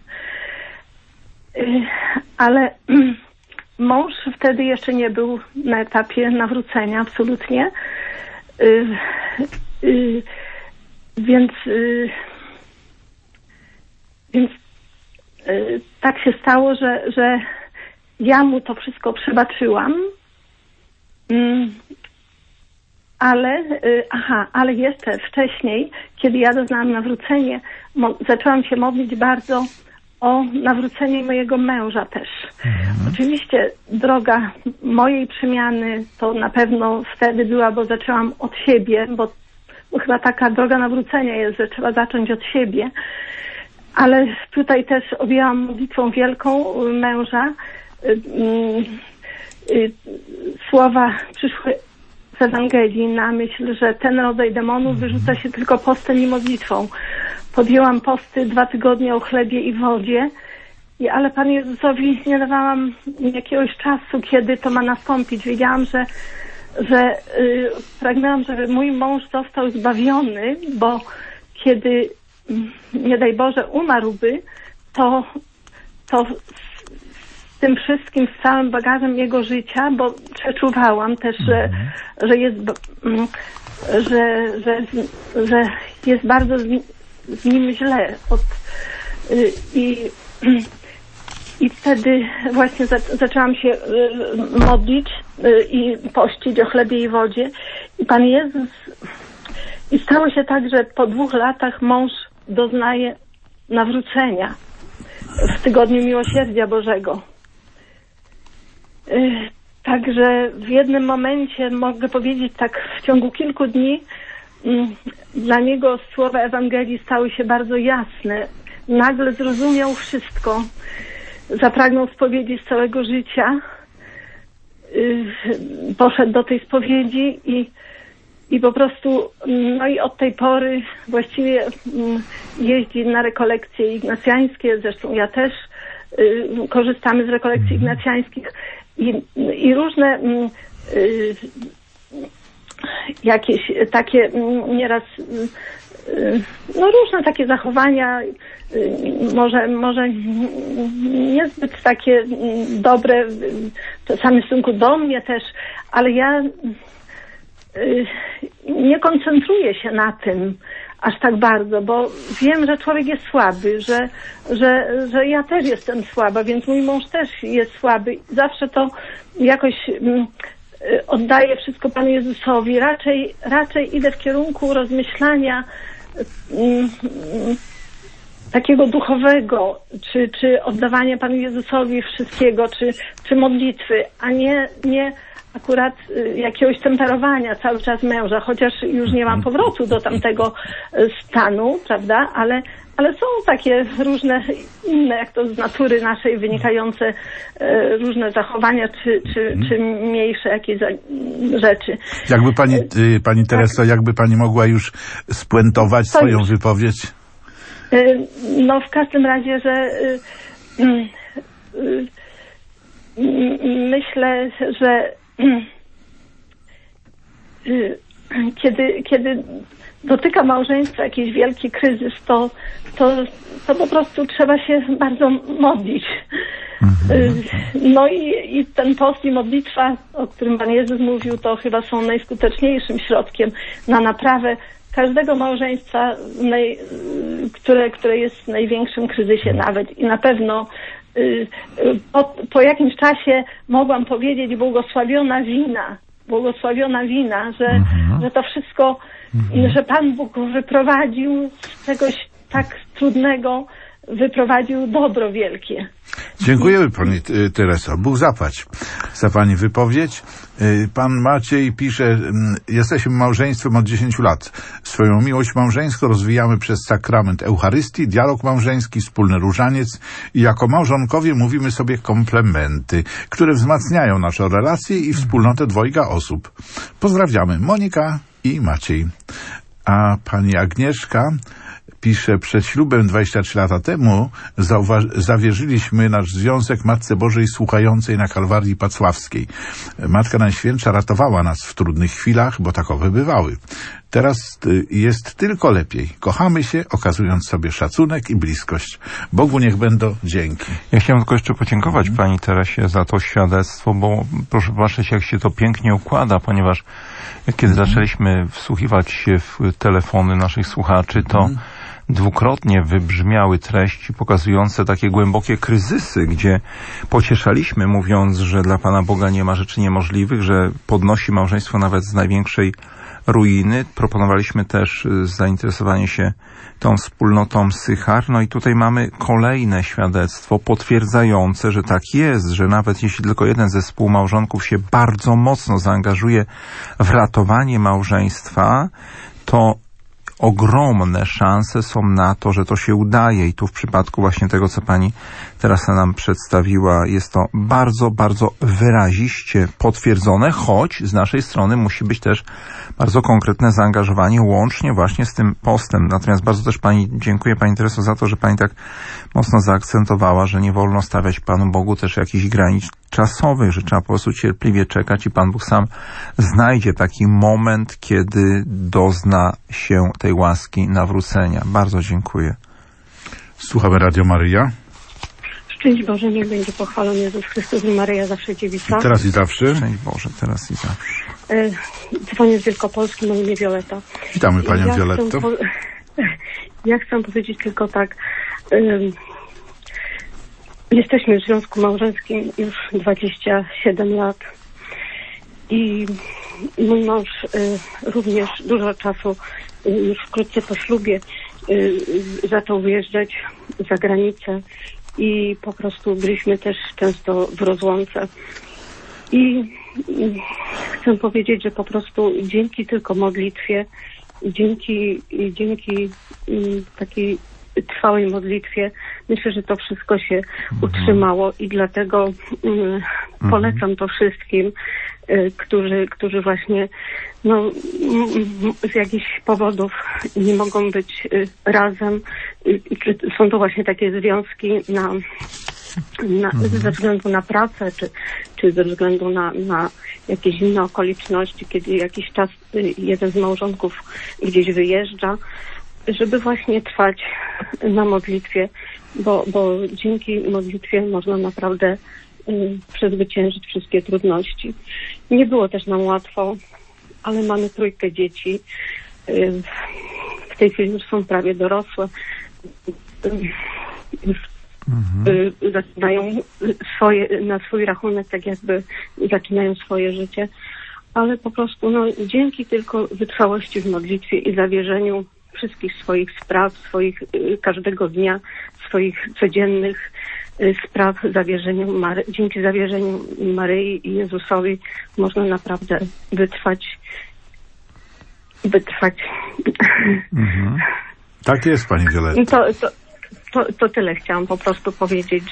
Ale mąż wtedy jeszcze nie był na etapie nawrócenia, absolutnie. Więc tak się stało, że ja mu to wszystko przebaczyłam. Ale jeszcze wcześniej, kiedy ja doznałam nawrócenia, zaczęłam się modlić bardzo o nawrócenie mojego męża też. Oczywiście droga mojej przemiany to na pewno wtedy była, bo zaczęłam od siebie, bo chyba taka droga nawrócenia jest, że trzeba zacząć od siebie. Ale tutaj też objęłam modlitwą wielką męża. Słowa przyszły z Ewangelii na myśl, że ten rodzaj demonów wyrzuca się tylko postem i modlitwą. Podjęłam posty 2 tygodnie o chlebie i wodzie, ale Panu Jezusowi nie dawałam jakiegoś czasu, kiedy to ma nastąpić. Wiedziałam, że pragnęłam, żeby mój mąż został zbawiony, bo kiedy, nie daj Boże, umarłby, to z tym wszystkim, z całym bagażem jego życia, bo przeczuwałam też, że jest bardzo z nim źle. I wtedy właśnie zaczęłam się modlić i pościć o chlebie i wodzie. I Pan Jezus... I stało się tak, że po 2 latach mąż doznaje nawrócenia w tygodniu Miłosierdzia Bożego. Także w jednym momencie, mogę powiedzieć tak, w ciągu kilku dni dla niego słowa Ewangelii stały się bardzo jasne. Nagle zrozumiał wszystko. Zapragnął spowiedzi z całego życia. Poszedł do tej spowiedzi i po prostu, no i od tej pory właściwie jeździ na rekolekcje ignacjańskie. Zresztą ja też korzystamy z rekolekcji ignacjańskich i różne jakieś takie nieraz no różne takie zachowania, może niezbyt takie dobre czasami w stosunku do mnie też, ale ja nie koncentruję się na tym aż tak bardzo, bo wiem, że człowiek jest słaby, że ja też jestem słaba, więc mój mąż też jest słaby. Zawsze to jakoś oddaję wszystko Panu Jezusowi. Raczej idę w kierunku rozmyślania takiego duchowego, czy oddawania Panu Jezusowi wszystkiego, czy modlitwy, akurat jakiegoś temperowania cały czas męża, chociaż już nie ma powrotu do tamtego stanu, prawda, ale są takie różne inne, jak to z natury naszej wynikające różne zachowania, czy mniejsze jakieś rzeczy. Jakby pani Tereso, jakby pani mogła już spuentować swoją wypowiedź? No w każdym razie, że myślę, że kiedy dotyka małżeństwa jakiś wielki kryzys, to po prostu trzeba się bardzo modlić. No i ten post i modlitwa, o którym Pan Jezus mówił, to chyba są najskuteczniejszym środkiem na naprawę każdego małżeństwa, które jest w największym kryzysie nawet. I na pewno po jakimś czasie mogłam powiedzieć błogosławiona wina, że to wszystko, że Pan Bóg wyprowadził z czegoś tak trudnego, wyprowadził dobro wielkie. Dziękujemy Pani Tereso. Bóg zapłać za Pani wypowiedź. Pan Maciej pisze, jesteśmy małżeństwem od 10 lat. Swoją miłość małżeńską rozwijamy przez sakrament Eucharystii, dialog małżeński, wspólny różaniec i jako małżonkowie mówimy sobie komplementy, które wzmacniają naszą relację i wspólnotę dwojga osób. Pozdrawiamy. Monika i Maciej. A Pani Agnieszka pisze, przed ślubem 23 lata temu zawierzyliśmy nasz związek Matce Bożej słuchającej na Kalwarii Pacławskiej. Matka Najświętsza ratowała nas w trudnych chwilach, bo takowe bywały. Teraz jest tylko lepiej. Kochamy się, okazując sobie szacunek i bliskość. Bogu niech będą dzięki. Ja chciałem tylko jeszcze podziękować Pani Teresie za to świadectwo, bo proszę patrzeć, jak się to pięknie układa, ponieważ kiedy zaczęliśmy wsłuchiwać się w telefony naszych słuchaczy, to dwukrotnie wybrzmiały treści pokazujące takie głębokie kryzysy, gdzie pocieszaliśmy, mówiąc, że dla Pana Boga nie ma rzeczy niemożliwych, że podnosi małżeństwo nawet z największej ruiny. Proponowaliśmy też zainteresowanie się tą wspólnotą Sychar. No i tutaj mamy kolejne świadectwo potwierdzające, że tak jest, że nawet jeśli tylko jeden ze współmałżonków się bardzo mocno zaangażuje w ratowanie małżeństwa, to ogromne szanse są na to, że to się udaje i tu w przypadku właśnie tego, co Pani teraz nam przedstawiła, jest to bardzo, bardzo wyraziście potwierdzone, choć z naszej strony musi być też bardzo konkretne zaangażowanie łącznie właśnie z tym postem. Natomiast bardzo też dziękuję Pani Tereso za to, że Pani tak mocno zaakcentowała, że nie wolno stawiać Panu Bogu też jakichś granic czasowych, że trzeba po prostu cierpliwie czekać i Pan Bóg sam znajdzie taki moment, kiedy dozna się tej łaski nawrócenia. Bardzo dziękuję. Słuchamy Radio Maryja. Szczęść Boże, niech będzie pochwalony Jezus Chrystus i Maryja zawsze dziewica. I teraz i zawsze. Szczęść Boże, teraz i zawsze. Dzwonię z Wielkopolski, na imię Violeta. Witamy Panią Violetto. Ja chcę powiedzieć tylko tak. Jesteśmy w związku małżeńskim już 27 lat i mój mąż również dużo czasu, już wkrótce po ślubie, zaczął wyjeżdżać za granicę i po prostu byliśmy też często w rozłące. I chcę powiedzieć, że po prostu dzięki tylko modlitwie, dzięki takiej trwałej modlitwie, myślę, że to wszystko się utrzymało i dlatego polecam to wszystkim, którzy właśnie z jakichś powodów nie mogą być razem. Są to właśnie takie związki ze względu na pracę, czy ze względu na jakieś inne okoliczności, kiedy jakiś czas jeden z małżonków gdzieś wyjeżdża, żeby właśnie trwać na modlitwie, bo dzięki modlitwie można naprawdę przezwyciężyć wszystkie trudności. Nie było też nam łatwo, ale mamy 3 dzieci. W tej chwili już są prawie dorosłe. Zaczynają na swój rachunek, tak jakby zaczynają swoje życie. Ale po prostu dzięki tylko wytrwałości w modlitwie i zawierzeniu wszystkich swoich spraw, każdego dnia, swoich codziennych spraw dzięki zawierzeniu Maryi i Jezusowi można naprawdę wytrwać. Mhm. Tak jest, pani Violetto. To tyle chciałam po prostu powiedzieć,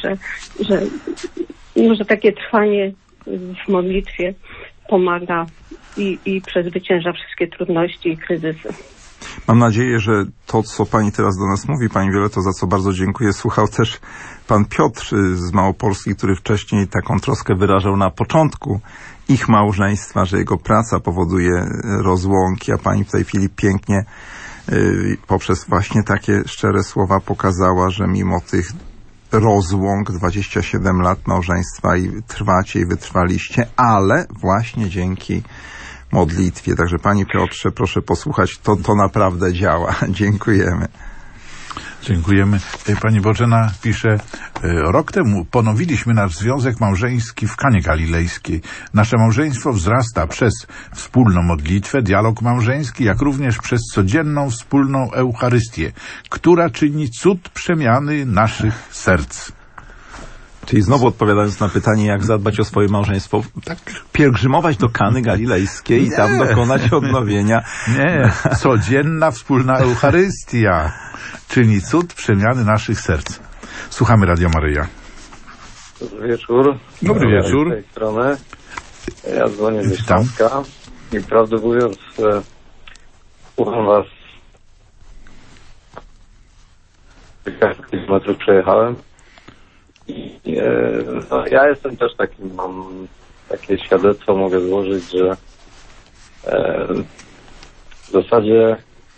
że takie trwanie w modlitwie pomaga i przezwycięża wszystkie trudności i kryzysy. Mam nadzieję, że to, co pani teraz do nas mówi, pani Violetto, za co bardzo dziękuję, słuchał też pan Piotr z Małopolski, który wcześniej taką troskę wyrażał na początku ich małżeństwa, że jego praca powoduje rozłąki, a pani w tej chwili pięknie poprzez właśnie takie szczere słowa pokazała, że mimo tych rozłąk, 27 lat małżeństwa i trwacie i wytrwaliście, ale właśnie dzięki modlitwie. Także panie Piotrze, proszę posłuchać, to naprawdę działa. Dziękujemy. Dziękujemy. Pani Bożena pisze, rok temu ponowiliśmy nasz związek małżeński w Kanie Galilejskiej. Nasze małżeństwo wzrasta przez wspólną modlitwę, dialog małżeński, jak również przez codzienną wspólną Eucharystię, która czyni cud przemiany naszych serc. Czyli znowu odpowiadając na pytanie, jak zadbać o swoje małżeństwo, tak pielgrzymować do Kany Galilejskiej i tam dokonać odnowienia. Nie, codzienna wspólna Eucharystia czyni cud przemiany naszych serc. Słuchamy Radio Maryja. Dobry wieczór. Dobry wieczór. Z tej strony. Ja dzwonię ze Śląska i prawdę mówiąc, słucham was. Kilka kilometrów przejechałem. No, ja jestem też takim, mam takie świadectwo, mogę złożyć, że w zasadzie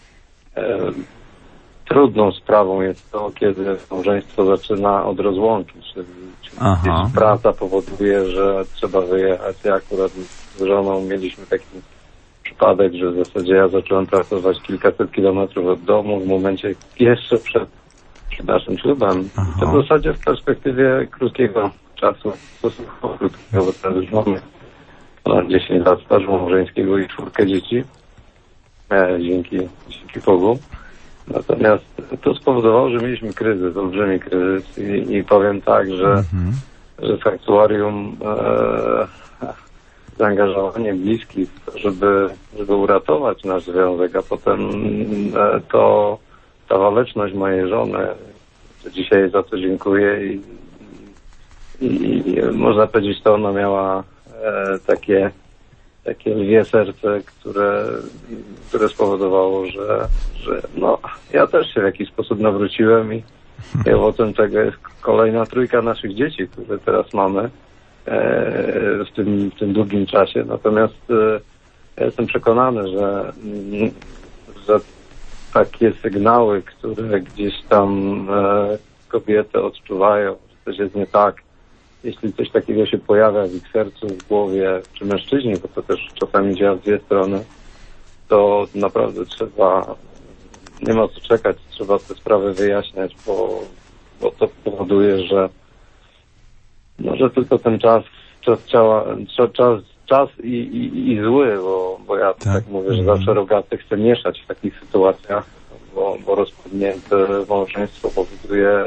trudną sprawą jest to, kiedy małżeństwo zaczyna od rozłąki, czyli praca powoduje, że trzeba wyjechać. Ja akurat z żoną mieliśmy taki przypadek, że w zasadzie ja zacząłem pracować kilkaset kilometrów od domu w momencie jeszcze przed naszym ślubem. To w zasadzie w perspektywie krótkiego czasu, stosunkowo krótkiego, bo teraz już mamy ponad 10 lat stażu małżeńskiego i 4 dzieci, dzięki Bogu. Natomiast to spowodowało, że mieliśmy kryzys, olbrzymi kryzys i powiem tak, że w sanktuarium zaangażowanie bliskich, żeby uratować nasz związek, a potem ta waleczność mojej żony, dzisiaj za to dziękuję i można powiedzieć, to ona miała takie lwie serce, które spowodowało, że no, ja też się w jakiś sposób nawróciłem i owocem tego jest kolejna trójka naszych dzieci, które teraz mamy w tym długim czasie. Natomiast ja jestem przekonany, że takie sygnały, które gdzieś tam kobiety odczuwają, że coś jest nie tak, jeśli coś takiego się pojawia w ich sercu, w głowie, czy mężczyźni, bo to też czasami działa w dwie strony, to naprawdę nie ma co czekać, trzeba te sprawy wyjaśniać, bo to powoduje, że tylko ten czas i zły, bo ja tak mówię, że zawsze rogaty chcę mieszać w takich sytuacjach, bo rozpadnięte małżeństwo powoduje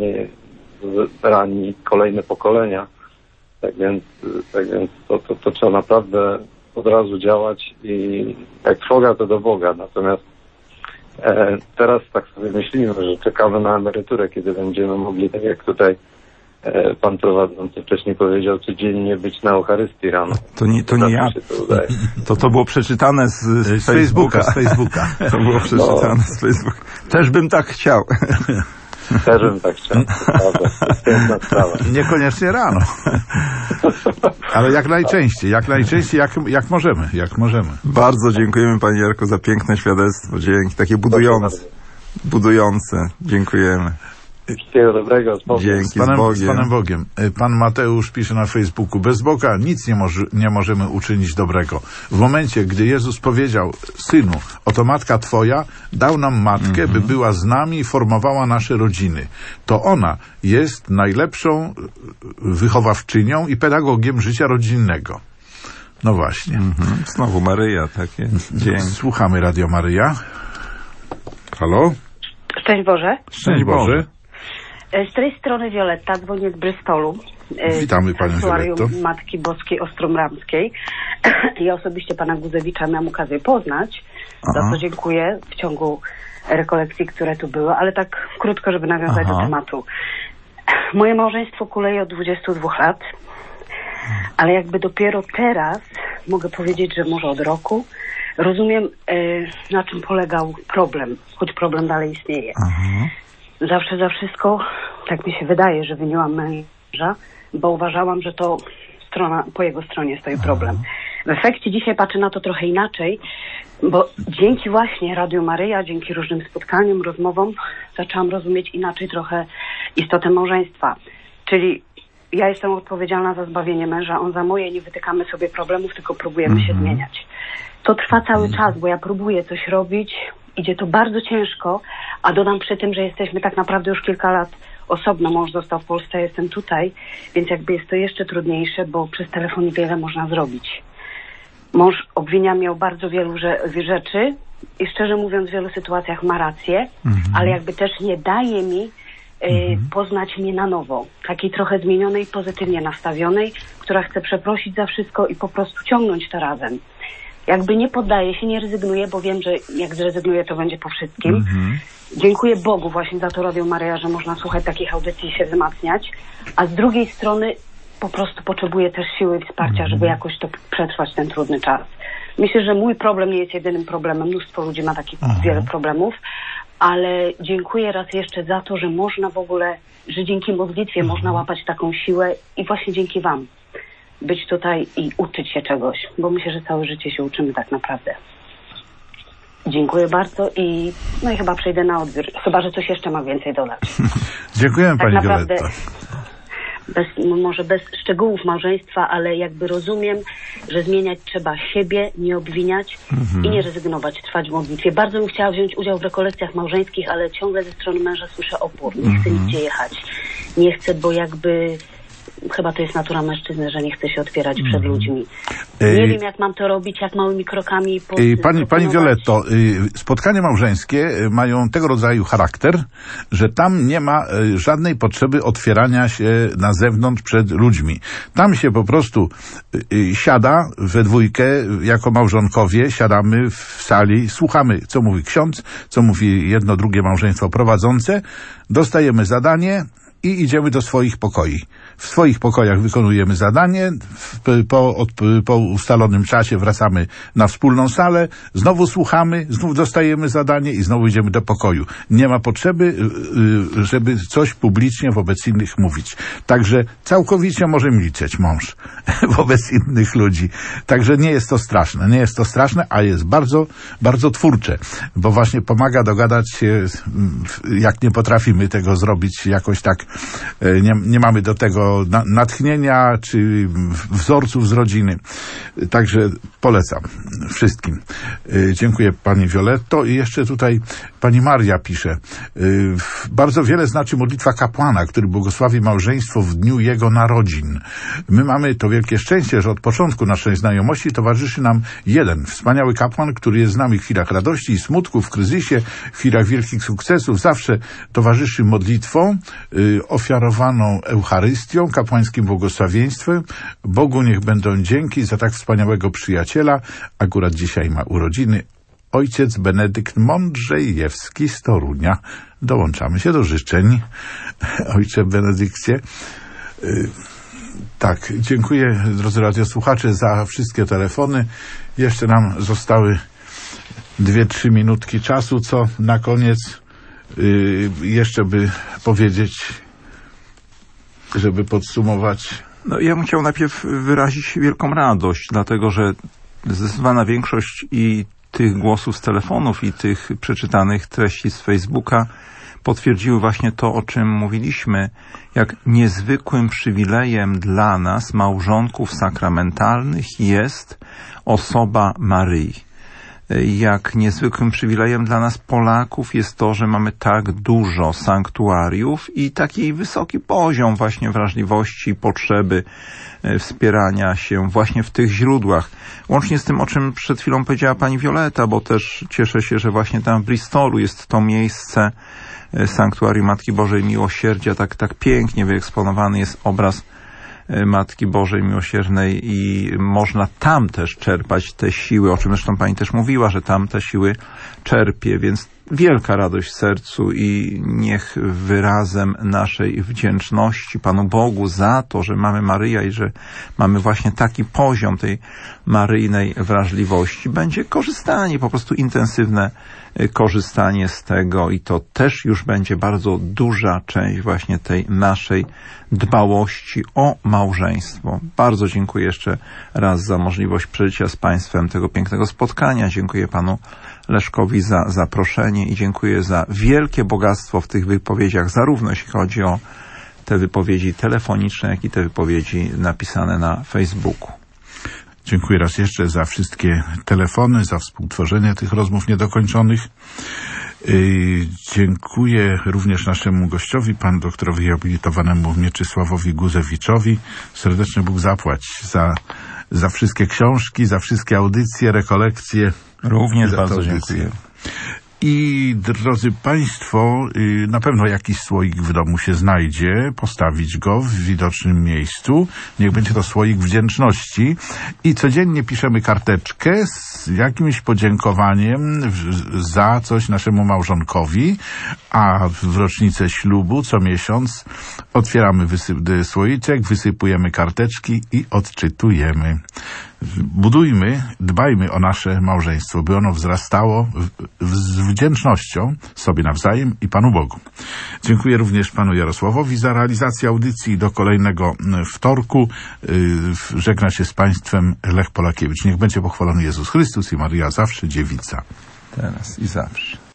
rani kolejne pokolenia. Tak więc to trzeba naprawdę od razu działać i jak trwoga, to do Boga. Natomiast teraz tak sobie myślimy, że czekamy na emeryturę, kiedy będziemy mogli, tak jak tutaj pan prowadzący wcześniej powiedział, codziennie być na Eucharystii rano. To nie ja. To było przeczytane z Facebooka. To było przeczytane z Facebooka. Też bym tak chciał. Też bym tak chciał. To jest piękna sprawa. Niekoniecznie rano. Ale jak najczęściej, jak możemy. Bardzo dziękujemy panie Jarku za piękne świadectwo. Dzięki, takie budujące. Dziękujemy. Wszystkiego dobrego, z Bogiem. Dzięki, z Panem Bogiem. Pan Mateusz pisze na Facebooku: bez Boga nic nie możemy uczynić dobrego. W momencie, gdy Jezus powiedział: Synu, oto matka Twoja, dał nam matkę, by była z nami i formowała nasze rodziny. To ona jest najlepszą wychowawczynią i pedagogiem życia rodzinnego. No właśnie. Znowu Maryja, tak jest. Dzień. Słuchamy Radio Maryja. Halo? Szczęść Boże. Szczęść Boże. Z tej strony Wioletta, dzwonię z Bristolu. Witamy Panią Violetto. Matki Boskiej Ostromramskiej. Ja osobiście Pana Guzewicza miałam okazję poznać, za co dziękuję w ciągu rekolekcji, które tu były, ale tak krótko, żeby nawiązać do tematu. Moje małżeństwo kuleje od 22 lat, ale jakby dopiero teraz mogę powiedzieć, że może od roku rozumiem, na czym polegał problem, choć problem dalej istnieje. Zawsze za wszystko, tak mi się wydaje, że winiłam męża, bo uważałam, że to po jego stronie stoi problem. W efekcie dzisiaj patrzę na to trochę inaczej, bo dzięki właśnie Radiu Maryja, dzięki różnym spotkaniom, rozmowom zaczęłam rozumieć inaczej trochę istotę małżeństwa. Czyli ja jestem odpowiedzialna za zbawienie męża, on za moje, nie wytykamy sobie problemów, tylko próbujemy się zmieniać. To trwa cały czas, bo ja próbuję coś robić, idzie to bardzo ciężko, a dodam przy tym, że jesteśmy tak naprawdę już kilka lat osobno. Mąż został w Polsce, jestem tutaj, więc jakby jest to jeszcze trudniejsze, bo przez telefon niewiele można zrobić. Mąż obwinia mnie o bardzo wielu rzeczy i szczerze mówiąc w wielu sytuacjach ma rację, ale jakby też nie daje mi poznać mnie na nowo. Takiej trochę zmienionej, pozytywnie nastawionej, która chce przeprosić za wszystko i po prostu ciągnąć to razem. Jakby nie poddaję się, nie rezygnuję, bo wiem, że jak zrezygnuję, to będzie po wszystkim. Dziękuję Bogu właśnie za to Radio Maryja, że można słuchać takich audycji i się wzmacniać, a z drugiej strony po prostu potrzebuję też siły i wsparcia, żeby jakoś to przetrwać ten trudny czas. Myślę, że mój problem nie jest jedynym problemem. Mnóstwo ludzi ma takich wiele problemów, ale dziękuję raz jeszcze za to, że można w ogóle, że dzięki modlitwie można łapać taką siłę i właśnie dzięki Wam być tutaj i uczyć się czegoś, bo myślę, że całe życie się uczymy tak naprawdę. Dziękuję bardzo i chyba przejdę na odbiór, chyba że coś jeszcze ma więcej dodać. Dziękujemy tak Pani naprawdę, Violetta. może bez szczegółów małżeństwa, ale jakby rozumiem, że zmieniać trzeba siebie, nie obwiniać i nie rezygnować, trwać w modlitwie. Bardzo bym chciała wziąć udział w rekolekcjach małżeńskich, ale ciągle ze strony męża słyszę opór. Nie chcę nigdzie jechać. Nie chcę, bo jakby chyba to jest natura mężczyzny, że nie chce się otwierać przed ludźmi. Nie wiem, jak mam to robić, jak małymi krokami. Pani Violetto, spotkania małżeńskie mają tego rodzaju charakter, że tam nie ma żadnej potrzeby otwierania się na zewnątrz przed ludźmi. Tam się po prostu siada we dwójkę, jako małżonkowie, siadamy w sali, słuchamy, co mówi ksiądz, co mówi jedno, drugie małżeństwo prowadzące, dostajemy zadanie i idziemy do swoich pokoi. W swoich pokojach wykonujemy zadanie, po ustalonym czasie wracamy na wspólną salę, znowu słuchamy, znów dostajemy zadanie i znowu idziemy do pokoju. Nie ma potrzeby, żeby coś publicznie wobec innych mówić. Także całkowicie może milczeć mąż wobec innych ludzi. Także nie jest to straszne, a jest bardzo, bardzo twórcze, bo właśnie pomaga dogadać się, jak nie potrafimy tego zrobić jakoś tak, nie mamy do tego natchnienia czy wzorców z rodziny. Także polecam wszystkim. Dziękuję Pani Violetto. I jeszcze tutaj Pani Maria pisze. Bardzo wiele znaczy modlitwa kapłana, który błogosławi małżeństwo w dniu jego narodzin. My mamy to wielkie szczęście, że od początku naszej znajomości towarzyszy nam jeden wspaniały kapłan, który jest z nami w chwilach radości i smutku, w kryzysie, w chwilach wielkich sukcesów. Zawsze towarzyszy modlitwą ofiarowaną Eucharystią, kapłańskim błogosławieństwem. Bogu niech będą dzięki za tak wspaniałego przyjaciela. Akurat dzisiaj ma urodziny ojciec Benedykt Mądrzejewski z Torunia. Dołączamy się do życzeń, ojcze Benedykcie. Tak, dziękuję drodzy radiosłuchacze za wszystkie telefony. Jeszcze nam zostały 2-3 minutki czasu, co na koniec jeszcze by powiedzieć, żeby podsumować. No, ja bym chciał najpierw wyrazić wielką radość, dlatego że zdecydowana większość i tych głosów z telefonów i tych przeczytanych treści z Facebooka potwierdziły właśnie to, o czym mówiliśmy, jak niezwykłym przywilejem dla nas, małżonków sakramentalnych, jest osoba Maryi. Jak niezwykłym przywilejem dla nas Polaków jest to, że mamy tak dużo sanktuariów i taki wysoki poziom właśnie wrażliwości, potrzeby wspierania się właśnie w tych źródłach. Łącznie z tym, o czym przed chwilą powiedziała pani Violetta, bo też cieszę się, że właśnie tam w Bristolu jest to miejsce, Sanktuarium Matki Bożej Miłosierdzia. Tak pięknie wyeksponowany jest obraz Matki Bożej Miłosiernej i można tam też czerpać te siły, o czym zresztą Pani też mówiła, że tam te siły czerpie, więc wielka radość w sercu i niech wyrazem naszej wdzięczności Panu Bogu za to, że mamy Maryję i że mamy właśnie taki poziom tej maryjnej wrażliwości, będzie korzystanie, po prostu intensywne korzystanie z tego i to też już będzie bardzo duża część właśnie tej naszej dbałości o małżeństwo. Bardzo dziękuję jeszcze raz za możliwość przeżycia z Państwem tego pięknego spotkania. Dziękuję Panu Leszkowi za zaproszenie i dziękuję za wielkie bogactwo w tych wypowiedziach, zarówno jeśli chodzi o te wypowiedzi telefoniczne, jak i te wypowiedzi napisane na Facebooku. Dziękuję raz jeszcze za wszystkie telefony, za współtworzenie tych rozmów niedokończonych. Dziękuję również naszemu gościowi, panu doktorowi habilitowanemu Mieczysławowi Guzewiczowi. Serdecznie Bóg zapłać za wszystkie książki, za wszystkie audycje, rekolekcje. Również bardzo dziękuję. I drodzy Państwo, na pewno jakiś słoik w domu się znajdzie, postawić go w widocznym miejscu. Niech będzie to słoik wdzięczności i codziennie piszemy karteczkę z jakimś podziękowaniem za coś naszemu małżonkowi, a w rocznicę ślubu co miesiąc otwieramy słoiczek, wysypujemy karteczki i odczytujemy. Budujmy, dbajmy o nasze małżeństwo, by ono wzrastało z wdzięcznością sobie nawzajem i Panu Bogu. Dziękuję również Panu Jarosławowi za realizację audycji. Do kolejnego wtorku żegna się z Państwem Lech Polakiewicz. Niech będzie pochwalony Jezus Chrystus i Maryja zawsze dziewica. Teraz i zawsze.